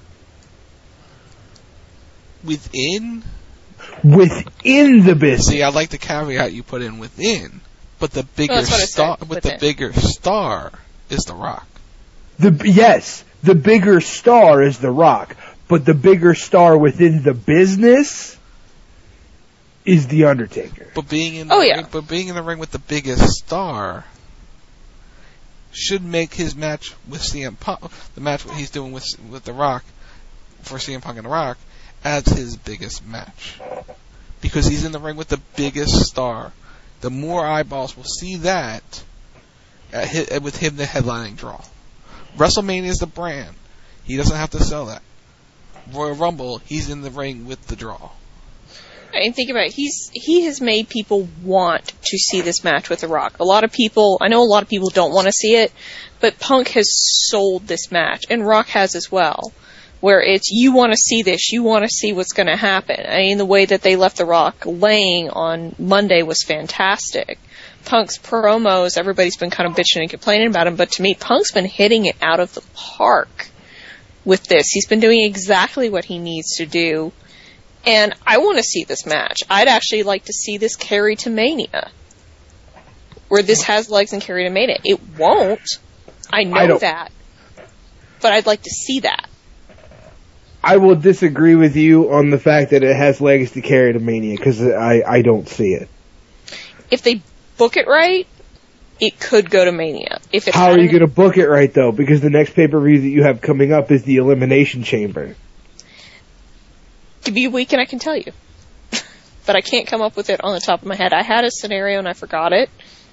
Within? Within the business. See, I like the caveat you put in within, but the bigger Well, that's what I star, said, but the within. bigger star is The Rock. The yes, the bigger star is The Rock, but the bigger star within the business is The Undertaker. But being in the Oh, yeah. ring, but being in the ring with the biggest star should make his match with C M Punk, the match what he's doing with with The Rock for C M Punk and The Rock, as his biggest match, because he's in the ring with the biggest star. The more eyeballs will see that at his, with him the headlining draw. WrestleMania is the brand. He doesn't have to sell that. Royal Rumble, he's in the ring with the draw. And think about it, he's he has made people want to see this match with The Rock. A lot of people, I know a lot of people don't want to see it, but Punk has sold this match, and Rock has as well, where it's, you want to see this, you want to see what's going to happen. I mean, the way that they left The Rock laying on Monday was fantastic. Punk's promos, everybody's been kind of bitching and complaining about him, but to me, Punk's been hitting it out of the park with this. He's been doing exactly what he needs to do. And I want to see this match. I'd actually like to see this carry to Mania, where this has legs and carry to Mania. It won't. I know I don't- that. But I'd like to see that. I will disagree with you on the fact that it has legs to carry to Mania, because I, I don't see it. If they book it right, it could go to Mania. If it How are hadn't- you going to book it right, though? Because the next pay-per-view that you have coming up is the Elimination Chamber. Give me a week and I can tell you. But I can't come up with it on the top of my head. I had a scenario and I forgot it.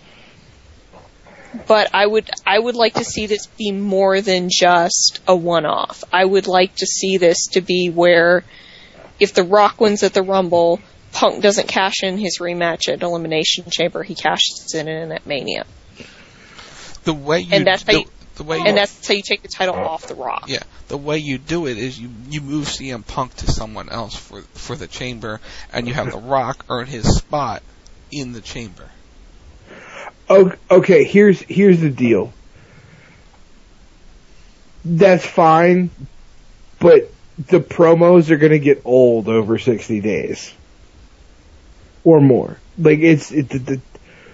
But I would I would like to see this be more than just a one-off. I would like to see this to be where if The Rock wins at the Rumble, Punk doesn't cash in his rematch at Elimination Chamber, he cashes it in at Mania. The way you And that's how the, you, the way and you, that's how you take the title off The Rock. yeah, the way you do it is you you move C M Punk to someone else for for the Chamber, and you have The Rock earn his spot in the Chamber. O- Okay, here's here's the deal. That's fine, but the promos are going to get old over sixty days or more. Like it's it, the, the,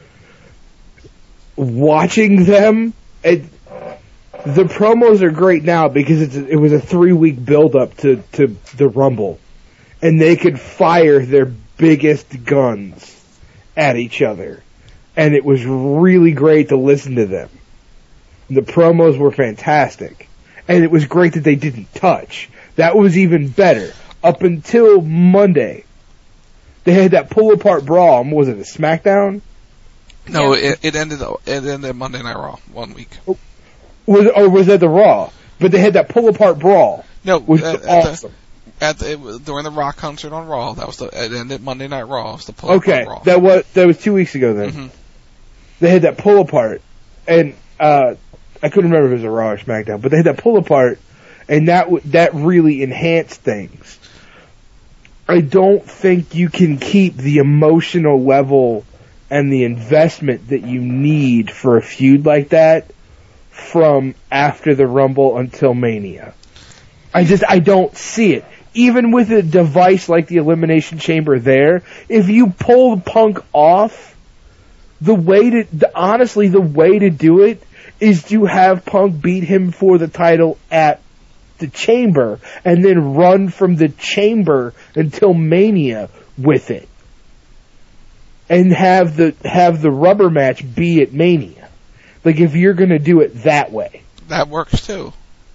watching them. It, the promos are great now because it's it was a three week build up to to the Rumble, and they could fire their biggest guns at each other. And it was really great to listen to them. The promos were fantastic. And it was great that they didn't touch. That was even better. Up until Monday, they had that pull-apart brawl. Was it a SmackDown? No, it, it ended it ended Monday Night Raw one week. Was, or was that the Raw? But they had that pull-apart brawl. No, which at, was at awesome. The, at the, it was during the Rock concert on Raw, that was the it ended Monday Night Raw. It was the pull Okay, Raw. that was that was two weeks ago then. Mhm. They had that pull apart, and uh, I couldn't remember if it was a Raw or SmackDown, but they had that pull apart, and that w- that really enhanced things. I don't think you can keep the emotional level and the investment that you need for a feud like that from after the Rumble until Mania. I just I don't see it. Even with a device like the Elimination Chamber there, if you pull Punk off, the way to, the, honestly, the way to do it is to have Punk beat him for the title at the Chamber, and then run from the Chamber until Mania with it, and have the have the rubber match be at Mania. Like if you're gonna do it that way. that works too.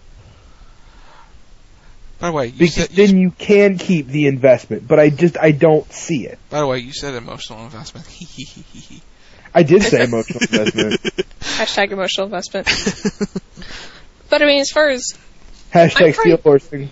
By the way, you because said, you then you can keep the investment, but I just I don't see it. By the way, you said emotional investment. I did say emotional investment. Hashtag emotional investment. But I mean, as far as hashtag steel horsing.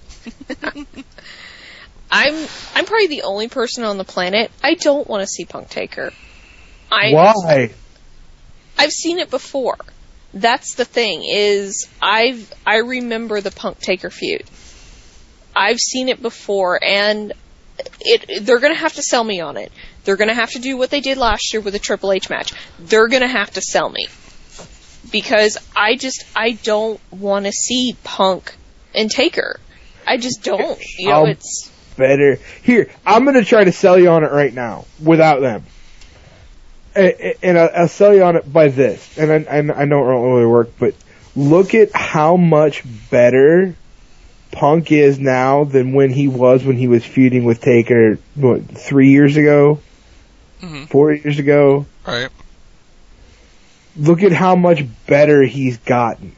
I'm I'm probably the only person on the planet I don't want to see Punk Taker. I, Why? I've seen it before. That's the thing, is I've I remember the Punk Taker feud. I've seen it before, and it they're going to have to sell me on it. They're going to have to do what they did last year with a Triple H match. They're going to have to sell me. Because I just, I don't want to see Punk and Taker. I just don't. You know, I'll it's... better. Here, I'm going to try to sell you on it right now, without them. And, and I'll sell you on it by this. And I, I know it won't really work, but look at how much better Punk is now than when he was when he was feuding with Taker, what, three years ago? Mm-hmm. Four years ago? Right. Look at how much better he's gotten.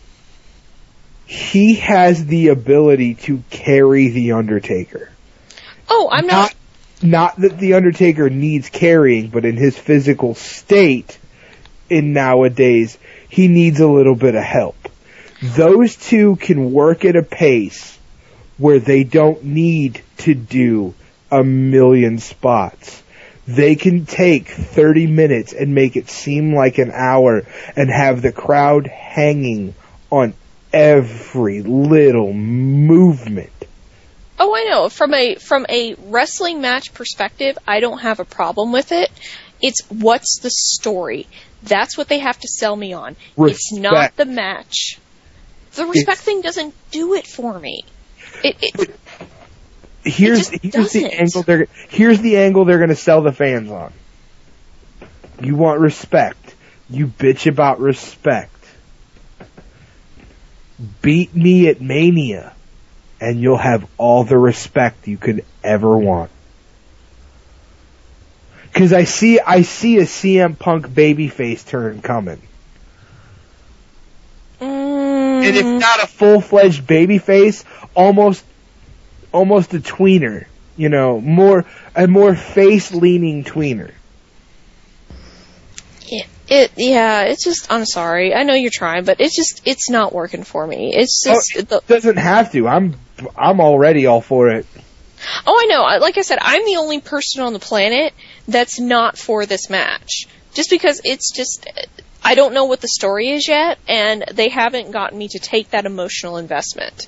He has the ability to carry The Undertaker. Oh, I'm not... Not, not that The Undertaker needs carrying, but in his physical state, in nowadays, he needs a little bit of help. Those two can work at a pace where they don't need to do a million spots. They can take thirty minutes and make it seem like an hour and have the crowd hanging on every little movement. Oh, I know. From a from a wrestling match perspective, I don't have a problem with it. It's what's the story. That's what they have to sell me on. Respect. It's not the match. The respect It's, thing doesn't do it for me. It, it here's it here's the doesn't. angle they're here's the angle they're going to sell the fans on. You want respect. You bitch about respect. Beat me at Mania, and you'll have all the respect you could ever want. Because I see I see a C M Punk babyface turn coming. Mm. And if not a full-fledged babyface, almost, almost a tweener. You know, more a more face-leaning tweener. It, it, yeah, it's just, I'm sorry. I know you're trying, but it's just, it's not working for me. It's just, oh, it the, doesn't have to. I'm, I'm already all for it. Oh, I know. Like I said, I'm the only person on the planet that's not for this match. Just because it's just, I don't know what the story is yet, and they haven't gotten me to take that emotional investment.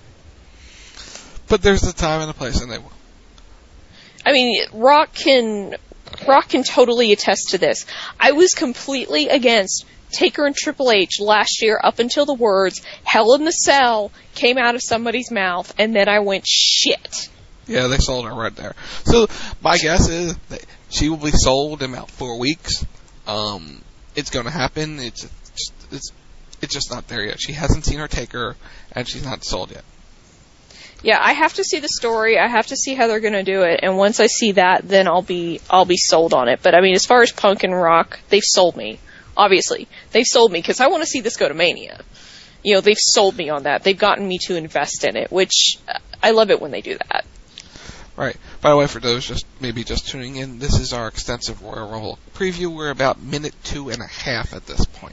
But there's a time and a place, and they will. I mean, Rock can, Rock can totally attest to this. I was completely against Taker and Triple H last year up until the words, Hell in the Cell, came out of somebody's mouth, and then I went, shit. Yeah, they sold her right there. So, my guess is that she will be sold in about four weeks. Um, it's going to happen. It's just, it's it's just not there yet. She hasn't seen her Taker, and she's not sold yet. Yeah, I have to see the story. I have to see how they're going to do it, and once I see that, then I'll be I'll be sold on it. But I mean, as far as Punk and Rock, they've sold me. Obviously, they've sold me because I want to see this go to Mania. You know, they've sold me on that. They've gotten me to invest in it, which uh, I love it when they do that. Right. By the way, for those just maybe just tuning in, this is our extensive Royal Rumble preview. We're about minute two and a half at this point.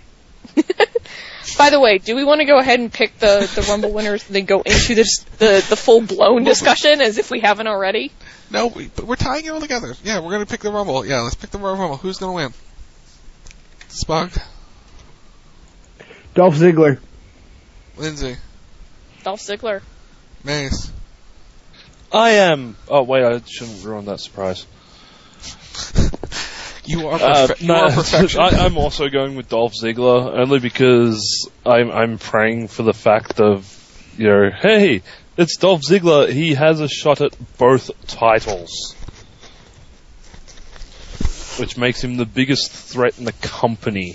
By the way, do we want to go ahead and pick the, the Rumble winners and then go into this, the, the full-blown discussion as if we haven't already? No, we, but we're tying it all together. Yeah, we're going to pick the Rumble. Yeah, let's pick the Royal Rumble. Who's going to win? Spug? Dolph Ziggler. Lindsay? Dolph Ziggler. Mace? I am... Oh, wait, I shouldn't ruin that surprise. You are, uh, perfe- you no, are perfection. I, I'm also going with Dolph Ziggler, only because I'm, I'm praying for the fact of, you know, hey, it's Dolph Ziggler, he has a shot at both titles. Which makes him the biggest threat in the company.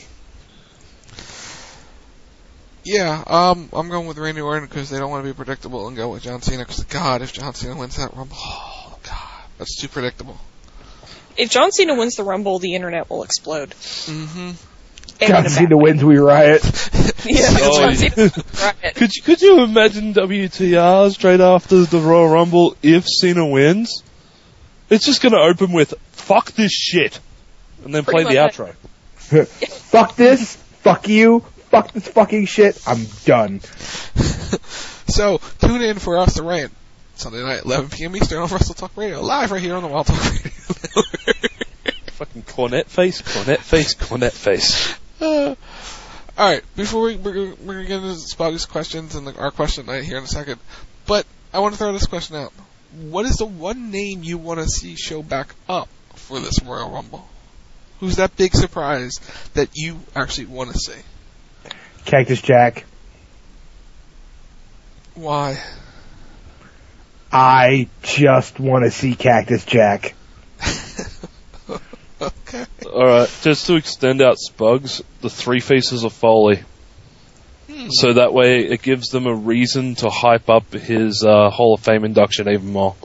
Yeah, um, I'm going with Randy Orton because they don't want to be predictable and go with John Cena because, God, if John Cena wins that Rumble, oh, God, that's too predictable. If John Cena wins the Rumble, the internet will explode. Mm-hmm. John Cena wins, we riot. Yeah, Oh, John Cena. yeah. Could you could you imagine W T R straight after the Royal Rumble if Cena wins? It's just going to open with "fuck this shit" and then Pretty play the much outro. Fuck this. Fuck you. Fuck this fucking shit. I'm done. So, tune in for us to rant. Sunday night, eleven p.m. Eastern on Wrestle Talk Radio, live right here on the Wild Talk Radio Network. Fucking cornet face, cornet face, cornet face. Uh, Alright, before we, we're, we're going to get into Spotty's questions and the, our question night here in a second, but I want to throw this question out. What is the one name you want to see show back up for this Royal Rumble? Who's that big surprise that you actually want to see? Cactus Jack. Why? I just want to see Cactus Jack. Okay. Alright, just to extend out Spugs, the three faces of Foley. Hmm. So that way it gives them a reason to hype up his uh, Hall of Fame induction even more.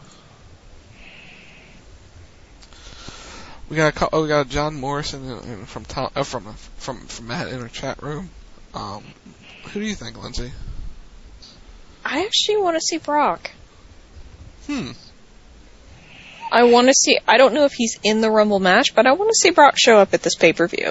We got a, co- oh, we got John Morrison in, in, from Tom, uh, from from from Matt in our chat room. Um, who do you think, Lindsay? I actually want to see Brock. Hmm. I want to see, I don't know if he's in the Rumble match, but I want to see Brock show up at this pay-per-view.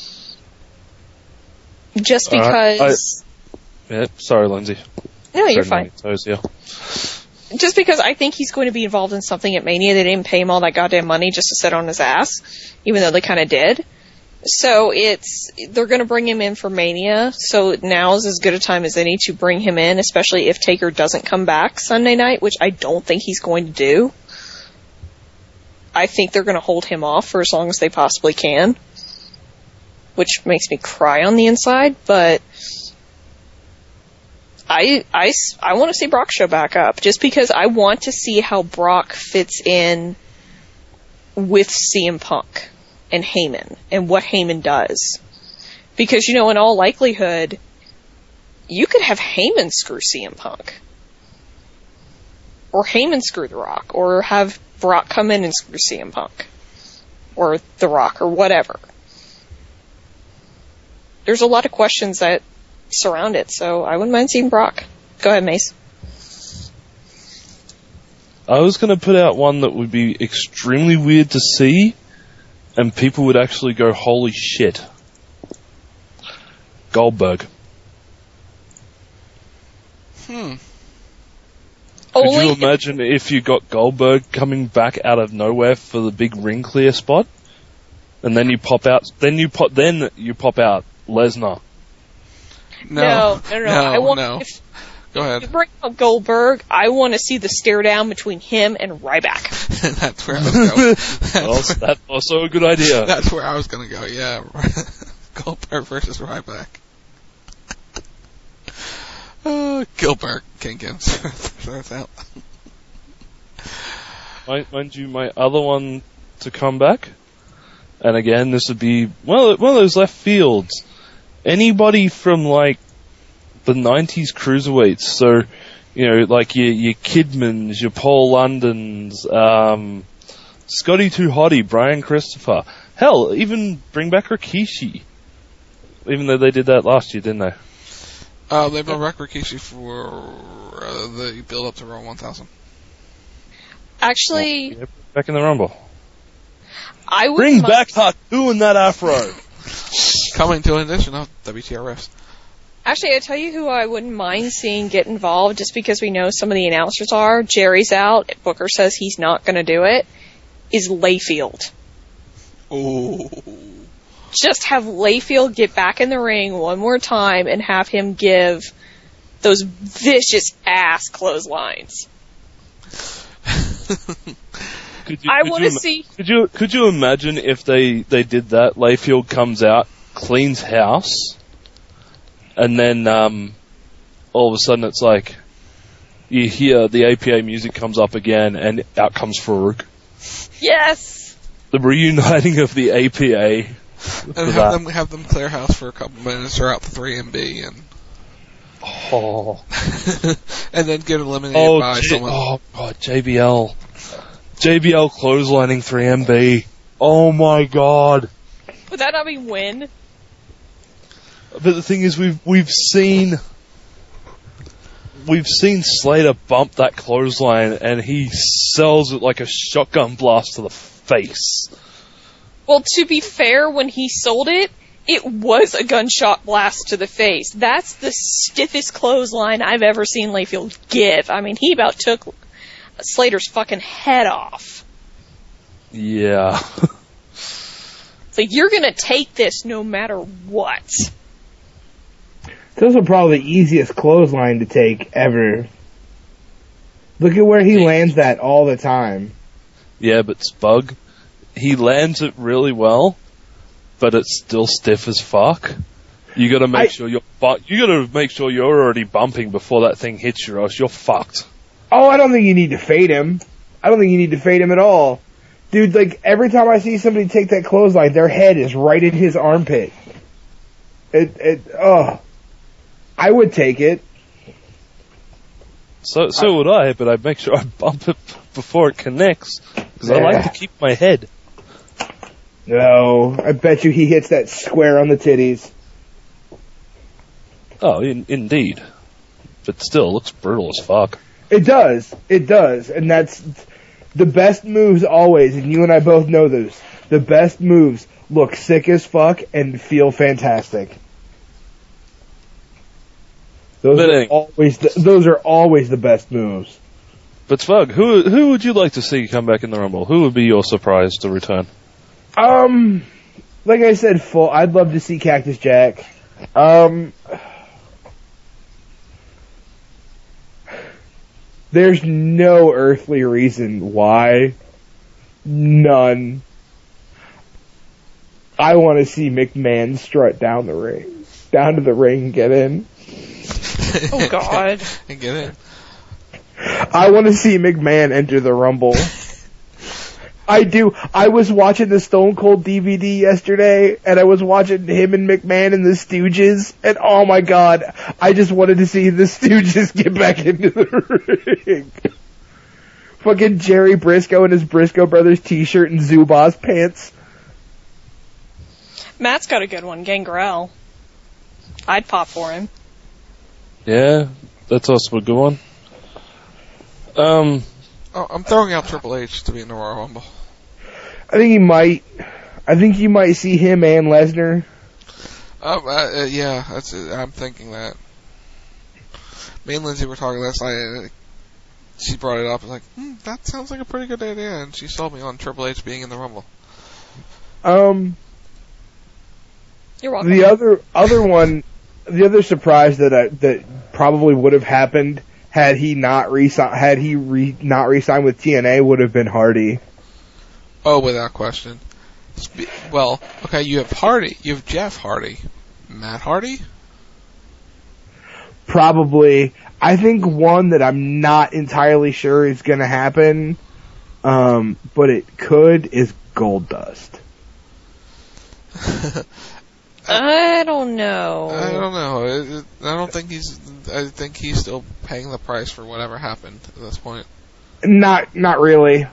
Just because... Uh, I, yeah, sorry, Lindsay. No, you're fine. Toes, yeah. Just because I think he's going to be involved in something at Mania. They didn't pay him all that goddamn money just to sit on his ass, even though they kind of did. So it's, they're going to bring him in for Mania, so now's as good a time as any to bring him in, especially if Taker doesn't come back Sunday night, which I don't think he's going to do. I think they're going to hold him off for as long as they possibly can, which makes me cry on the inside, but I, I, I want to see Brock show back up, just because I want to see how Brock fits in with C M Punk and Heyman, and what Heyman does. Because, you know, in all likelihood, you could have Heyman screw C M Punk. Or Heyman screw The Rock, or have Brock come in and screw C M Punk. Or The Rock, or whatever. There's a lot of questions that surround it, so I wouldn't mind seeing Brock. Go ahead, Mace. I was going to put out one that would be extremely weird to see, and people would actually go, holy shit. Goldberg. Hmm. Could Only you imagine if you got Goldberg coming back out of nowhere for the big ring clear spot, and then you pop out, then you pop, then you pop out Lesnar. No, no, no, no. no, I want, no. If Go ahead. you bring up Goldberg, I want to see the stare down between him and Ryback. That's where I was going. That's, Well, where, that's also a good idea. that's where I was going to go. Yeah, Goldberg versus Ryback. Uh, Gilbert Jenkins. That's out. Mind, mind you, my other one to come back, and again, this would be well, one of those left fields. Anybody from like the nineties cruiserweights, so you know, like your your Kidmans, your Paul Londons, um, Scotty Too Hottie, Brian Christopher. Hell, even bring back Rikishi. Even though they did that last year, didn't they? Uh, they brought back Rikishi for uh, the build up to Raw one thousand. Actually, Yeah, back in the Rumble. I would Bring back Haku and that afro. Coming to an edition of W T R Fs. Actually, I tell you who I wouldn't mind seeing get involved, just because we know some of the announcers are. Jerry's out. Booker says he's not going to do it. Is Layfield. Oh. Just have Layfield get back in the ring one more time and have him give those vicious ass clotheslines. Could you, I could want you to ima- see. Could you could you imagine if they, they did that? Layfield comes out, cleans house, and then um, all of a sudden it's like you hear the A P A music comes up again, and out comes Farouk. Yes. The reuniting of the A P A. And have them have them clear house for a couple minutes or out the three M B and Oh. and then get eliminated Oh, by J- someone. oh God, J B L. J B L clotheslining three M B. Oh my God. Would that not be win? but the thing is, we've we've seen we've seen Slater bump that clothesline, and he sells it like a shotgun blast to the face. Well, to be fair, when he sold it, it was a gunshot blast to the face. That's the stiffest clothesline I've ever seen Layfield give. I mean, he about took Slater's fucking head off. Yeah. It's like, you're gonna take this no matter what. It's also probably the easiest clothesline to take ever. Look at where he lands that all the time. Yeah, but Spug, he lands it really well, but it's still stiff as fuck. You gotta make I, sure you're fu- you gotta make sure you're already bumping before that thing hits you, or else you're fucked. Oh, I don't think you need to fade him. I don't think you need to fade him at all. Dude, like, every time I see somebody take that clothesline, their head is right in his armpit. It, it, oh. I would take it. So, so I, would I, but I'd make sure I bump it before it connects, because yeah. I like to keep my head. No, I bet you he hits that square on the titties. Oh, in, indeed. But still, it looks brutal as fuck. It does. It does. And that's the best moves always, and you and I both know this. The best moves look sick as fuck and feel fantastic. Those but, are always the, those are always the best moves. But Spug, who who would you like to see come back in the Rumble? Who would be your surprise to return? Um, like I said, full. I'd love to see Cactus Jack. Um, there's no earthly reason why. None. I want to see McMahon strut down the ring, down to the ring, and get in. Oh God! And get in. I want to see McMahon enter the Rumble. I do. I was watching the Stone Cold D V D yesterday, and I was watching him and McMahon and the Stooges, and oh my God, I just wanted to see the Stooges get back into the ring. Fucking Jerry Briscoe in his Briscoe Brothers t-shirt and Zubaz pants. Matt's got a good one, Gangrel. I'd pop for him. Yeah, that's also a good one. Um, oh, I'm throwing out Triple H to be in the Royal Rumble. I think he might. I think you might see him and Lesnar. Um, uh, uh, yeah, that's. Uh, I'm thinking that. Me and Lindsay were talking last night, and she brought it up. I was like, hmm, that sounds like a pretty good idea, and she sold me on Triple H being in the Rumble. Um, You're welcome. The other other one, the other surprise that I, that probably would have happened had he not re had he re, not re-signed with T N A would have been Hardy. Oh, without question. Spe- well, okay, you have Hardy, you have Jeff Hardy, Matt Hardy. Probably. I think one that I'm not entirely sure is going to happen, um, but it could, is Goldust. I don't know. I don't know. It, it, I don't think he's. I think he's still paying the price for whatever happened at this point. Not, not really.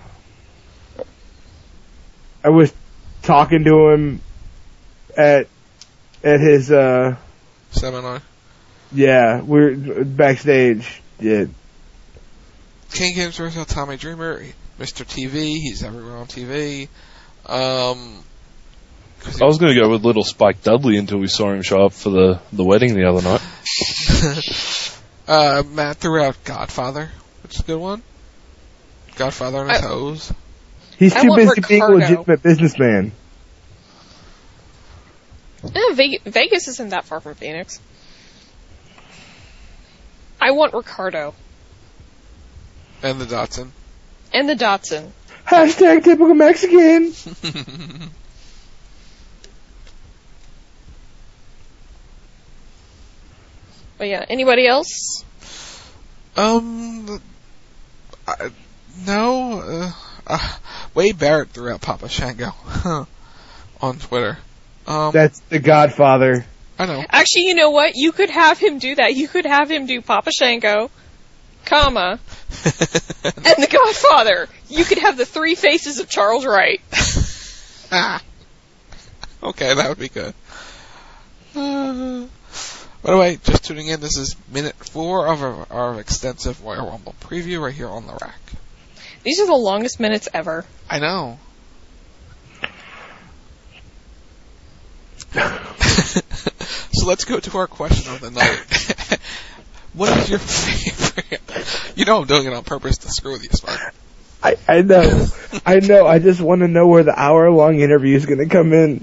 I was talking to him at at his uh, seminar. Yeah, we're backstage. Yeah. King Games versus Tommy Dreamer, Mister T V. He's everywhere on T V. Um. I was going to go with Little Spike Dudley until we saw him show up for the, the wedding the other night. uh, Matt threw out Godfather, which is a good one. Godfather on his I, toes. He's I too busy Ricardo. being a legitimate businessman. Eh, Vegas, Vegas isn't that far from Phoenix. I want Ricardo. And the Datsun. And the Datsun. Hashtag typical Mexican. But yeah, anybody else? Um, I, no. Uh, uh, Wade Barrett threw out Papa Shango on Twitter. Um, That's the Godfather. I know. Actually, you know what? You could have him do that. You could have him do Papa Shango, comma, and the Godfather. You could have the three faces of Charles Wright. ah. Okay, that would be good. Uh, By the way, just tuning in, this is minute four of our, our extensive Royal Rumble preview right here on the rack. These are the longest minutes ever. I know. So let's go to our question of the night. What is your favorite? You know I'm doing it on purpose to screw with you, Spike. I, I know. I know. I just want to know where the hour-long interview is going to come in.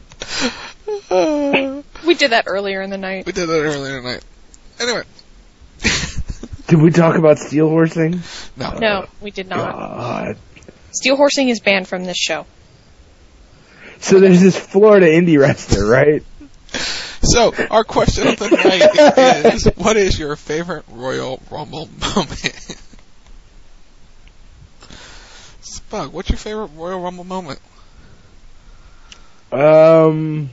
We did that earlier in the night. We did that earlier in the night. Anyway. Did we talk about steel horsing? No. No, we did not. God. Steel horsing is banned from this show. So there's this Florida indie wrestler, right? So, our question of the night is, what is your favorite Royal Rumble moment? Spug, what's your favorite Royal Rumble moment? Um...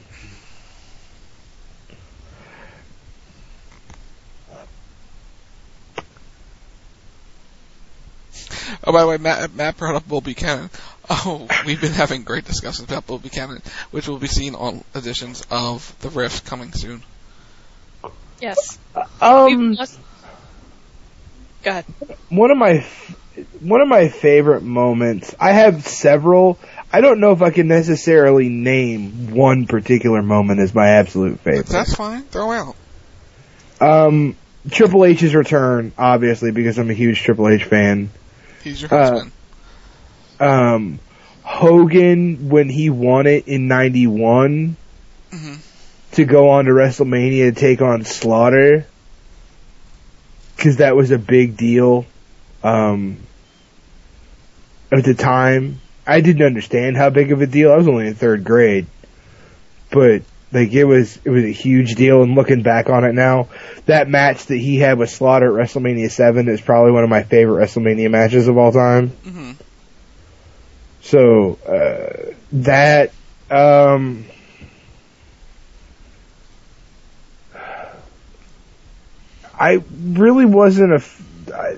Oh, by the way, Matt, Matt brought up Bull Buchanan. Oh, we've been having great discussions about Bull Buchanan, which will be seen on editions of The Rift coming soon. Yes. Um, Go ahead. One of my one of my favorite moments. I have several. I don't know if I can necessarily name one particular moment as my absolute favorite. That's fine. Throw out. Um, Triple H's return, obviously, because I'm a huge Triple H fan. He's your husband. Uh, um, Hogan, when he won it in ninety-one, mm-hmm. to go on to WrestleMania to take on Slaughter, because that was a big deal um, at the time. I didn't understand how big of a deal. I was only in third grade, but like it was, it was a huge deal. And looking back on it now, that match that he had with Slaughter at WrestleMania seven is probably one of my favorite WrestleMania matches of all time. Mm-hmm. So uh, that um, I really wasn't a. I,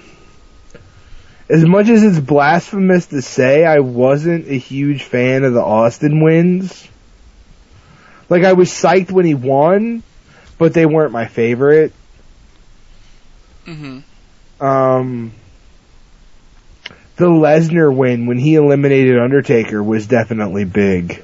as much as it's blasphemous to say, I wasn't a huge fan of the Austin wins. Like, I was psyched when he won, but they weren't my favorite. Mm-hmm. Um, the Lesnar win when he eliminated Undertaker was definitely big.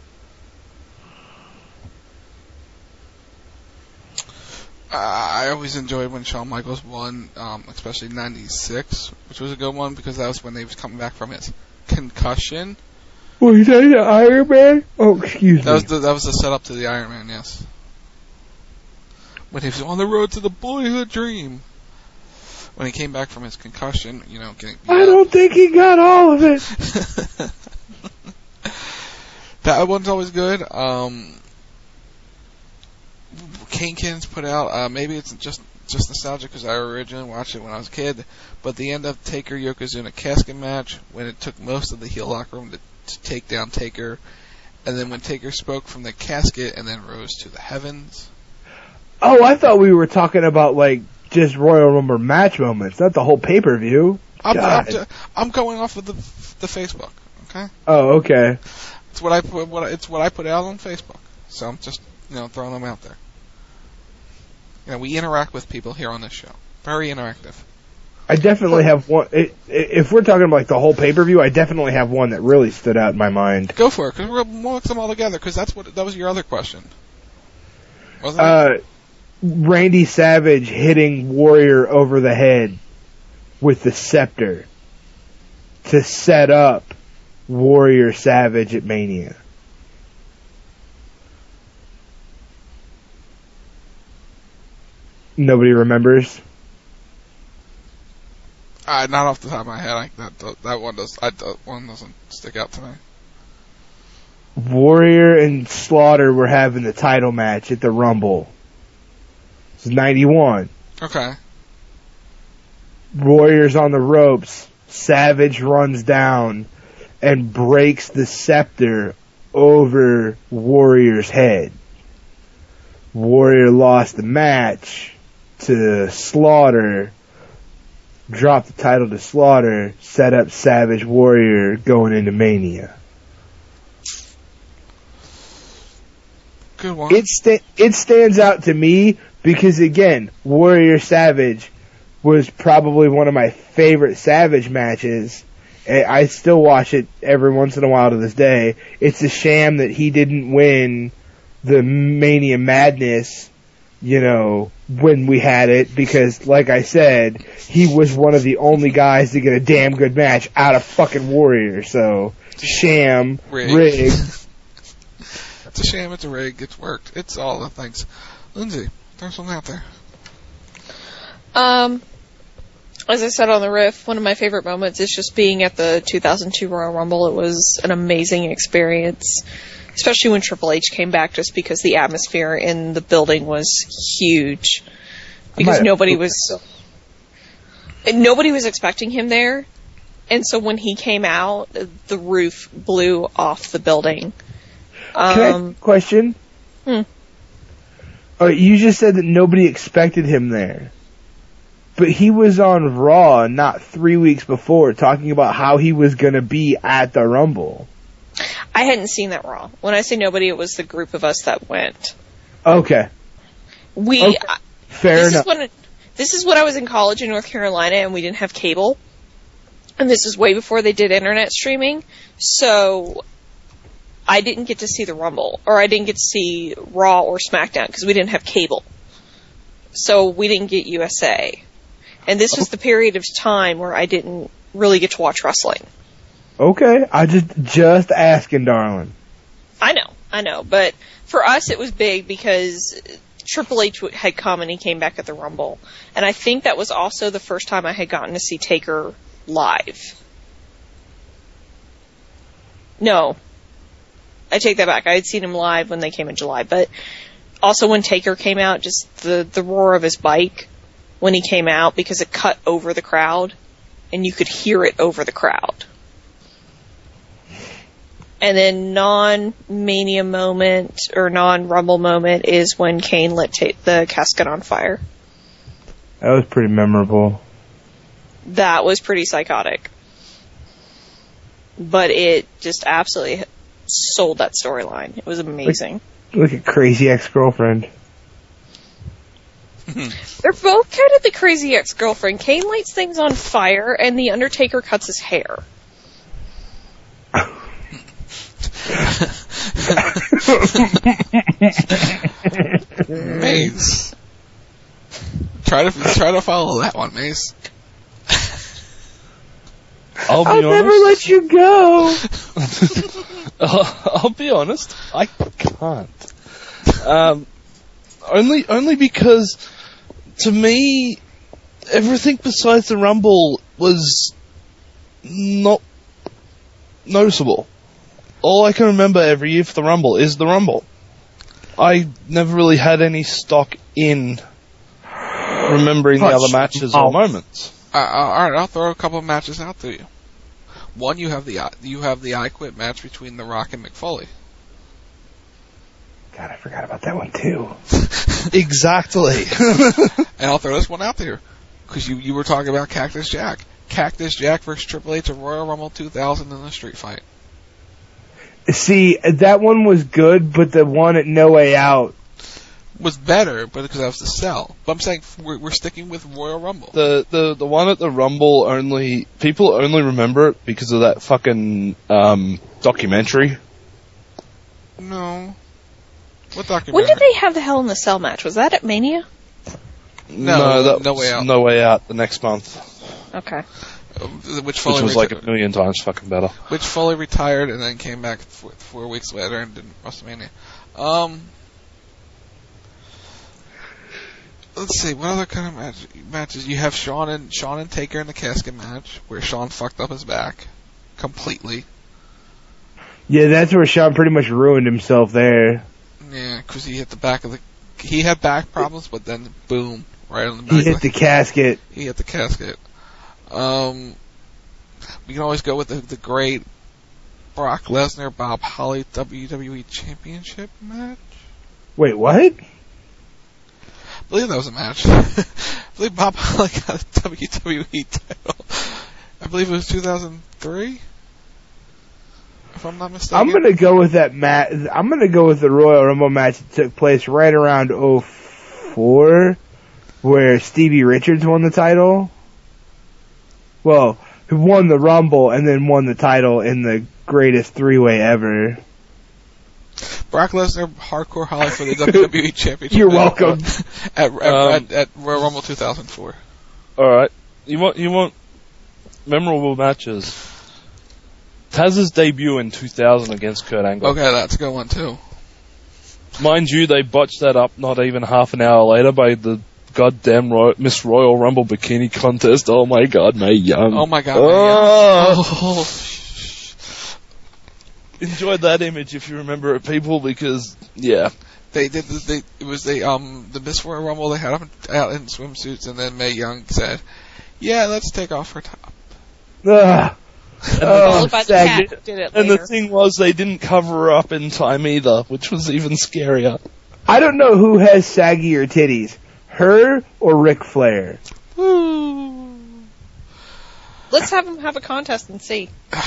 Uh, I always enjoyed when Shawn Michaels won, um, especially ninety-six, which was a good one because that was when he was coming back from his concussion. Was that the Iron Man? Oh, excuse that me. Was the, that was the setup to the Iron Man, yes. When he was on the road to the boyhood dream. When he came back from his concussion, you know, getting... I don't think he got all of it. That one's always good. Um, Kane Kins put out, uh, maybe it's just just nostalgia because I originally watched it when I was a kid, but the end of Taker Yokozuna casket match, when it took most of the heel locker room to, to take down Taker, and then when Taker spoke from the casket and then rose to the heavens. Oh, I thought we were talking about, like, just Royal Rumble match moments, not the whole pay-per-view. I'm, God. I'm, I'm going off of the the Facebook, okay? Oh, okay. It's what I put. What I, it's what I put out on Facebook. So I'm just, you know, throwing them out there. You know, we interact with people here on this show. Very interactive. I definitely have one. It, if we're talking about like the whole pay-per-view, I definitely have one that really stood out in my mind. Go for it, because we'll mix them all together. Because that's what that was your other question, wasn't uh, it? Randy Savage hitting Warrior over the head with the scepter to set up Warrior Savage at Mania. Nobody remembers? Uh, not off the top of my head. I, that that one does. I, that one doesn't stick out to me. Warrior and Slaughter were having the title match at the Rumble. It was ninety-one. Okay. Warrior's on the ropes. Savage runs down and breaks the scepter over Warrior's head. Warrior lost the match to Slaughter, dropped the title to Slaughter, set up Savage Warrior going into Mania. Good one. It, sta- it stands out to me Because again, Warrior Savage was probably one of my favorite Savage matches. I still watch it every once in a while to this day. It's a sham that he didn't win the Mania Madness, you know, when we had it, because, like I said, he was one of the only guys to get a damn good match out of fucking Warrior, so, sham, Rig. rig. It's a sham, it's a rig, it's worked. It's all the things. Lindsay, throw something out there. Um... As I said on the riff, one of my favorite moments is just being at the two thousand two Royal Rumble. It was an amazing experience, especially when Triple H came back, just because the atmosphere in the building was huge. Because nobody was nobody was expecting him there, and so when he came out, the roof blew off the building. Um, Can I ask a question? Hmm. Oh, you just said that nobody expected him there. But he was on Raw not three weeks before talking about how he was going to be at the Rumble. I hadn't seen that Raw. When I say nobody, it was the group of us that went. Okay. We okay. Fair this enough. Is when, this is when I was in college in North Carolina and we didn't have cable. And this is way before they did internet streaming. So I didn't get to see the Rumble. Or I didn't get to see Raw or SmackDown because we didn't have cable. So we didn't get U S A. And this was the period of time where I didn't really get to watch wrestling. Okay, I just just asking, darling. I know, I know, but for us it was big because Triple H had come and he came back at the Rumble, and I think that was also the first time I had gotten to see Taker live. No, I take that back. I had seen him live when they came in July, but also when Taker came out, just the the roar of his bike when he came out, because it cut over the crowd, and you could hear it over the crowd. And then non-Mania moment, or non-Rumble moment, is when Kane lit ta- the casket on fire. That was pretty memorable. That was pretty psychotic. But it just absolutely sold that storyline. It was amazing. Look, look at Crazy Ex-Girlfriend. They're both kind of the crazy ex-girlfriend. Kane lights things on fire, and The Undertaker cuts his hair. Maze. Try to try to follow that one, Maze. I'll be I'll honest. never let you go. I'll, I'll be honest. I can't. Um, only only because, to me, everything besides the Rumble was not noticeable. All I can remember every year for the Rumble is the Rumble. I never really had any stock in remembering the other matches or moments. Uh, all right, I'll throw a couple of matches out to you. One, you have the you have the I Quit match between The Rock and Mick Foley. God, I forgot about that one too. Exactly. And I'll throw this one out there because you you were talking about Cactus Jack. Cactus Jack versus Triple H at Royal Rumble two thousand in a street fight. See, that one was good, but the one at No Way Out was better, but because that was the sell. But I'm saying we're, we're sticking with Royal Rumble. The, the the one at the Rumble only people only remember it because of that fucking um, documentary. No. What documentary? When did they have the Hell in the Cell match? Was that at Mania? No, no, that No was Way Out. No Way Out the next month. Okay. Uh, which Foley which was reti- like a million times fucking better. Which Foley retired and then came back four, four weeks later and did WrestleMania. Um. Let's see, what other kind of match, matches? You have Shawn and Shawn and Taker in the casket match, where Shawn fucked up his back completely. Yeah, that's where Shawn pretty much ruined himself there. Yeah, because he hit the back of the. He had back problems, but then boom, right on the back. He hit of the casket. He hit the casket. Um, we can always go with the, the great Brock Lesnar Bob Holly W W E Championship match. Wait, what? I believe that was a match. I believe Bob Holly got a W W E title. I believe it was two thousand three. If I'm not mistaken. I'm gonna go with that match. I'm gonna go with the Royal Rumble match that took place right around oh four, where Stevie Richards won the title. Well, who won the Rumble and then won the title in the greatest three-way ever. Brock Lesnar, Hardcore Holly for the W W E Championship. You're welcome. At, at, Um, at, at Royal Rumble two thousand four. All right, you want you want memorable matches. Taz's debut in two thousand against Kurt Angle. Okay, that's a good one too. Mind you, they botched that up not even half an hour later by the goddamn Roy- Miss Royal Rumble bikini contest. Oh my God, Mae Young. Oh my God, Oh. Mae Young. Oh. Enjoyed that image if you remember it, people, because yeah, They did. The, they it was the um the Miss Royal Rumble. They had them out in swimsuits, and then Mae Young said, "Yeah, let's take off her top." Ugh. Oh, Followed by the Saggy. cat did it and later. the thing was they didn't cover her up in time either, which was even scarier. I don't know who has saggier titties, her or Ric Flair. Let's have them have a contest and see.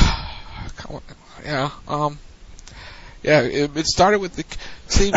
Yeah. Um. Yeah. It, it started with the. See.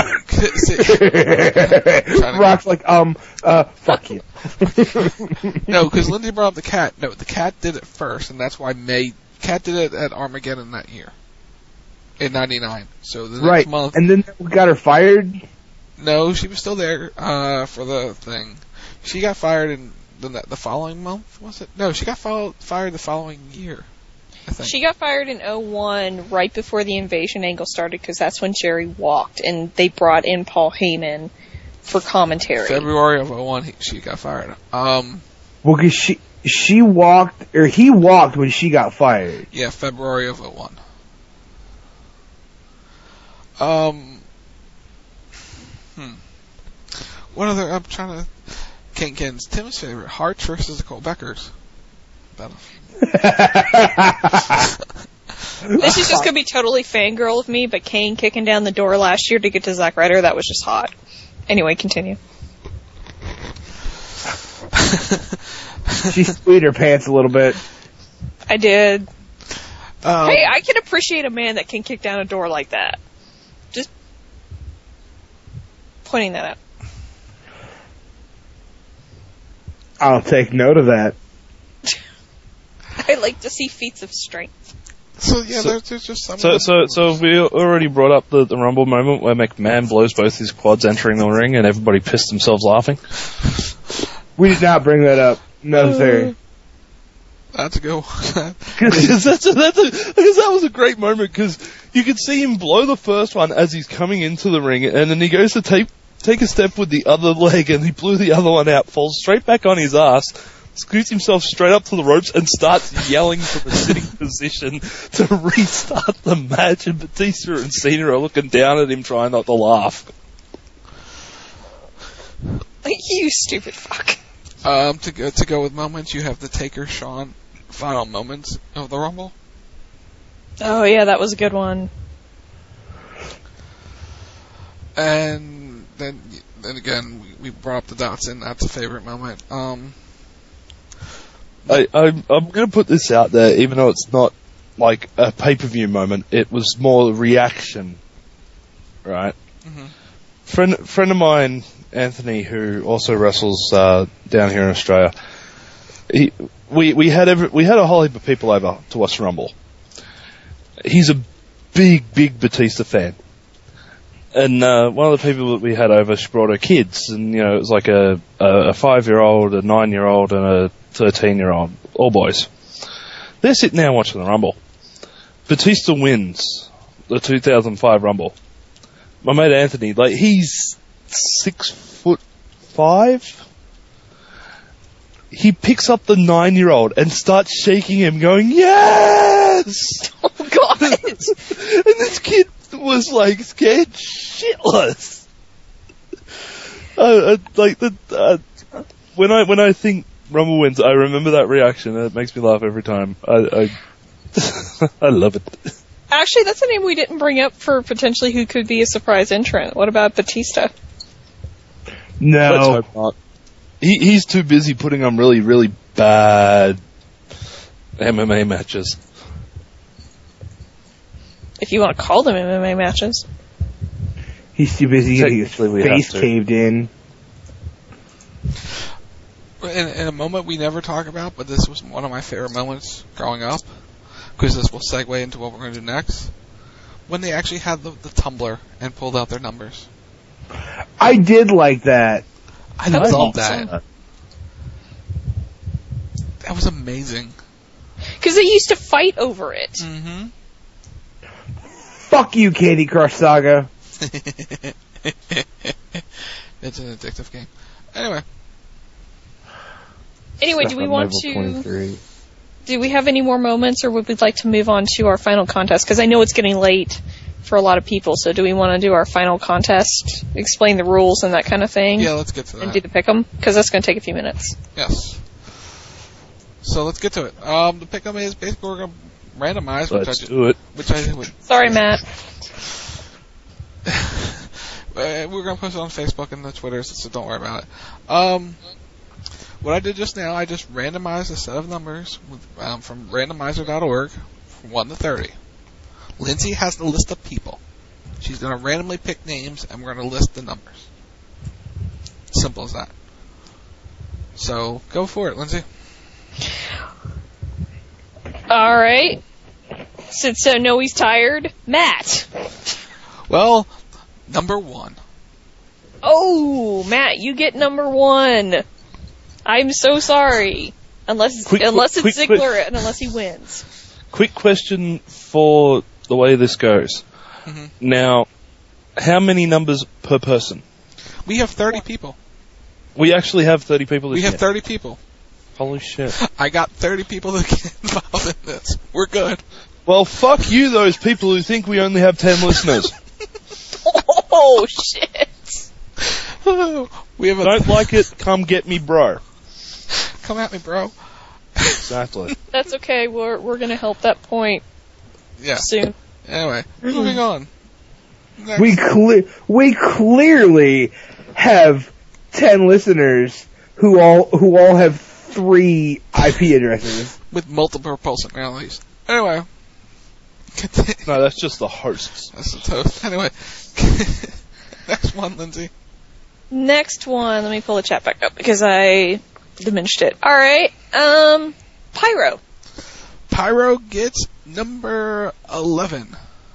see Rock's like, um, uh, fuck you. No, because Lindsay brought up the cat. No, the cat did it first, and that's why May. Cat did it at Armageddon that year. In ninety-nine. So the next Right, month. and then we got her fired. No, she was still there uh, for the thing. She got fired in the, the following month, was it? No, she got follow, fired the following year, I think. She got fired in oh one, right before the Invasion angle started, because that's when Jerry walked, and they brought in Paul Heyman for commentary. February of oh one, he, she got fired. Um, Well, cause she, she walked, or he walked when she got fired. yeah, February of oh one. Um, hmm. What other, I'm trying to, Ken Ken's Tim's favorite, Hart versus the Cole Beckers. Battle. This is just going to be totally fangirl of me, but Kane kicking down the door last year to get to Zack Ryder, that was just hot. Anyway, continue. She squeezed her pants a little bit. I did. Um, Hey, I can appreciate a man that can kick down a door like that. Just pointing that out. I'll take note of that. I like to see feats of strength. So, yeah, So- there's, there's just some. So, so, so we already brought up the, the Rumble moment where McMahon blows both his quads entering the ring, and everybody pissed themselves laughing. We did not bring that up. No, sir. That's a go. Because that's a, that's a, because that was a great moment, because you could see him blow the first one as he's coming into the ring, and then he goes to take take a step with the other leg, and he blew the other one out, falls straight back on his ass, scoots himself straight up to the ropes, and starts yelling from a sitting position to restart the match, and Batista and Cena are looking down at him trying not to laugh. You stupid fuck. Um, to go to go with moments, you have the Taker Shawn final moments of the Rumble. Oh yeah, that was a good one. And then, then again, we, we brought up the Dotson. That's a favorite moment. Um, I, I'm, I'm going to put this out there, even though it's not like a pay-per-view moment. It was more reaction, right? Mm-hmm. Friend, friend of mine, Anthony, who also wrestles uh, down here in Australia. He, we we had every, we had a whole heap of people over to watch Rumble. He's a big, big Batista fan. And uh, one of the people that we had over, she brought her kids, and you know, it was like a, a, a five-year-old, a nine-year-old, and a thirteen-year-old, all boys. They're sitting there watching the Rumble. Batista wins the two thousand five Rumble. My mate Anthony, like, he's six foot five. He picks up the nine-year-old and starts shaking him, going, "Yes!" Oh God! And this kid was like scared shitless. Uh, uh, like the uh, when I when I think Rumble wins, I remember that reaction, and it makes me laugh every time. I I, I love it. Actually, that's a name we didn't bring up for potentially who could be a surprise entrant. What about Batista? No. Let's hope not. He he's too busy putting on really really bad M M A matches. If you want to call them M M A matches. He's too busy getting his Technically, we have face to. caved in. In, in a moment we never talk about, but this was one of my favorite moments growing up, because this will segue into what we're going to do next, when they actually had the, the tumbler and pulled out their numbers. I did like that. I That was love awesome. that. That was amazing. Because they used to fight over it. Mm-hmm. Fuck you, Candy Crush Saga. It's an addictive game. Anyway. Anyway, do we want to... Do we have any more moments, or would we like to move on to our final contest? Because I know it's getting late for a lot of people, so do we want to do our final contest, explain the rules and that kind of thing? Yeah, let's get to that. And do the pick'em? Because that's going to take a few minutes. Yes. So let's get to it. Um, the pick'em is basically we're going to randomize. Which Let's I, do it. Which I would. Sorry, Matt. Uh, we're going to post it on Facebook and the Twitter, so don't worry about it. Um, what I did just now, I just randomized a set of numbers with, um, from randomizer dot org from one to thirty. Lindsay has the list of people. She's going to randomly pick names, and we're going to list the numbers. Simple as that. So, go for it, Lindsay. All right. Since uh, Noe's tired, Matt. Well, number one. Oh, Matt, you get number one. I'm so sorry. Unless Quick, unless quick, it's quick, Ziggler quick. and unless he wins. Quick question for the way this goes. Mm-hmm. Now, how many numbers per person? We have thirty people. We actually have thirty people this We have year. thirty people. Holy shit. I got thirty people to get involved in this. We're good. Well, fuck you, those people who think we only have ten listeners. Oh, shit. We have a Don't like it, come get me, bro. Come at me, bro. Exactly. That's okay. We're we're gonna help that point Yeah. soon. Anyway, moving on. Next. We cle- we clearly have ten listeners who all who all have three I P addresses with multiple personalities. Anyway. No, that's just the hosts. That's the toast. Anyway. Next one, Lindsay. Next one. Let me pull the chat back up because I diminished it. All right. Um, Pyro. Pyro gets number eleven.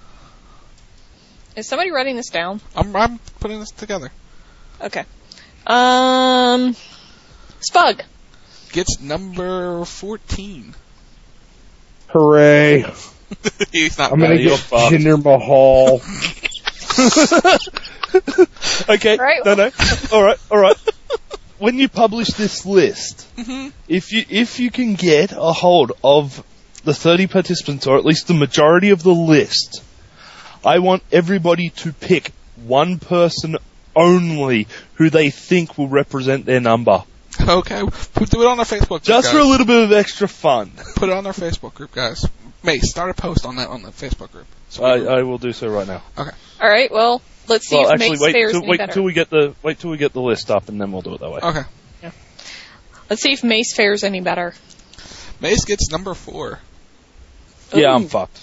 Is somebody writing this down? I'm I'm putting this together. Okay. Um, Spug. Gets number fourteen. Hooray. He's not I'm gonna ready. get Jinder Mahal. Okay, Right. no, no. Alright, alright. When you publish this list, Mm-hmm. if you if you can get a hold of the thirty participants, or at least the majority of the list, I want everybody to pick one person only who they think will represent their number. Okay, put, do it on our Facebook group, Just guys. for a little bit of extra fun. Put it on our Facebook group, guys. Mace, start a post on that on the Facebook group. So I, I will do so right now. Okay. All right. Well, let's see Well, if actually, Mace wait fares till any wait better. till we get the wait till we get the list up, and then we'll do it that way. Okay. Let's see if Mace fares any better. Mace gets number four. Yeah, Ooh. I'm fucked.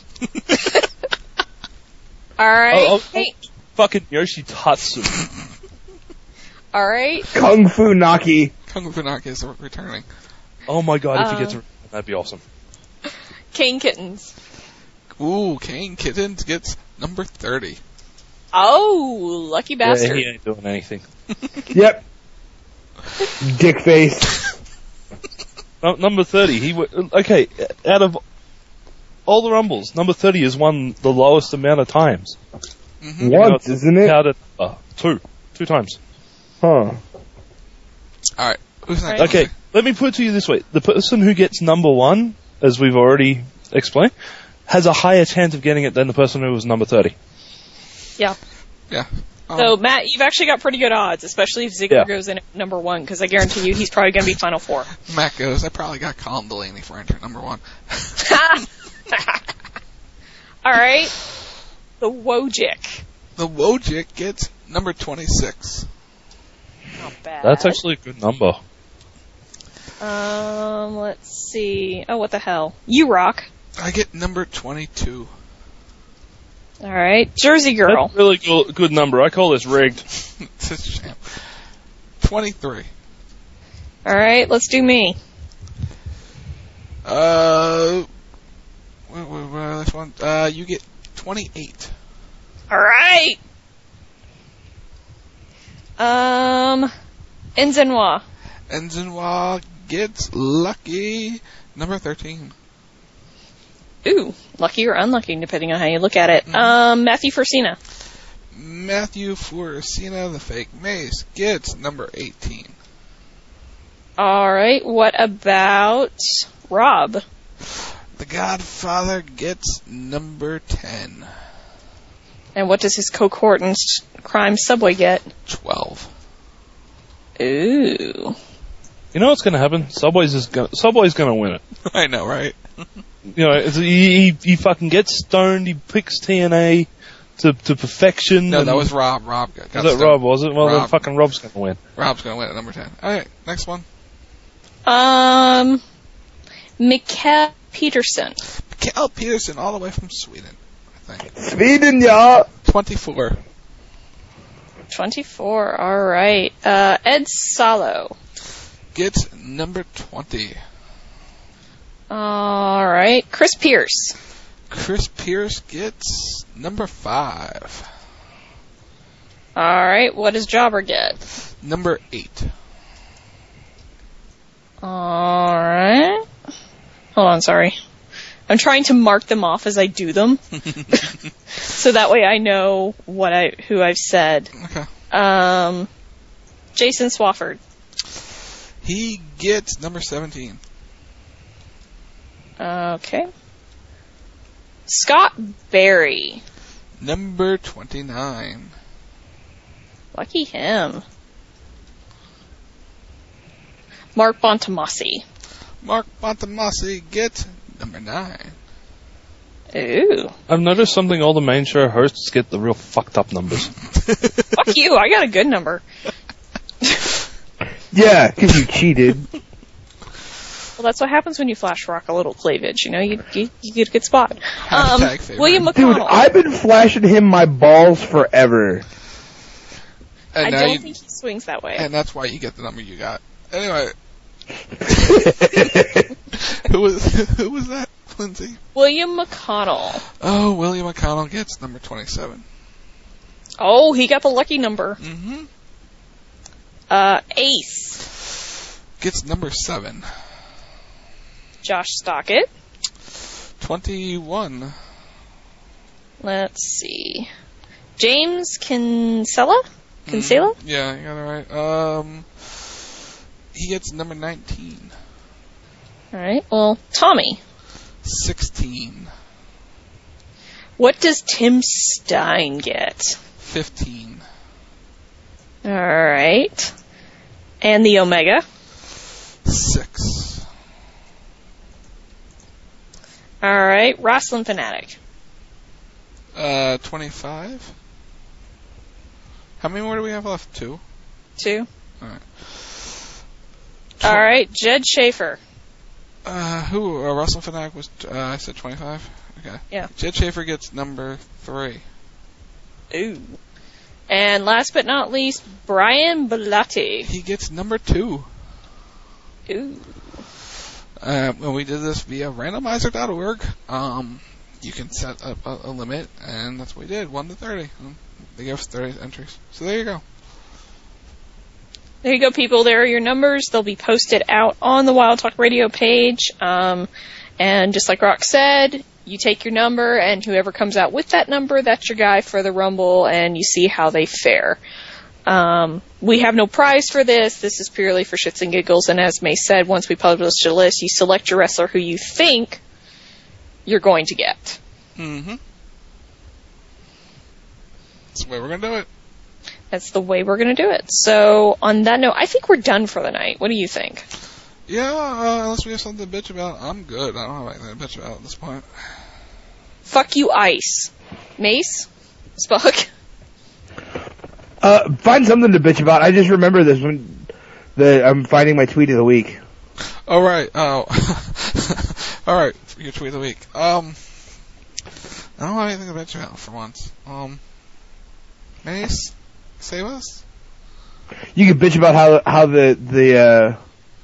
All right. Oh, oh, Hey. Fucking Yoshi Tatsu. All right. Kung Fu Naki. Kung Fu Naki is returning. Oh my god, if he Uh, gets a, that'd be awesome. Kane Kittens. Ooh, Kane Kittens gets number thirty. Oh, lucky bastard. Yeah, he ain't doing anything. Yep. Dick face. No, number thirty. He w- okay. Out of all the rumbles, number thirty has won the lowest amount of times. Mm-hmm. Once, isn't it? Counted, uh, two, two times. Huh. All right. Who's next? Okay, let me put it to you this way: the person who gets number one, as we've already explained, has a higher chance of getting it than the person who was number thirty. Yeah. Yeah. Um, So, Matt, you've actually got pretty good odds, especially if Ziggler Yeah. goes in at number one, because I guarantee you he's probably going to be Final Four. Matt goes, I probably got Colin Delaney for entry number one. All right. The Wojcik. The Wojcik gets number twenty-six. Not bad. That's actually a good number. Um, let's see. Oh, what the hell? You rock. I get number twenty-two. All right. Jersey Girl. That's a really good, good number. I call this rigged. It's a sham. twenty-three. Alright, let's do me. Uh, what, what, what, this one? Uh, you get twenty-eight. Alright! Um, Enzenwa. Enzenwa gets lucky. Number thirteen. Ooh, lucky or unlucky, depending on how you look at it. Mm-hmm. Um, Matthew Forsina. Matthew Forsina, the fake mace, gets number eighteen. Alright, what about Rob? The Godfather gets number ten. And what does his cohort in crime Subway get? twelve. Ooh. You know what's going to happen? Subway's is gonna, Subway's going to win it. I know, right? You know, it's, he, he he fucking gets stoned. He picks T N A to to perfection. No, and that was Rob. Rob got, got was that stoned. Rob? Was it? Well, Rob. then fucking Rob's going to win. Rob's going to win at number ten. All right, next one. Um, Mikael Peterson. Mikael Peterson, all the way from Sweden, I think. Sweden, yeah. Twenty-four. Twenty-four. All right. Uh, Ed Salo gets number twenty. All right. Chris Pierce. Chris Pierce gets number five. All right. What does Jobber get? Number eight. All right. Hold on. Sorry. I'm trying to mark them off as I do them, so that way I know what I who I've said. Okay. Um, Jason Swafford. He gets number seventeen. Okay. Scott Barry. Number twenty-nine. Lucky him. Mark Bontomasi. Mark Bontomasi gets number nine. Ooh. I've noticed something. All the main show hosts get the real fucked up numbers. Fuck you. I got a good number. Yeah, because you cheated. Well, that's what happens when you flash rock a little cleavage. You know, you you, you get a good spot. Um, William McConnell. Dude, I've been flashing him my balls forever. And I now don't you, think he swings that way. And that's why you get the number you got. Anyway. who was who was that, Lindsay? William McConnell. Oh, William McConnell gets number twenty-seven. Oh, he got the lucky number. Mm-hmm. Uh, Ace. Gets number seven. Josh Stockett. twenty-one. Let's see. James Kinsella? Kinsella? Mm, yeah, you got it right. Um, he gets number nineteen. Alright, well, Tommy. sixteen. What does Tim Stein get? fifteen. Alright. And the Omega? six. Alright, Wrestling Fanatic. Uh, twenty-five. How many more do we have left? Two? Two. Alright. Alright, Jed Schaefer. Uh, who? Uh, Russell Fanatic was, uh, I said twenty-five? Okay. Yeah. Jed Schaefer gets number three. Ooh. And last but not least, Brian Bellotti. He gets number two. Ooh. Uh, when we did this via randomizer dot org, um, you can set up a, a limit, and that's what we did, one to thirty. Um, they gave us thirty entries. So there you go. There you go, people. There are your numbers. They'll be posted out on the Wild Talk Radio page. Um, and just like Rock said, you take your number, and whoever comes out with that number, that's your guy for the Rumble, and you see how they fare. Um, we have no prize for this. This is purely for shits and giggles. And as May said, once we publish the list, you select your wrestler who you think you're going to get. Mm-hmm. That's the way we're going to do it. That's the way we're going to do it. So, on that note, I think we're done for the night. What do you think? Yeah, uh, unless we have something to bitch about, I'm good. I don't have anything to bitch about at this point. Fuck you, Ice. Mace? Spock? Uh, find something to bitch about. I just remember this when the I'm finding my tweet of the week. All right. Oh. All right. Your tweet of the week. Um, I don't have anything to bitch about for once. Um, Mace, save us. You can bitch about how how the the uh,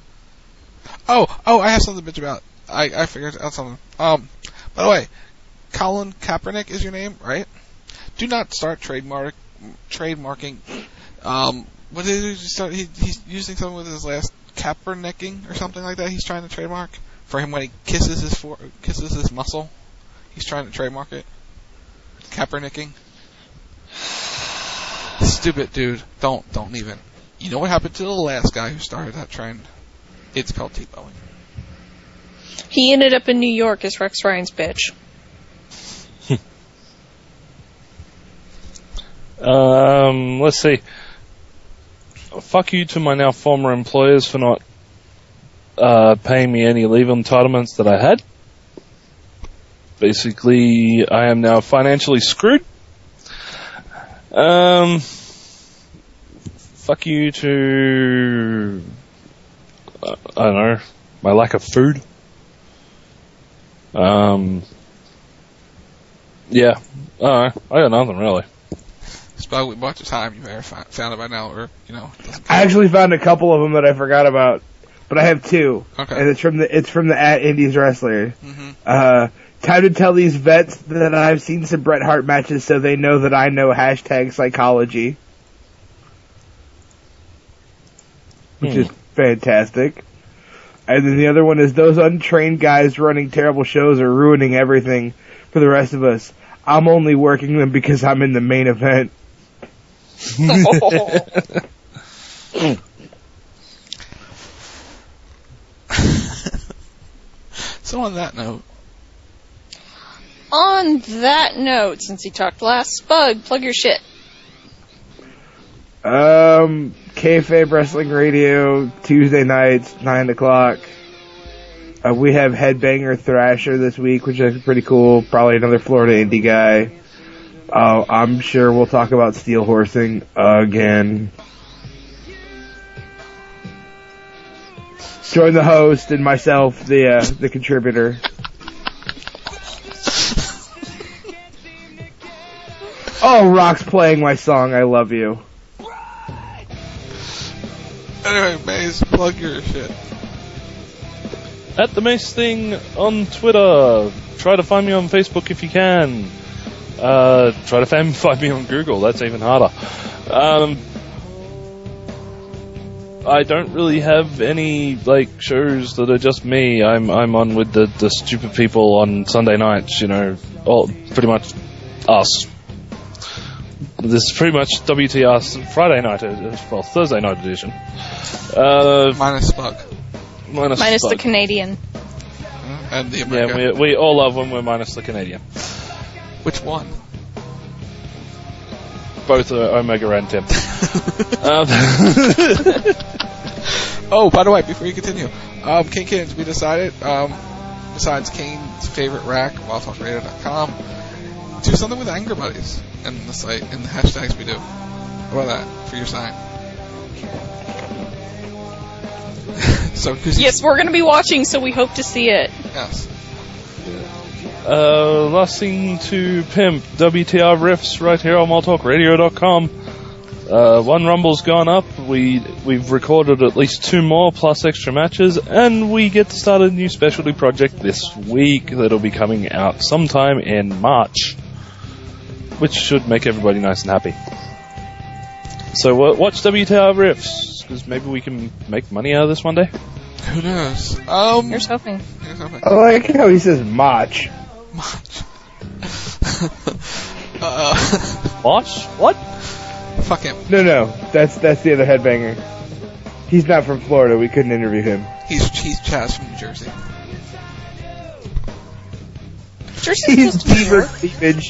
Oh, oh, I have something to bitch about. I, I figured out something. Um, by the way, Colin Kaepernick is your name, right? Do not start trademark, trademarking, um, what did he start? He, he's using something with his last Kaepernicking or something like that. He's trying to trademark for him when he kisses his for, kisses his muscle. He's trying to trademark it. Kaepernicking. Stupid dude. Don't, don't even. You know what happened to the last guy who started that trend? It's called T-bowing. He ended up in New York as Rex Ryan's bitch. um, let's see. Fuck you to my now former employers for not uh, paying me any leave entitlements that I had. Basically, I am now financially screwed. Um, fuck you to, uh, I don't know, my lack of food. Um, yeah, uh, I got nothing really. Spell with a bunch of time, you may have found it by now, or, you know. I actually found a couple of them that I forgot about, but I have two. Okay. And it's from the, it's from the at Indies Wrestler. Mm-hmm. Uh, time to tell these vets that I've seen some Bret Hart matches so they know that I know hashtag psychology. Which Hmm. is fantastic. And then the other one is those untrained guys running terrible shows are ruining everything for the rest of us. I'm only working them because I'm in the main event. So on that note. On that note, since he talked last, Spud, plug your shit. Um, Kayfabe Wrestling Radio, Tuesday nights, nine o'clock. Uh, we have Headbanger Thrasher this week, which is pretty cool. Probably another Florida indie guy. Uh, I'm sure we'll talk about steel horsing again. Join the host and myself, the uh, the contributor. Oh, Rock's playing my song, I Love You. Anyway, Maze, plug your shit. At the Mace Thing on Twitter. Try to find me on Facebook if you can. Uh, try to find, find me on Google. That's even harder. Um, I don't really have any like shows that are just me. I'm I'm on with the, the stupid people on Sunday nights. You know, all pretty much us. This is pretty much W T R's Friday night, well Thursday night edition. Uh, minus Spug. Minus, minus Spug. the Canadian. And the American. Yeah, we, we all love when we're minus the Canadian. Which one? Both are Omega and Tim. um, oh, by the way, before you continue, um, King Kids, we decided, um, besides Kane's favorite rack, wild talk radio dot com, do something with Anger Buddies in the site, in the hashtags we do. How about that for your sign? So, yes, we're going to be watching, so we hope to see it. Yes. Uh, last thing to pimp, W T R riffs right here on wild talk radio dot com. Uh, one Rumble's gone up, we, we've recorded at least two more plus extra matches, and we get to start a new specialty project this week that'll be coming out sometime in March, which should make everybody nice and happy. So uh, watch W T R riffs, because maybe we can make money out of this one day. Who knows? Um, Here's hoping. Here's hoping. I like how he says March. March. uh, March? What? Fuck him. No, no, that's that's the other headbanger. He's not from Florida. We couldn't interview him. He's he's Chaz from New Jersey. Jersey's He's close to New beaver York. cleavage.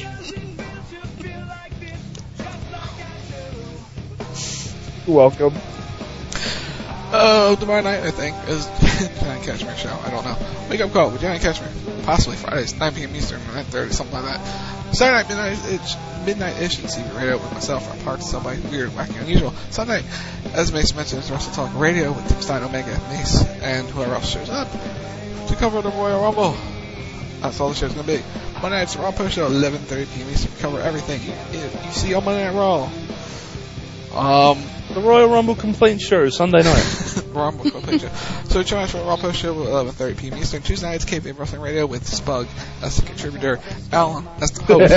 Welcome. Oh, tomorrow night, I think, is Johnny Cashmere show. I don't know. Wake Up Call with Johnny Cashmere. Possibly Fridays, nine p.m. Eastern, nine thirty, something like that. Saturday night, midnight-ish, midnight-ish at C B Radio with myself, our parts, somebody weird, wacky, unusual. Sunday, as Mace mentioned, is Wrestle Talk Radio with Tim Stein, Omega, Mace, and whoever else shows up to cover the Royal Rumble. That's all the show's going to be. Monday night's the Raw Post Show, eleven thirty p.m. Eastern. We cover everything you, you see on Monday Night Raw. Um, The Royal Rumble Complaint Show, Sunday night. Rumble Complaint Show. So join us for the Raw Post Show at eleven thirty p.m. Eastern. Tuesday nights, K P Wrestling Radio with Spug as the contributor, Alan as the host,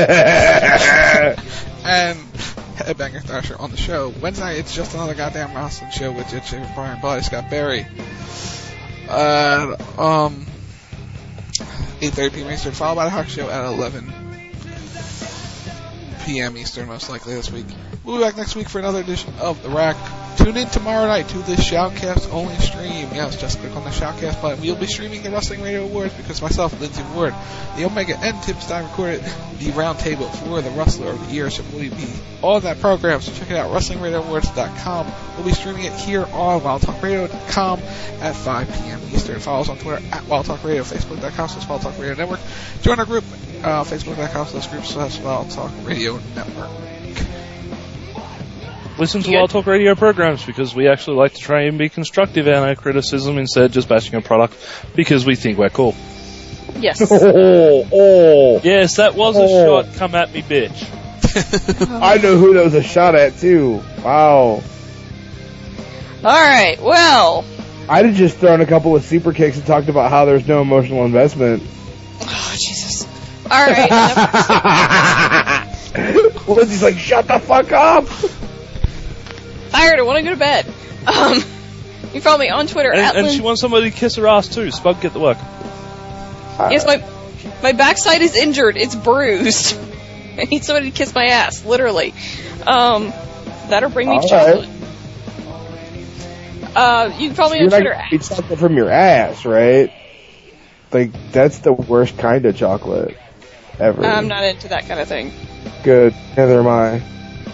and Headbanger Thrasher on the show. Wednesday night, it's just another goddamn wrestling show with J J Brian Body, Scott Barry. Uh, um, eight thirty p.m. Eastern, followed by the Hawk Show at eleven p.m. Eastern, most likely this week. We'll be back next week for another edition of The Rack. Tune in tomorrow night to the Shoutcast only stream. Yes, just click on the Shoutcast button. We'll be streaming the Wrestling Radio Awards because myself, Lindsay Ward, the Omega, and Tim Stein recorded the roundtable for the Wrestler of the Year. So we'll be on that program, so check it out, wrestling radio awards dot com. We'll be streaming it here on wild talk radio dot com at five p.m. Eastern. Follow us on Twitter at wildtalkradio, facebook dot com slash wildtalk radio network. Join our group, uh, facebook dot com slash group slash wildtalk radio network. Listen to Wild Talk Radio programs because we actually like to try and be constructive in our criticism instead of just bashing a product because we think we're cool. Yes. Oh, oh. Yes, that was a Oh. shot. Come at me, bitch. I know who that was a shot at, too. Wow. Alright, well. I'd have just thrown a couple of super kicks and talked about how there's no emotional investment. Oh, Jesus. Alright. Lindsay's like, shut the fuck up! Tired, I want to go to bed. Um, you can follow me on Twitter And, at and Lin- she wants somebody to kiss her ass too. Spug, get the work. Yes, my my backside is injured. It's bruised. I need somebody to kiss my ass, literally. Um, that or bring me All chocolate. Uh, you can follow me You're on not Twitter. gonna eat something from your ass, right? Like, that's the worst kind of chocolate ever. I'm not into that kind of thing. Good. Neither am I.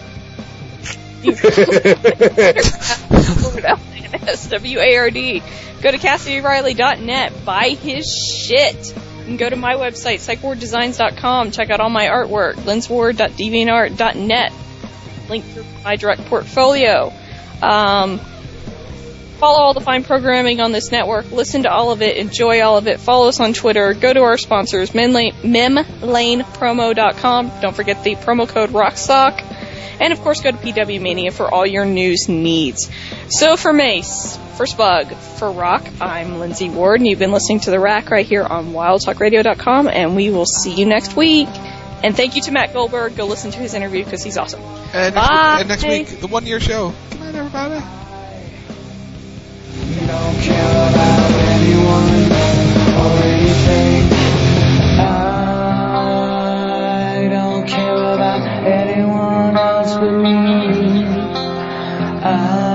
S W A R D. Go to Cassidy Riley dot net. Buy his shit. You can go to my website, psych ward designs dot com. Check out all my artwork, linz ward dot deviantart dot net. Link to my direct portfolio. Um, follow all the fine programming on this network. Listen to all of it. Enjoy all of it. Follow us on Twitter. Go to our sponsors, mem lane promo dot com. Don't forget the promo code ROCKSOCK. And, of course, go to P W Mania for all your news needs. So, for Mace, for Spug, for Rock, I'm Lindsay Ward, and you've been listening to The Rack right here on wild talk radio dot com, and we will see you next week. And thank you to Matt Goldberg. Go listen to his interview because he's awesome. And next, Bye. week, and next week, the one-year show. Good night, everybody. You don't care about anyone or anything. I don't care about anyone else but me. I